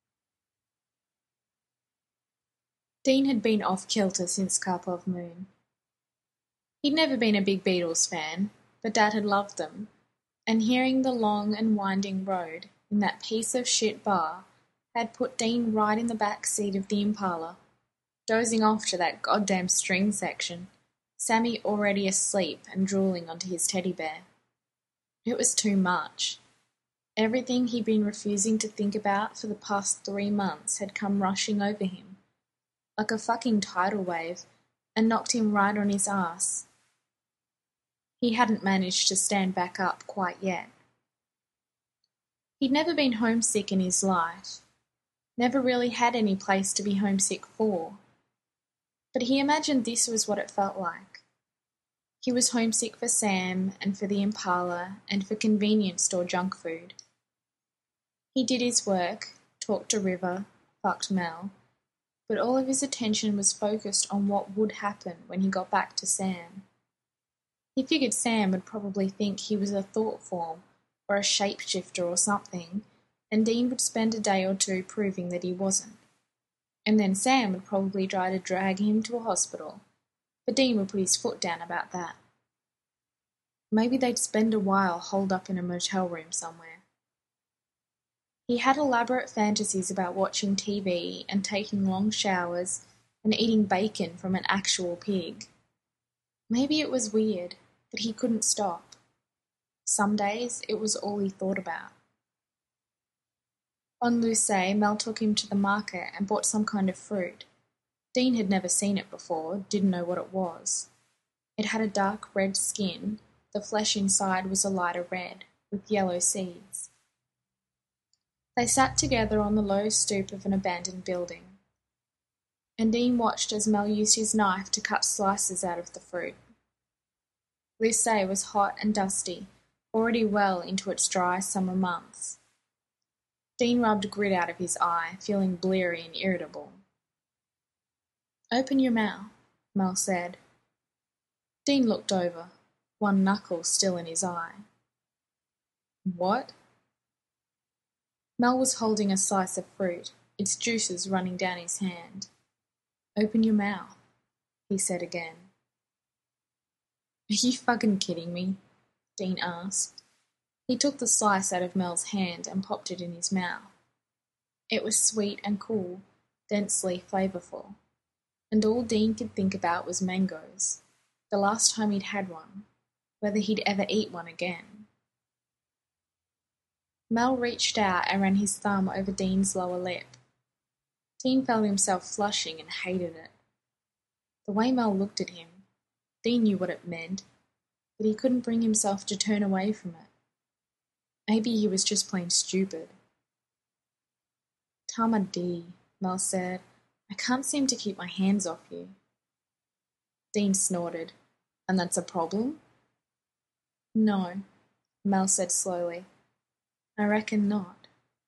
Dean had been off-kilter since Karpov Moon. He'd never been a big Beatles fan, but Dad had loved them, and hearing the long and winding road in that piece of shit bar had put Dean right in the back seat of the Impala, dozing off to that goddamn string section, Sammy already asleep and drooling onto his teddy bear. It was too much. Everything he'd been refusing to think about for the past 3 months had come rushing over him, like a fucking tidal wave, and knocked him right on his ass. He hadn't managed to stand back up quite yet. He'd never been homesick in his life, never really had any place to be homesick for, but he imagined this was what it felt like. He was homesick for Sam and for the Impala and for convenience store junk food. He did his work, talked to River, fucked Mel, but all of his attention was focused on what would happen when he got back to Sam. He figured Sam would probably think he was a thought form or a shapeshifter or something, and Dean would spend a day or two proving that he wasn't. And then Sam would probably try to drag him to a hospital, but Dean would put his foot down about that. Maybe they'd spend a while holed up in a motel room somewhere. He had elaborate fantasies about watching TV and taking long showers and eating bacon from an actual pig. Maybe it was weird, but he couldn't stop. Some days it was all he thought about. On Lucé, Mel took him to the market and bought some kind of fruit. Dean had never seen it before, didn't know what it was. It had a dark red skin, the flesh inside was a lighter red, with yellow seeds. They sat together on the low stoop of an abandoned building, and Dean watched as Mel used his knife to cut slices out of the fruit. Lucé was hot and dusty, already well into its dry summer months. Dean rubbed grit out of his eye, feeling bleary and irritable. "Open your mouth," Mel said. Dean looked over, one knuckle still in his eye. "What?" Mel was holding a slice of fruit, its juices running down his hand. "Open your mouth," he said again. "Are you fucking kidding me?" Dean asked. He took the slice out of Mel's hand and popped it in his mouth. It was sweet and cool, densely flavourful, and all Dean could think about was mangoes, the last time he'd had one, whether he'd ever eat one again. Mel reached out and ran his thumb over Dean's lower lip. Dean felt himself flushing and hated it. The way Mel looked at him, Dean knew what it meant, but he couldn't bring himself to turn away from it. Maybe he was just plain stupid. "Tama D," Mel said. "I can't seem to keep my hands off you." Dean snorted. "And that's a problem?" "No," Mel said slowly. "I reckon not."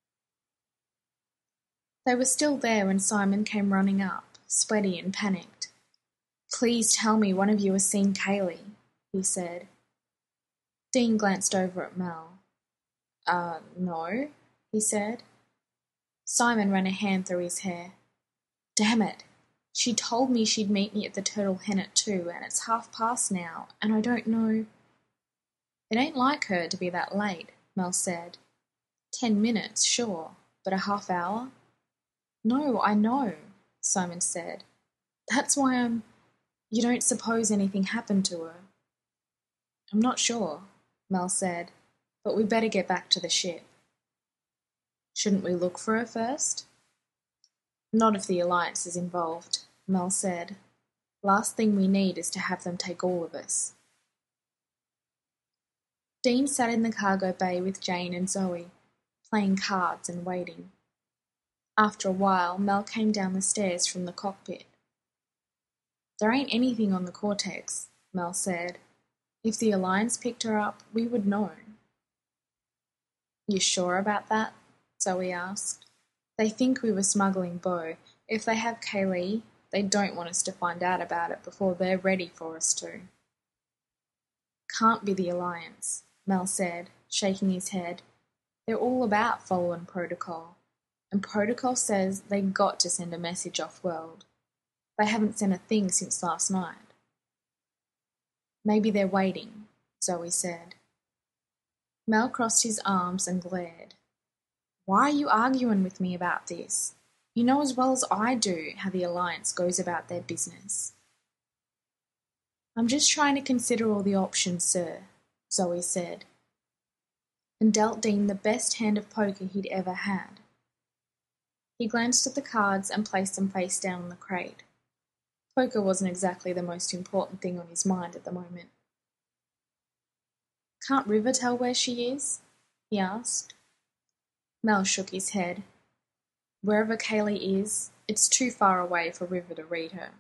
They were still there when Simon came running up, sweaty and panicked. "Please tell me one of you has seen Kaylee," he said. Dean glanced over at Mel. No," he said. Simon ran a hand through his hair. "Damn it! She told me she'd meet me at the Turtle Hen at 2, and it's past now, and I don't know—" "It ain't like her to be that late," Mel said. 10 minutes, sure, but a half hour?" "No, I know," Simon said. "That's why You don't suppose anything happened to her?" "I'm not sure," Mel said, "but we better get back to the ship." "Shouldn't we look for her first?" "Not if the Alliance is involved," Mel said. "Last thing we need is to have them take all of us." Dean sat in the cargo bay with Jane and Zoe, playing cards and waiting. After a while, Mel came down the stairs from the cockpit. "There ain't anything on the Cortex," Mel said. "If the Alliance picked her up, we would know." "You sure about that?" Zoe asked. "They think we were smuggling Bo. If they have Kaylee, they don't want us to find out about it before they're ready for us to." "Can't be the Alliance," Mel said, shaking his head. "They're all about following protocol, and protocol says they got to send a message off-world. They haven't sent a thing since last night." "Maybe they're waiting," Zoe said. Mel crossed his arms and glared. "Why are you arguing with me about this? You know as well as I do how the Alliance goes about their business." "I'm just trying to consider all the options, sir," Zoe said, and dealt Dean the best hand of poker he'd ever had. He glanced at the cards and placed them face down on the crate. Poker wasn't exactly the most important thing on his mind at the moment. "Can't River tell where she is?" he asked. Mel shook his head. "Wherever Kaylee is, it's too far away for River to read her."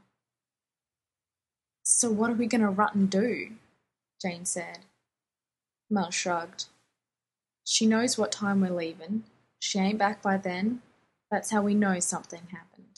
"So what are we going to rut and do?" Jane said. Mel shrugged. "She knows what time we're leaving. She ain't back by then. That's how we know something happened."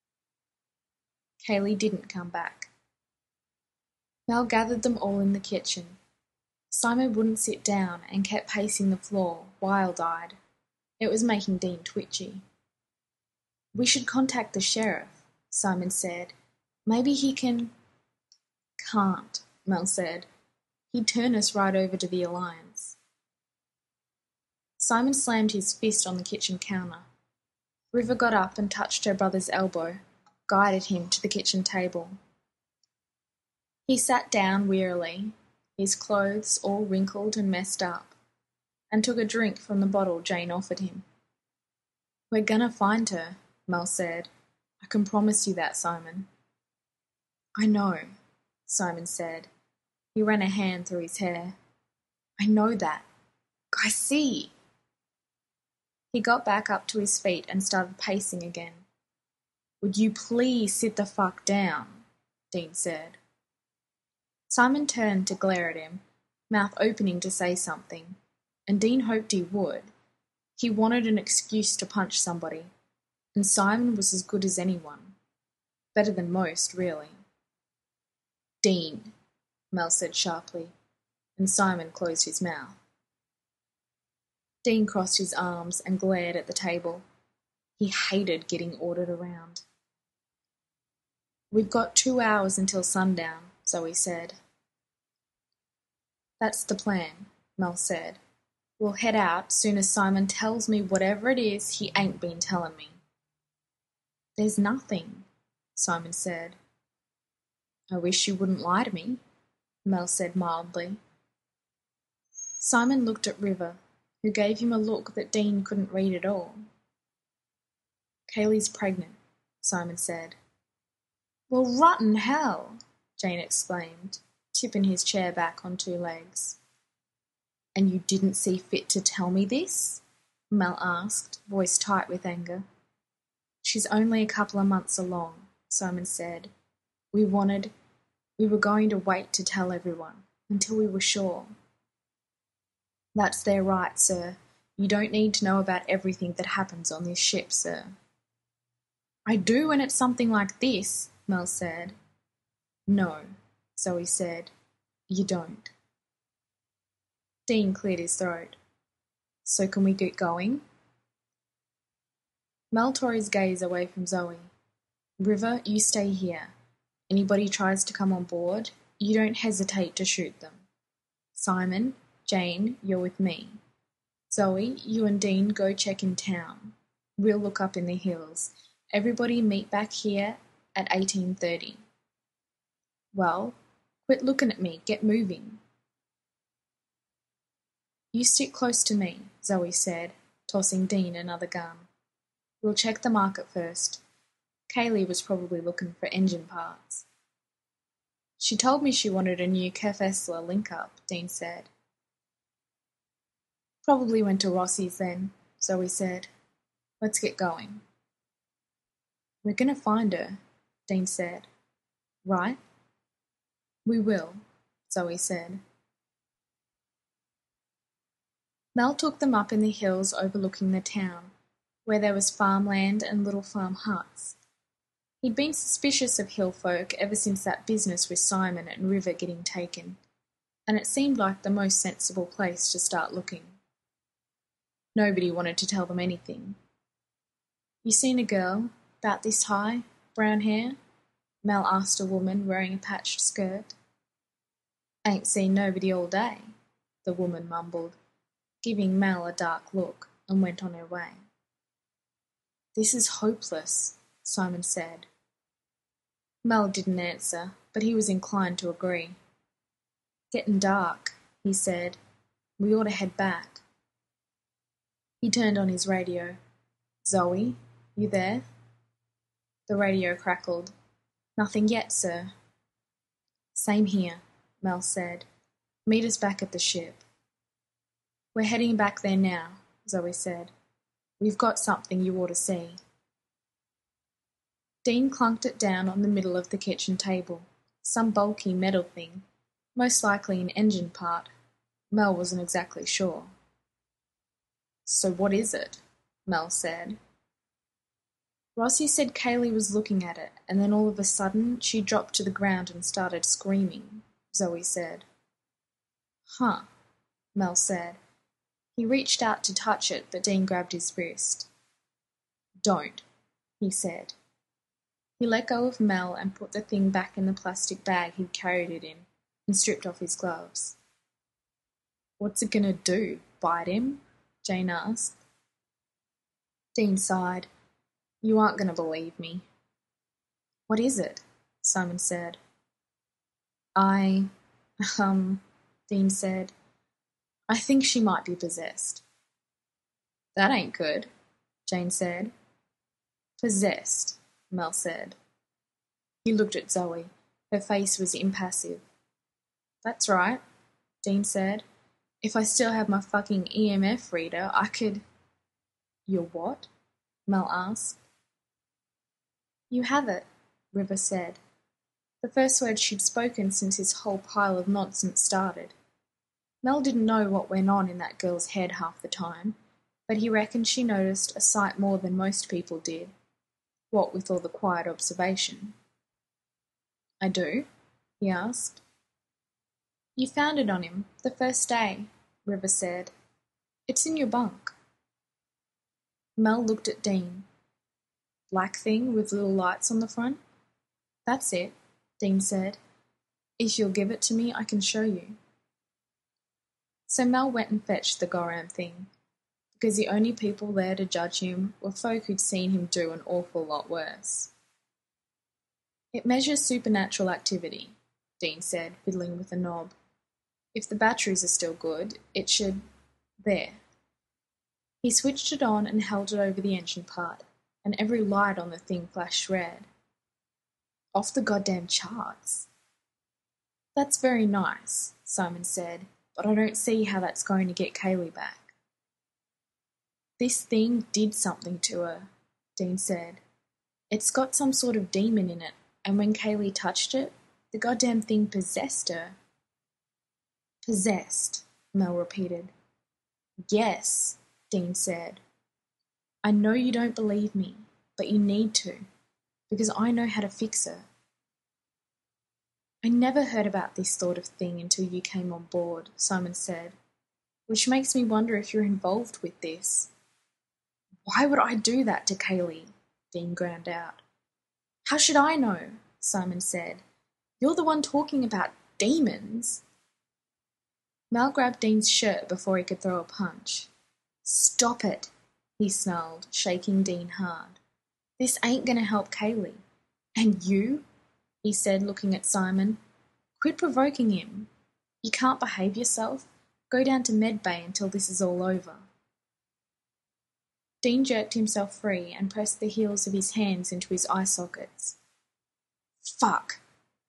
Kaylee didn't come back. Mel gathered them all in the kitchen. Simon wouldn't sit down and kept pacing the floor, wild-eyed. It was making Dean twitchy. "We should contact the sheriff," Simon said. "Maybe he can—" "Can't," Mel said. "He'd turn us right over to the Alliance." Simon slammed his fist on the kitchen counter. River got up and touched her brother's elbow, guided him to the kitchen table. He sat down wearily, his clothes all wrinkled and messed up, and took a drink from the bottle Jane offered him. "We're gonna find her," Mel said. "I can promise you that, Simon." "I know," Simon said. He ran a hand through his hair. "I know that. I see." He got back up to his feet and started pacing again. "Would you please sit the fuck down?" Dean said. Simon turned to glare at him, mouth opening to say something, and Dean hoped he would. He wanted an excuse to punch somebody, and Simon was as good as anyone. Better than most, really. "Dean," Mel said sharply, and Simon closed his mouth. Dean crossed his arms and glared at the table. He hated getting ordered around. "We've got 2 hours until sundown," Zoe said. "That's the plan," Mel said. "We'll head out soon as Simon tells me whatever it is he ain't been telling me." "There's nothing," Simon said. "I wish you wouldn't lie to me," Mel said mildly. Simon looked at River, who gave him a look that Dean couldn't read at all. "Kaylee's pregnant," Simon said. "Well, rotten hell!" Jane exclaimed, tipping his chair back on 2 legs. "And you didn't see fit to tell me this?" Mel asked, voice tight with anger. "She's only a couple of months along," Simon said. We were going to wait to tell everyone, until we were sure." "That's their right, sir. You don't need to know about everything that happens on this ship, sir." "I do when it's something like this," Mel said. "No," Zoe said. "You don't." Dean cleared his throat. "So can we get going?" Mel tore his gaze away from Zoe. "River, you stay here. Anybody tries to come on board, you don't hesitate to shoot them. Simon, Jane, you're with me. Zoe, you and Dean go check in town. We'll look up in the hills. Everybody meet back here at 18:30. Well, quit looking at me, get moving." "You stick close to me," Zoe said, tossing Dean another gun. "We'll check the market first. Kaylee was probably looking for engine parts." "She told me she wanted a new Kefessler link-up," Dean said. "Probably went to Rossi's then," Zoe said. "Let's get going." "We're gonna find her," Dean said. "Right?" "We will," Zoe said. Mel took them up in the hills overlooking the town, where there was farmland and little farm huts. He'd been suspicious of hill folk ever since that business with Simon and River getting taken, and it seemed like the most sensible place to start looking. Nobody wanted to tell them anything. "You seen a girl, about this high, brown hair?" Mel asked a woman wearing a patched skirt. "Ain't seen nobody all day," the woman mumbled, giving Mel a dark look, and went on her way. "This is hopeless," Simon said. Mel didn't answer, but he was inclined to agree. "Getting dark," he said. "We ought to head back." He turned on his radio. "Zoe, you there?" The radio crackled. "Nothing yet, sir." "Same here," Mel said. "Meet us back at the ship." "We're heading back there now," Zoe said. "We've got something you ought to see." Dean clunked it down on the middle of the kitchen table, some bulky metal thing, most likely an engine part. Mel wasn't exactly sure. "So what is it?" Mel said. "Rossi said Kaylee was looking at it, and then all of a sudden she dropped to the ground and started screaming," Zoe said. "Huh," Mel said. He reached out to touch it, but Dean grabbed his wrist. "Don't," he said. He let go of Mel and put the thing back in the plastic bag he'd carried it in, and stripped off his gloves. "What's it gonna do, bite him?" Jane asked. Dean sighed. "You aren't gonna believe me." "What is it?" Simon said. I Dean said. I think she might be possessed. That ain't good, Jane said. Possessed, Mel said. He looked at Zoe. Her face was impassive. That's right, Dean said. If I still had my fucking EMF reader, I could... Your what? Mel asked. You have it, River said. The first word she'd spoken since his whole pile of nonsense started. Mel didn't know what went on in that girl's head half the time, but he reckoned she noticed a sight more than most people did, what with all the quiet observation. I do? He asked. You found it on him, the first day, River said. It's in your bunk. Mel looked at Dean. Black thing with little lights on the front? That's it, Dean said. If you'll give it to me, I can show you. So Mel went and fetched the Goram thing, because the only people there to judge him were folk who'd seen him do an awful lot worse. It measures supernatural activity, Dean said, fiddling with the knob. If the batteries are still good, it should... There. He switched it on and held it over the engine part, and every light on the thing flashed red. Off the goddamn charts. That's very nice, Simon said, but I don't see how that's going to get Kaylee back. This thing did something to her, Dean said. It's got some sort of demon in it, and when Kaylee touched it, the goddamn thing possessed her. Possessed, Mel repeated. Yes, Dean said. I know you don't believe me, but you need to, because I know how to fix her. I never heard about this sort of thing until you came on board, Simon said, which makes me wonder if you're involved with this. Why would I do that to Kaylee? Dean ground out. How should I know? Simon said. You're the one talking about demons. Mel grabbed Dean's shirt before he could throw a punch. Stop it, he snarled, shaking Dean hard. This ain't going to help Kaylee. And you? He said, looking at Simon. Quit provoking him. You can't behave yourself. Go down to medbay until this is all over. Dean jerked himself free and pressed the heels of his hands into his eye sockets. Fuck!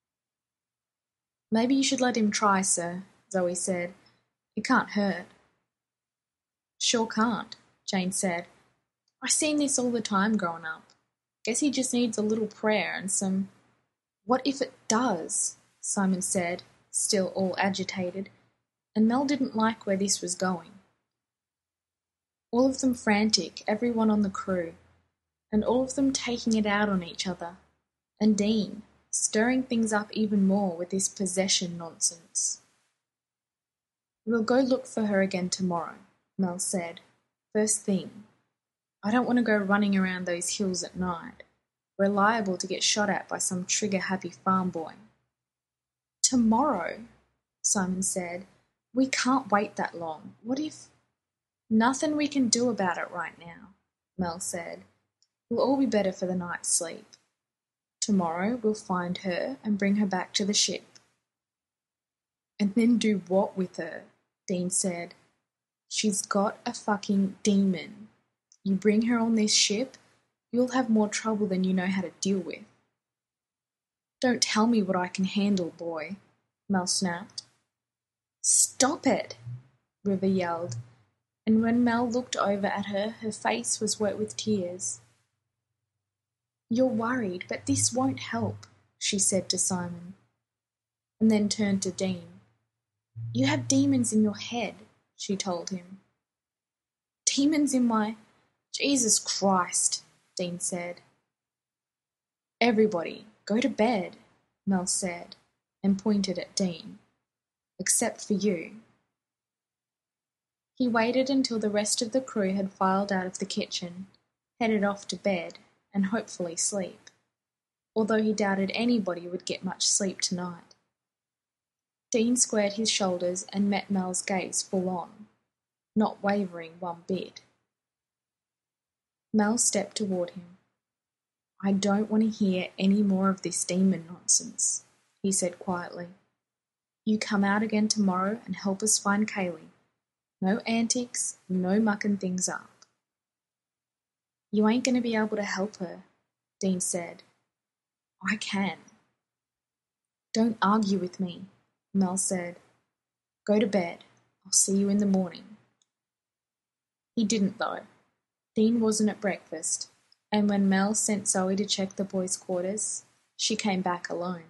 Maybe you should let him try, sir, Zoe said. It can't hurt. Sure can't, Jane said. I seen this all the time growing up. Guess he just needs a little prayer and some... What if it does? Simon said, still all agitated, and Mel didn't like where this was going. All of them frantic, everyone on the crew, and all of them taking it out on each other, and Dean, stirring things up even more with this possession nonsense. We'll go look for her again tomorrow, Mel said, first thing. I don't want to go running around those hills at night. We're liable to get shot at by some trigger-happy farm boy. Tomorrow, Simon said. We can't wait that long. What if... Nothing we can do about it right now, Mel said. We'll all be better for the night's sleep. Tomorrow we'll find her and bring her back to the ship. And then do what with her? Dean said. She's got a fucking demon. You bring her on this ship, you'll have more trouble than you know how to deal with. Don't tell me what I can handle, boy, Mel snapped. Stop it, River yelled, and when Mel looked over at her, her face was wet with tears. You're worried, but this won't help, she said to Simon, and then turned to Dean. You have demons in your head, she told him. Demons in my... Jesus Christ, Dean said. Everybody, go to bed, Mel said, and pointed at Dean. Except for you. He waited until the rest of the crew had filed out of the kitchen, headed off to bed, and hopefully sleep, although he doubted anybody would get much sleep tonight. Dean squared his shoulders and met Mel's gaze full on, not wavering one bit. Mel stepped toward him. I don't want to hear any more of this demon nonsense, he said quietly. You come out again tomorrow and help us find Kaylee. No antics, no mucking things up." "You ain't going to be able to help her," Dean said. "I can." "Don't argue with me," Mel said. "Go to bed. I'll see you in the morning." He didn't, though. Dean wasn't at breakfast, and when Mel sent Zoe to check the boys' quarters, she came back alone.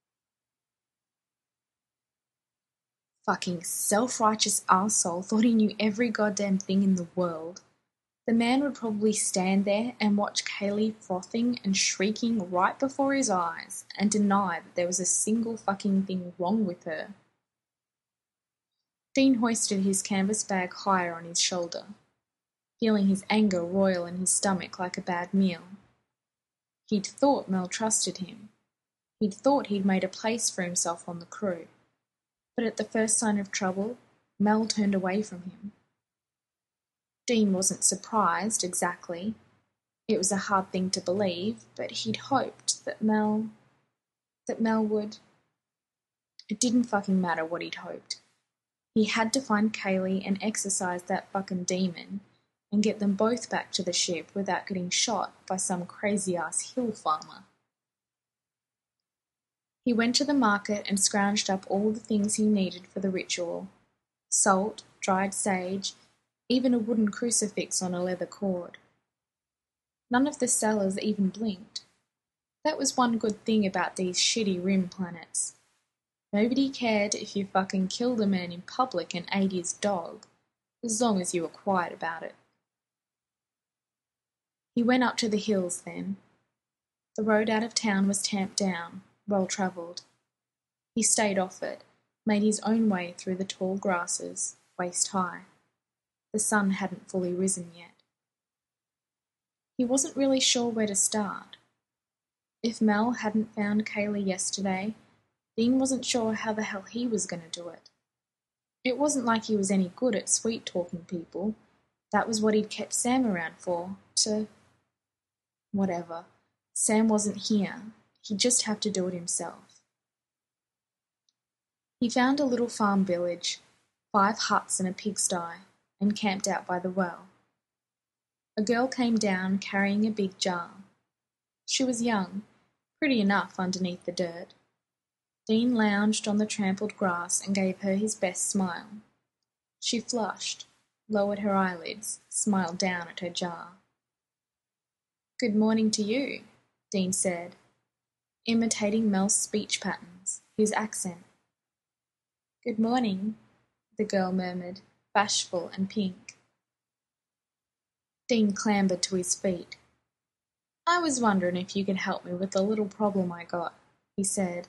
Fucking self-righteous arsehole thought he knew every goddamn thing in the world. The man would probably stand there and watch Kaylee frothing and shrieking right before his eyes and deny that there was a single fucking thing wrong with her. Dean hoisted his canvas bag higher on his shoulder, feeling his anger roil in his stomach like a bad meal. He'd thought Mel trusted him. He'd thought he'd made a place for himself on the crew. But at the first sign of trouble, Mel turned away from him. Dean wasn't surprised, exactly. It was a hard thing to believe, but he'd hoped that Mel would. It didn't fucking matter what he'd hoped. He had to find Kaylee and exorcise that fucking demon and get them both back to the ship without getting shot by some crazy-ass hill farmer. He went to the market and scrounged up all the things he needed for the ritual. Salt, dried sage, even a wooden crucifix on a leather cord. None of the sellers even blinked. That was one good thing about these shitty rim planets. Nobody cared if you fucking killed a man in public and ate his dog, as long as you were quiet about it. He went up to the hills then. The road out of town was tamped down, well travelled. He stayed off it, made his own way through the tall grasses, waist high. The sun hadn't fully risen yet. He wasn't really sure where to start. If Mel hadn't found Kaylee yesterday, Dean wasn't sure how the hell he was going to do it. It wasn't like he was any good at sweet-talking people. That was what he'd kept Sam around for, to... Whatever. Sam wasn't here. He'd just have to do it himself. He found a little farm village, 5 huts and a pigsty, and camped out by the well. A girl came down carrying a big jar. She was young, pretty enough underneath the dirt. Dean lounged on the trampled grass and gave her his best smile. She flushed, lowered her eyelids, smiled down at her jar. "Good morning to you," Dean said, imitating Mel's speech patterns, his accent. "Good morning," the girl murmured, bashful and pink. Dean clambered to his feet. "I was wondering if you could help me with a little problem I got," he said.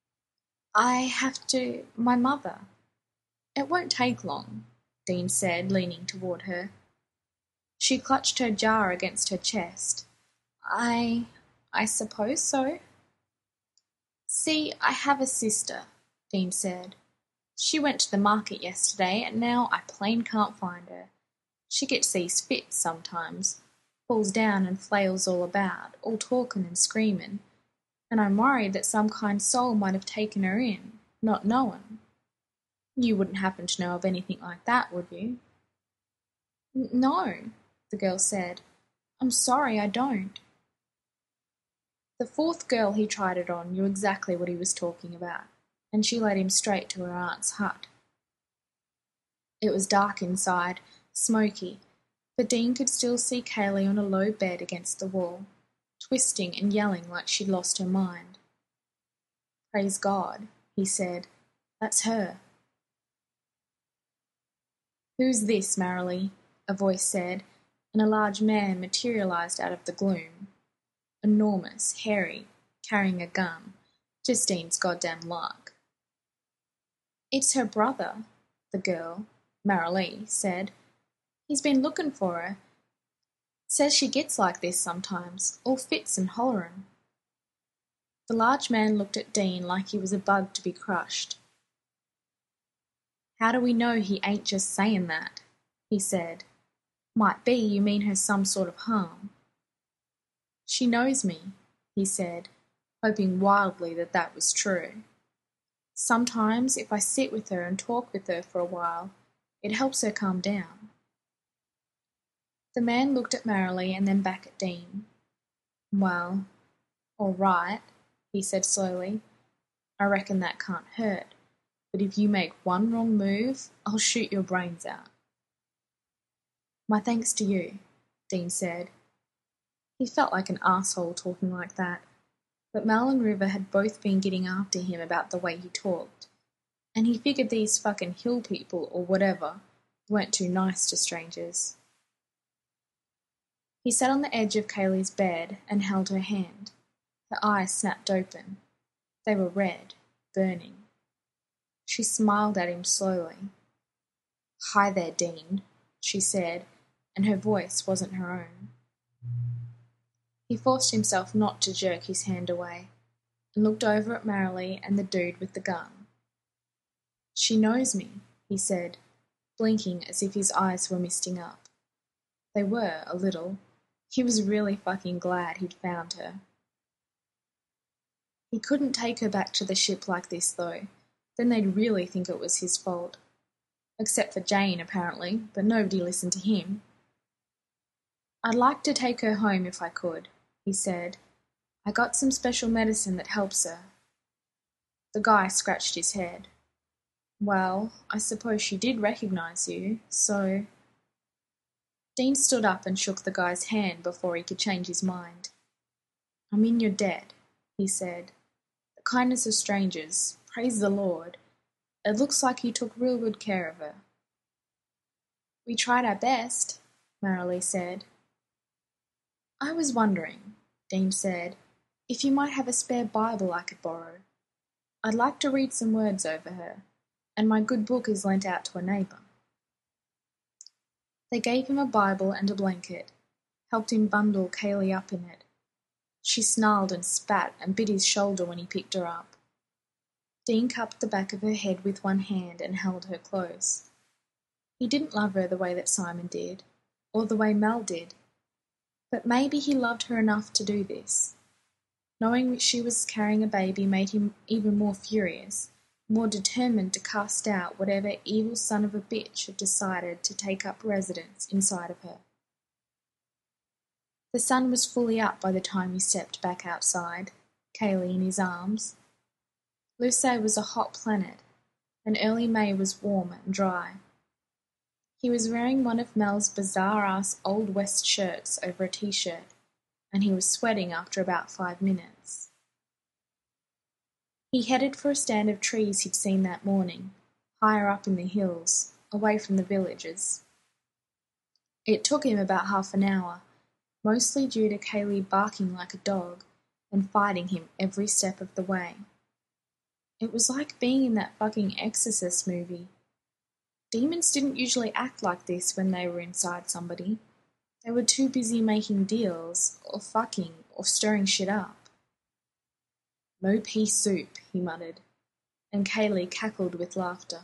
My mother." "It won't take long," Dean said, leaning toward her. She clutched her jar against her chest. I suppose so." "See, I have a sister," Dean said. "She went to the market yesterday, and now I plain can't find her. She gets these fits sometimes, falls down and flails all about, all talking and screaming, and I'm worried that some kind soul might have taken her in, not knowing. You wouldn't happen to know of anything like that, would you?" "No," the girl said. "I'm sorry, I don't." The 4th girl he tried it on knew exactly what he was talking about, and she led him straight to her aunt's hut. It was dark inside, smoky, but Dean could still see Kaylee on a low bed against the wall, twisting and yelling like she'd lost her mind. "Praise God," he said. "That's her." "Who's this, Marilee?" a voice said, and a large man materialized out of the gloom. Enormous, hairy, carrying a gun. Just Dean's goddamn luck. "It's her brother," the girl, Marilee, said. "He's been looking for her. Says she gets like this sometimes, all fits and hollering." The large man looked at Dean like he was a bug to be crushed. "How do we know he ain't just saying that?" he said. "Might be you mean her some sort of harm." "She knows me," he said, hoping wildly that that was true. Sometimes if I sit with her and talk with her for a while, it helps her calm down." The man looked at Marilee and then back at Dean. "Well, all right," he said slowly. "I reckon that can't hurt, but if you make one wrong move, I'll shoot your brains out." "My thanks to you," Dean said. He felt like an asshole talking like that, but Mel and River had both been getting after him about the way he talked, and he figured these fucking hill people or whatever weren't too nice to strangers. He sat on the edge of Kaylee's bed and held her hand. Her eyes snapped open. They were red, burning. She smiled at him slowly. "Hi there, Dean," she said, and her voice wasn't her own. He forced himself not to jerk his hand away, and looked over at Marilee and the dude with the gun. "She knows me," he said, blinking as if his eyes were misting up. They were, a little. He was really fucking glad he'd found her. He couldn't take her back to the ship like this, though. Then they'd really think it was his fault. Except for Jane, apparently, but nobody listened to him. "I'd like to take her home if I could," he said. "I got some special medicine that helps her." The guy scratched his head. "Well, I suppose she did recognize you, so—" Dean stood up and shook the guy's hand before he could change his mind. "I'm in your debt," he said. "The kindness of strangers. Praise the Lord. It looks like you took real good care of her." "We tried our best," Marilee said. "I was wondering," Dean said, "if you might have a spare Bible I could borrow. I'd like to read some words over her, and my good book is lent out to a neighbour." They gave him a Bible and a blanket, helped him bundle Kaylee up in it. She snarled and spat and bit his shoulder when he picked her up. Dean cupped the back of her head with one hand and held her close. He didn't love her the way that Simon did, or the way Mel did, but maybe he loved her enough to do this. Knowing she was carrying a baby made him even more furious, more determined to cast out whatever evil son of a bitch had decided to take up residence inside of her. The sun was fully up by the time he stepped back outside, Kaylee in his arms. Lucé was a hot planet, and early May was warm and dry. He was wearing one of Mel's bizarre-ass Old West shirts over a t-shirt, and he was sweating after about 5 minutes. He headed for a stand of trees he'd seen that morning, higher up in the hills, away from the villages. It took him about half an hour, mostly due to Kaylee barking like a dog and fighting him every step of the way. It was like being in that fucking Exorcist movie. Demons didn't usually act like this when they were inside somebody. They were too busy making deals, or fucking, or stirring shit up. "No pea soup," he muttered, and Kaylee cackled with laughter.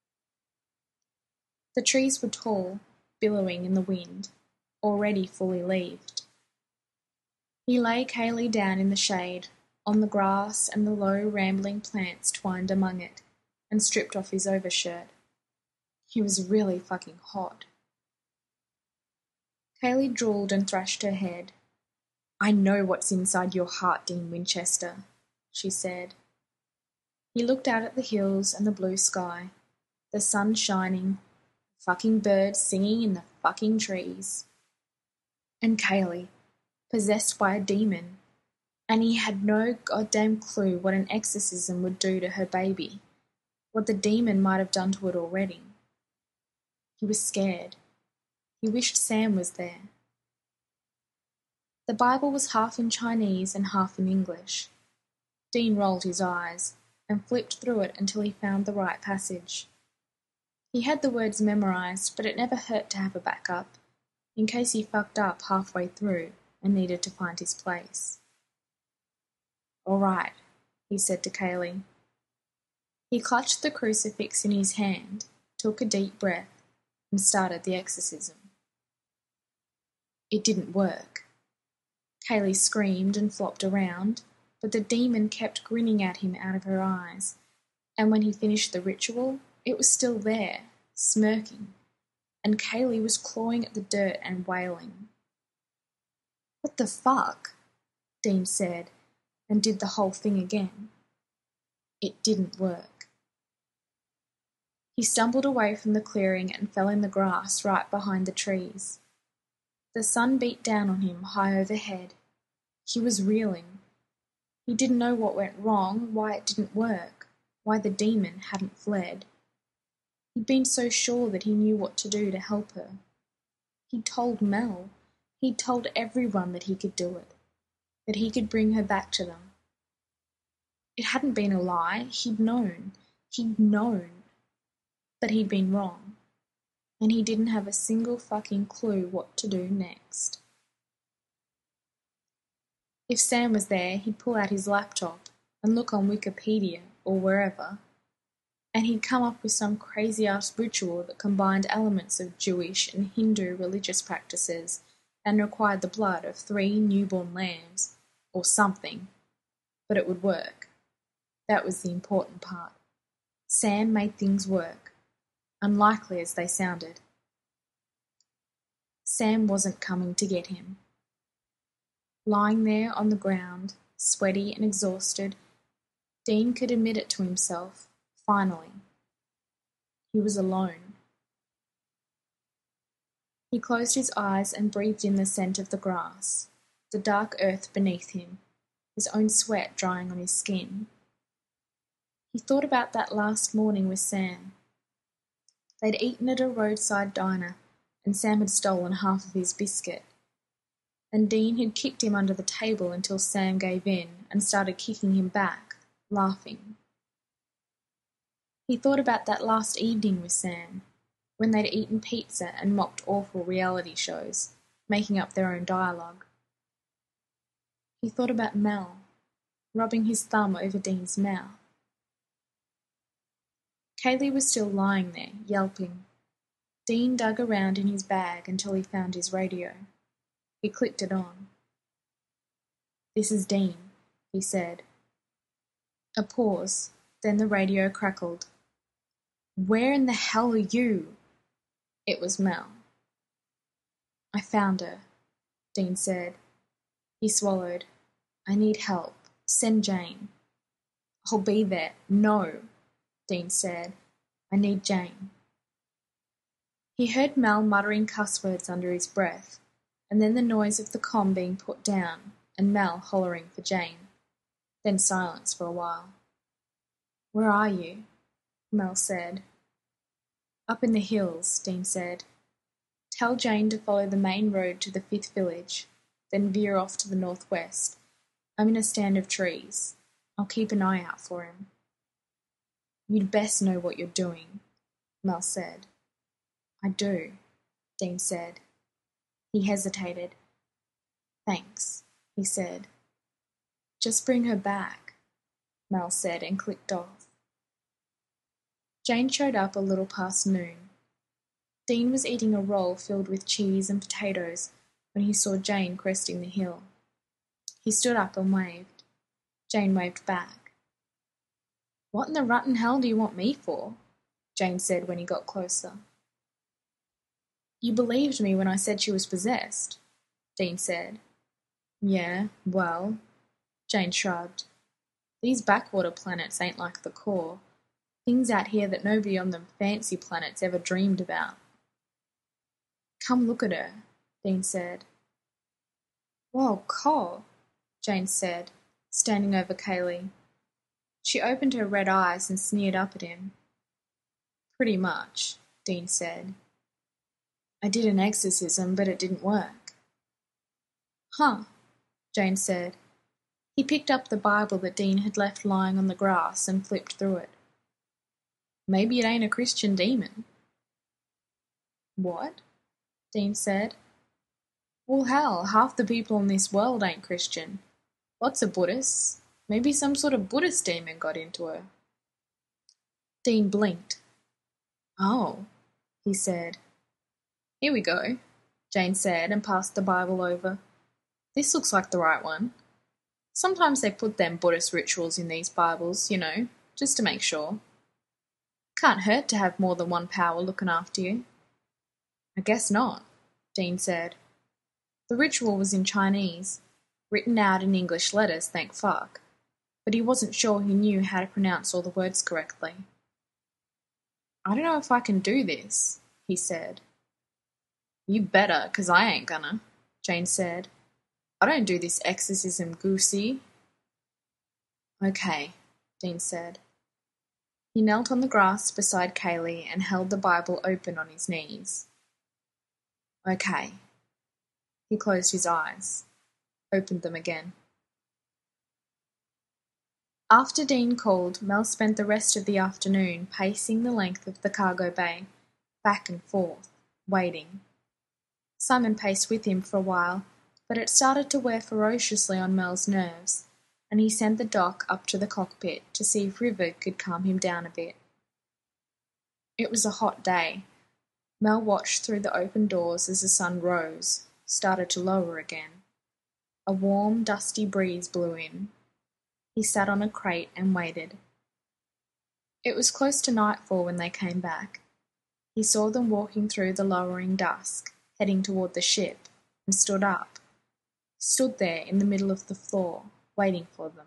The trees were tall, billowing in the wind, already fully leaved. He lay Kaylee down in the shade, on the grass and the low rambling plants twined among it, and stripped off his overshirt. He was really fucking hot. Kaylee drooled and thrashed her head. "I know what's inside your heart, Dean Winchester," she said. He looked out at the hills and the blue sky, the sun shining, fucking birds singing in the fucking trees. And Kaylee, possessed by a demon, and he had no goddamn clue what an exorcism would do to her baby, what the demon might have done to it already. He was scared. He wished Sam was there. The Bible was half in Chinese and half in English. Dean rolled his eyes and flipped through it until he found the right passage. He had the words memorized, but it never hurt to have a backup, in case he fucked up halfway through and needed to find his place. "All right," he said to Kaylee. He clutched the crucifix in his hand, took a deep breath, and started the exorcism. It didn't work. Kaylee screamed and flopped around, but the demon kept grinning at him out of her eyes, And when he finished the ritual, it was still there, smirking, and Kaylee was clawing at the dirt and wailing. "What the fuck?" Dean said, and did the whole thing again. It didn't work. He stumbled away from the clearing and fell in the grass right behind the trees. The sun beat down on him high overhead. He was reeling. He didn't know what went wrong, why it didn't work, why the demon hadn't fled. He'd been so sure that he knew what to do to help her. He'd told Mel. He'd told everyone that he could do it, that he could bring her back to them. It hadn't been a lie. He'd known. But he'd been wrong. And he didn't have a single fucking clue what to do next. If Sam was there, he'd pull out his laptop and look on Wikipedia or wherever, and he'd come up with some crazy-ass ritual that combined elements of Jewish and Hindu religious practices and required the blood of 3 newborn lambs, or something, but it would work. That was the important part. Sam made things work, unlikely as they sounded. Sam wasn't coming to get him. Lying there on the ground, sweaty and exhausted, Dean could admit it to himself, finally. He was alone. He closed his eyes and breathed in the scent of the grass, the dark earth beneath him, his own sweat drying on his skin. He thought about that last morning with Sam. They'd eaten at a roadside diner, and Sam had stolen half of his biscuit. And Dean had kicked him under the table until Sam gave in and started kicking him back, laughing. He thought about that last evening with Sam, when they'd eaten pizza and mocked awful reality shows, making up their own dialogue. He thought about Mel, rubbing his thumb over Dean's mouth. Kaylee was still lying there, yelping. Dean dug around in his bag until he found his radio. He clicked it on. "This is Dean," he said. A pause, then the radio crackled. "Where in the hell are you?" It was Mel. "I found her," Dean said. He swallowed. "I need help. Send Jane." "I'll be there." "No," Dean said. "I need Jane." He heard Mel muttering cuss words under his breath, and then the noise of the comm being put down, and Mel hollering for Jane. Then silence for a while. "Where are you?" Mel said. "Up in the hills," Dean said. "Tell Jane to follow the main road to the 5th village, then veer off to the northwest. I'm in a stand of trees. I'll keep an eye out for him." "You'd best know what you're doing," Mel said. "I do," Dean said. He hesitated. "Thanks," he said. "Just bring her back," Mel said and clicked off. Jane showed up a little past noon. Dean was eating a roll filled with cheese and potatoes when he saw Jane cresting the hill. He stood up and waved. Jane waved back. "What in the rotten hell do you want me for?" Jane said when he got closer. "You believed me when I said she was possessed," Dean said. "Yeah, well," Jane shrugged. "These backwater planets ain't like the core. Things out here that nobody on them fancy planets ever dreamed about." "Come look at her," Dean said. "Whoa, Cole," Jane said, standing over Kaylee. She opened her red eyes and sneered up at him. "Pretty much," Dean said. "I did an exorcism, but it didn't work." "Huh," Jane said. He picked up the Bible that Dean had left lying on the grass and flipped through it. "Maybe it ain't a Christian demon." "What?" Dean said. "Well, hell, half the people in this world ain't Christian. Lots of Buddhists. Maybe some sort of Buddhist demon got into her." Dean blinked. "Oh," he said. "Here we go," Jane said and passed the Bible over. "This looks like the right one. Sometimes they put them Buddhist rituals in these Bibles, you know, just to make sure. Can't hurt to have more than one power looking after you. I guess not, Dean said. The ritual was in Chinese, written out in English letters, thank fuck, but he wasn't sure he knew how to pronounce all the words correctly. I don't know if I can do this, he said. You better, 'cause I ain't gonna, Jane said. I don't do this exorcism, goosey. Okay, Dean said. He knelt on the grass beside Kaylee and held the Bible open on his knees. Okay. He closed his eyes, opened them again. After Dean called, Mel spent the rest of the afternoon pacing the length of the cargo bay, back and forth, waiting. Simon paced with him for a while, but it started to wear ferociously on Mel's nerves, and he sent the doc up to the cockpit to see if River could calm him down a bit. It was a hot day. Mel watched through the open doors as the sun rose, started to lower again. A warm, dusty breeze blew in. He sat on a crate and waited. It was close to nightfall when they came back. He saw them walking through the lowering dusk, heading toward the ship, and stood up. Stood there in the middle of the floor, waiting for them.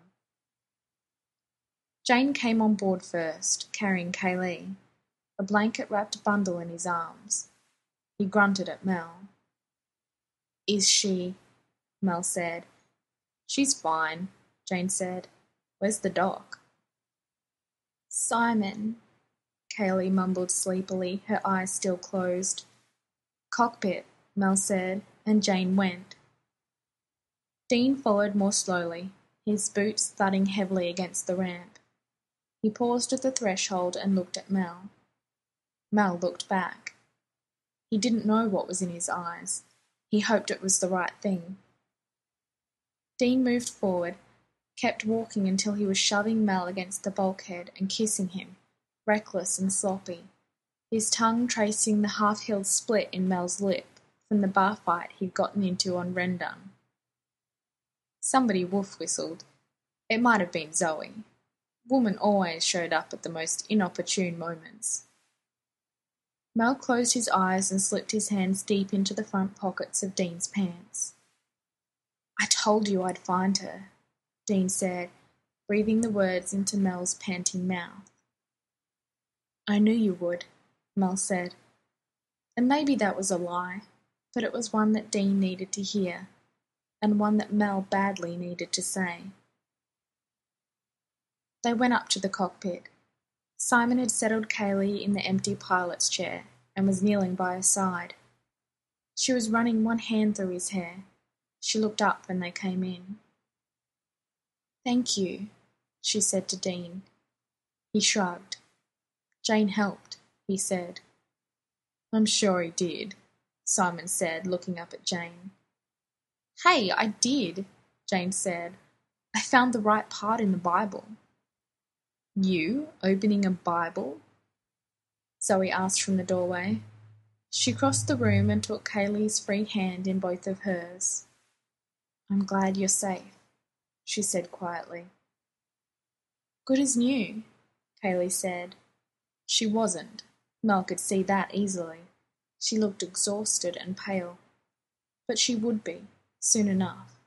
Jane came on board first, carrying Kaylee, a blanket-wrapped bundle in his arms. He grunted at Mel. Is she? Mel said. She's fine, Jane said. Where's the doc? Simon, Kaylee mumbled sleepily, her eyes still closed. Cockpit, Mel said, and Jane went. Dean followed more slowly, his boots thudding heavily against the ramp. He paused at the threshold and looked at Mel. Mel looked back. He didn't know what was in his eyes. He hoped it was the right thing. Dean moved forward, kept walking until he was shoving Mel against the bulkhead and kissing him, reckless and sloppy, his tongue tracing the half-healed split in Mel's lip from the bar fight he'd gotten into on Rendon. Somebody wolf-whistled. It might have been Zoe. Woman always showed up at the most inopportune moments. Mel closed his eyes and slipped his hands deep into the front pockets of Dean's pants. I told you I'd find her, Dean said, breathing the words into Mel's panting mouth. I knew you would, Mel said. And maybe that was a lie, but it was one that Dean needed to hear, and one that Mel badly needed to say. They went up to the cockpit. Simon had settled Kaylee in the empty pilot's chair and was kneeling by her side. She was running one hand through his hair. She looked up when they came in. Thank you, she said to Dean. He shrugged. Jane helped, he said. I'm sure he did, Simon said, looking up at Jane. Hey, I did, Jane said. I found the right part in the Bible. You opening a Bible? Zoe asked from the doorway. She crossed the room and took Kaylee's free hand in both of hers. I'm glad you're safe, she said quietly. Good as new, Kaylee said. She wasn't. Mel could see that easily. She looked exhausted and pale. But she would be, soon enough.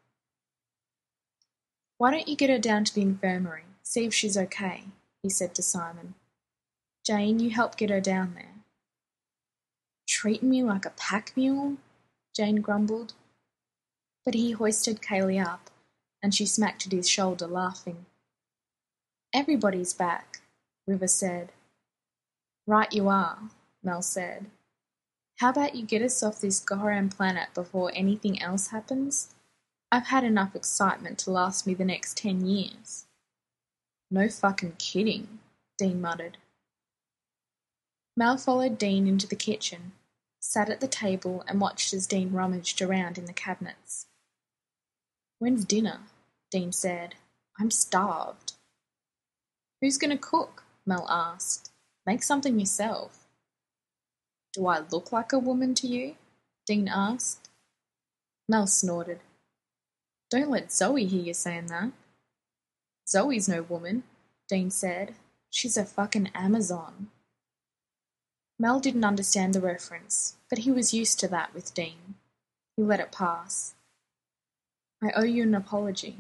Why don't you get her down to the infirmary, see if she's okay, he said to Simon. Jane, you help get her down there. Treating me like a pack mule? Jane grumbled. But he hoisted Kaylee up, and she smacked at his shoulder, laughing. Everybody's back, River said. Right you are, Mel said. How about you get us off this goddamn planet before anything else happens? I've had enough excitement to last me the next 10 years. No fucking kidding, Dean muttered. Mel followed Dean into the kitchen, sat at the table and watched as Dean rummaged around in the cabinets. When's dinner? Dean said. I'm starved. Who's going to cook? Mel asked. Make something yourself. Do I look like a woman to you? Dean asked. Mel snorted. Don't let Zoe hear you saying that. Zoe's no woman, Dean said, She's a fucking Amazon. Mel didn't understand the reference, but he was used to that with Dean. He let it pass. I owe you an apology.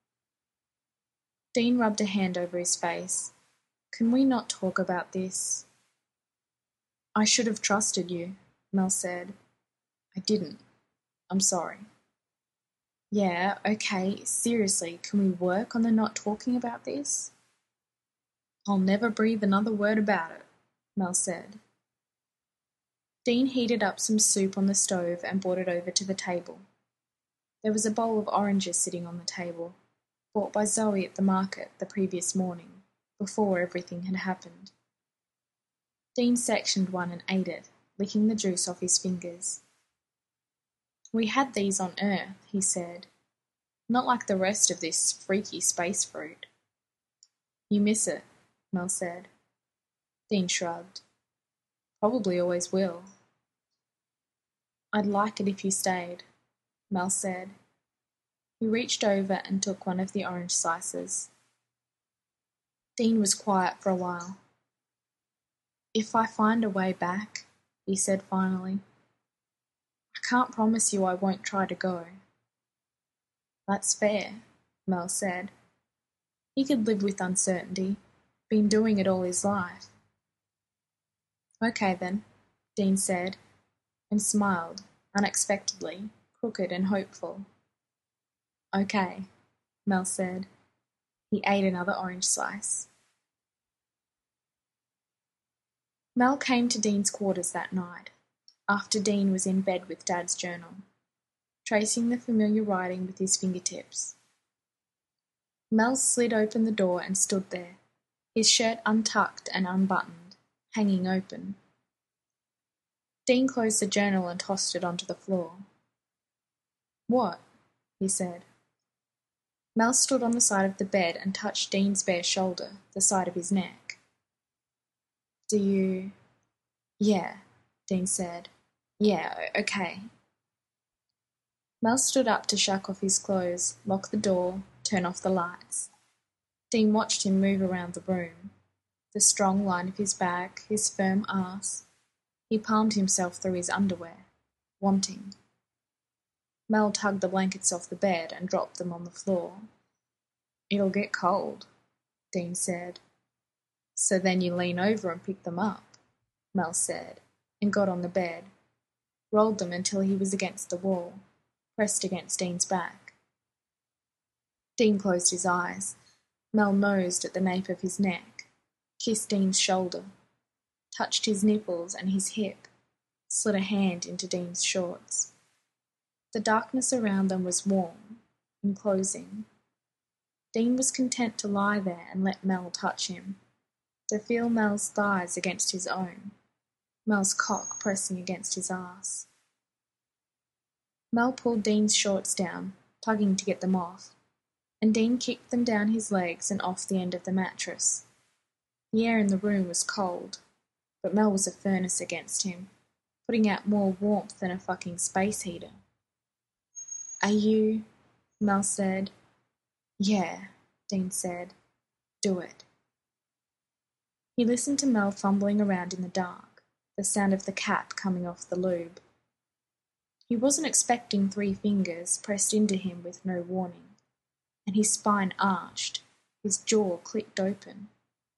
Dean rubbed a hand over his face. Can we not talk about this? I should have trusted you, Mel said. I didn't. I'm sorry. Yeah, okay, seriously, can we work on the not talking about this? I'll never breathe another word about it, Mel said. Dean heated up some soup on the stove and brought it over to the table. There was a bowl of oranges sitting on the table, bought by Zoe at the market the previous morning, before everything had happened. Dean sectioned one and ate it, licking the juice off his fingers. We had these on Earth, he said. Not like the rest of this freaky space fruit. You miss it, Mel said. Dean shrugged. Probably always will. I'd like it if you stayed, Mel said. He reached over and took one of the orange slices. Dean was quiet for a while. If I find a way back, he said finally, I can't promise you I won't try to go. That's fair, Mel said. He could live with uncertainty, been doing it all his life. Okay then, Dean said, and smiled, unexpectedly, crooked and hopeful. Okay, Mel said. He ate another orange slice. Mel came to Dean's quarters that night, after Dean was in bed with Dad's journal, tracing the familiar writing with his fingertips. Mel slid open the door and stood there, his shirt untucked and unbuttoned, hanging open. Dean closed the journal and tossed it onto the floor. What? He said. Mel stood on the side of the bed and touched Dean's bare shoulder, the side of his neck. Do you... Yeah, Dean said. Yeah, okay. Mel stood up to shuck off his clothes, lock the door, turn off the lights. Dean watched him move around the room. The strong line of his back, his firm arse. He palmed himself through his underwear, wanting. Mel tugged the blankets off the bed and dropped them on the floor. It'll get cold, Dean said. So then you lean over and pick them up, Mel said, and got on the bed, rolled them until he was against the wall, pressed against Dean's back. Dean closed his eyes. Mel nosed at the nape of his neck, kissed Dean's shoulder, touched his nipples and his hip, slid a hand into Dean's shorts. The darkness around them was warm, enclosing. Dean was content to lie there and let Mel touch him, to feel Mel's thighs against his own, Mel's cock pressing against his arse. Mel pulled Dean's shorts down, tugging to get them off, and Dean kicked them down his legs and off the end of the mattress. The air in the room was cold, but Mel was a furnace against him, putting out more warmth than a fucking space heater. Are you... Mel said. Yeah, Dean said. Do it. He listened to Mel fumbling around in the dark, the sound of the cap coming off the lube. He wasn't expecting 3 fingers pressed into him with no warning, and his spine arched, his jaw clicked open.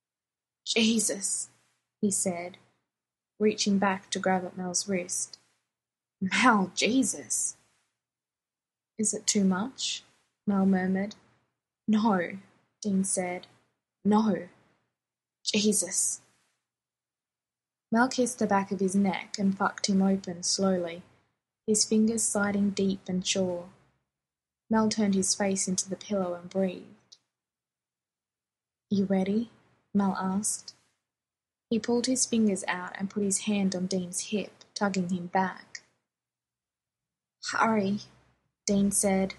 Jesus, he said, reaching back to grab at Mel's wrist. Mel, Jesus! Is it too much? Mel murmured. No, Dean said. No. Jesus. Mel kissed the back of his neck and fucked him open slowly, his fingers sliding deep and sure. Mel turned his face into the pillow and breathed. You ready? Mel asked. He pulled his fingers out and put his hand on Dean's hip, tugging him back. Hurry, Dean said.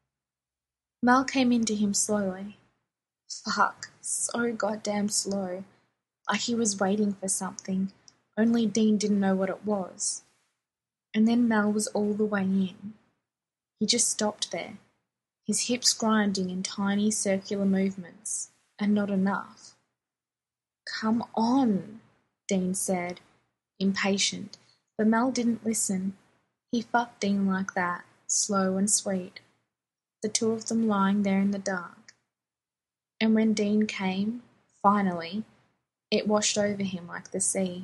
Mel came into him slowly. Fuck, so goddamn slow. Like he was waiting for something, only Dean didn't know what it was. And then Mel was all the way in. He just stopped there, his hips grinding in tiny circular movements, and not enough. Come on, Dean said, impatient, but Mel didn't listen. He fucked Dean like that, slow and sweet, the two of them lying there in the dark. And when Dean came, finally, it washed over him like the sea.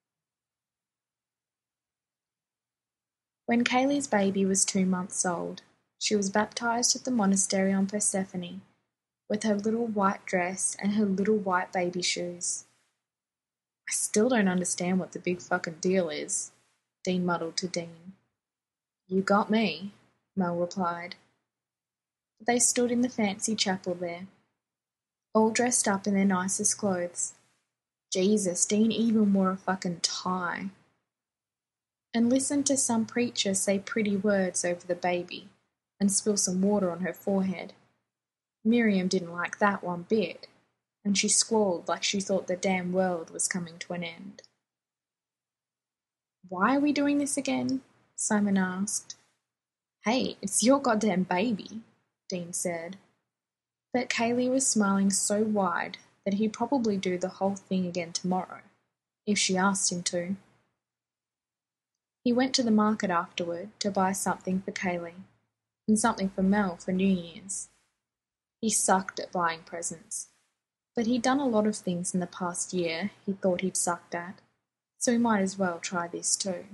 When Kaylee's baby was 2 months old, she was baptized at the monastery on Persephone, with her little white dress and her little white baby shoes. I still don't understand what the big fucking deal is, Dean muddled to Dean. You got me, Mel replied. They stood in the fancy chapel there, all dressed up in their nicest clothes. Jesus, Dean even wore a fucking tie. And listened to some preacher say pretty words over the baby and spill some water on her forehead. Miriam didn't like that one bit, and she squalled like she thought the damn world was coming to an end. Why are we doing this again? Simon asked. Hey, it's your goddamn baby, Dean said. But Kaylee was smiling so wide that he'd probably do the whole thing again tomorrow, if she asked him to. He went to the market afterward to buy something for Kaylee, and something for Mel for New Year's. He sucked at buying presents, but he'd done a lot of things in the past year he thought he'd sucked at, so he might as well try this too.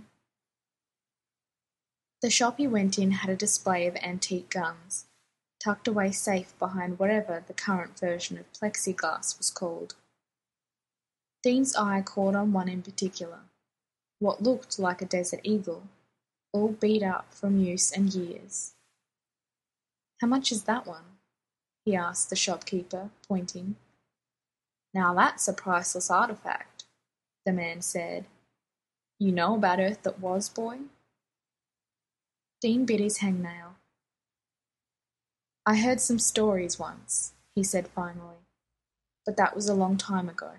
The shop he went in had a display of antique guns, tucked away safe behind whatever the current version of plexiglass was called. Dean's eye caught on one in particular, what looked like a Desert Eagle, all beat up from use and years. How much is that one? He asked the shopkeeper, pointing. Now that's a priceless artifact, the man said. You know about Earth that was, boy? Dean bit his hangnail. I heard some stories once, he said finally, but that was a long time ago.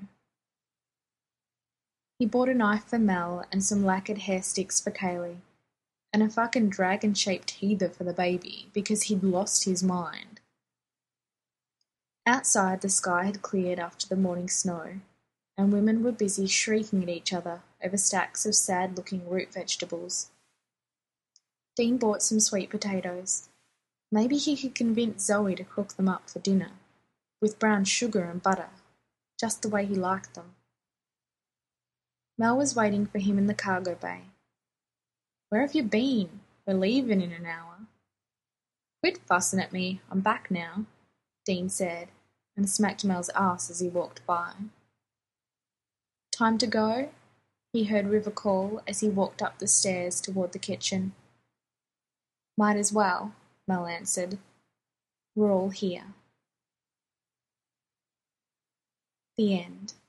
He bought a knife for Mel and some lacquered hair sticks for Kaylee, and a fucking dragon-shaped heather for the baby because he'd lost his mind. Outside the sky had cleared after the morning snow, and women were busy shrieking at each other over stacks of sad-looking root vegetables. Dean bought some sweet potatoes. Maybe he could convince Zoe to cook them up for dinner, with brown sugar and butter, just the way he liked them. Mel was waiting for him in the cargo bay. Where have you been? We're leaving in an hour. Quit fussing at me, I'm back now, Dean said, and smacked Mel's ass as he walked by. Time to go? He heard River call as he walked up the stairs toward the kitchen. Might as well, Mel answered. We're all here. The end.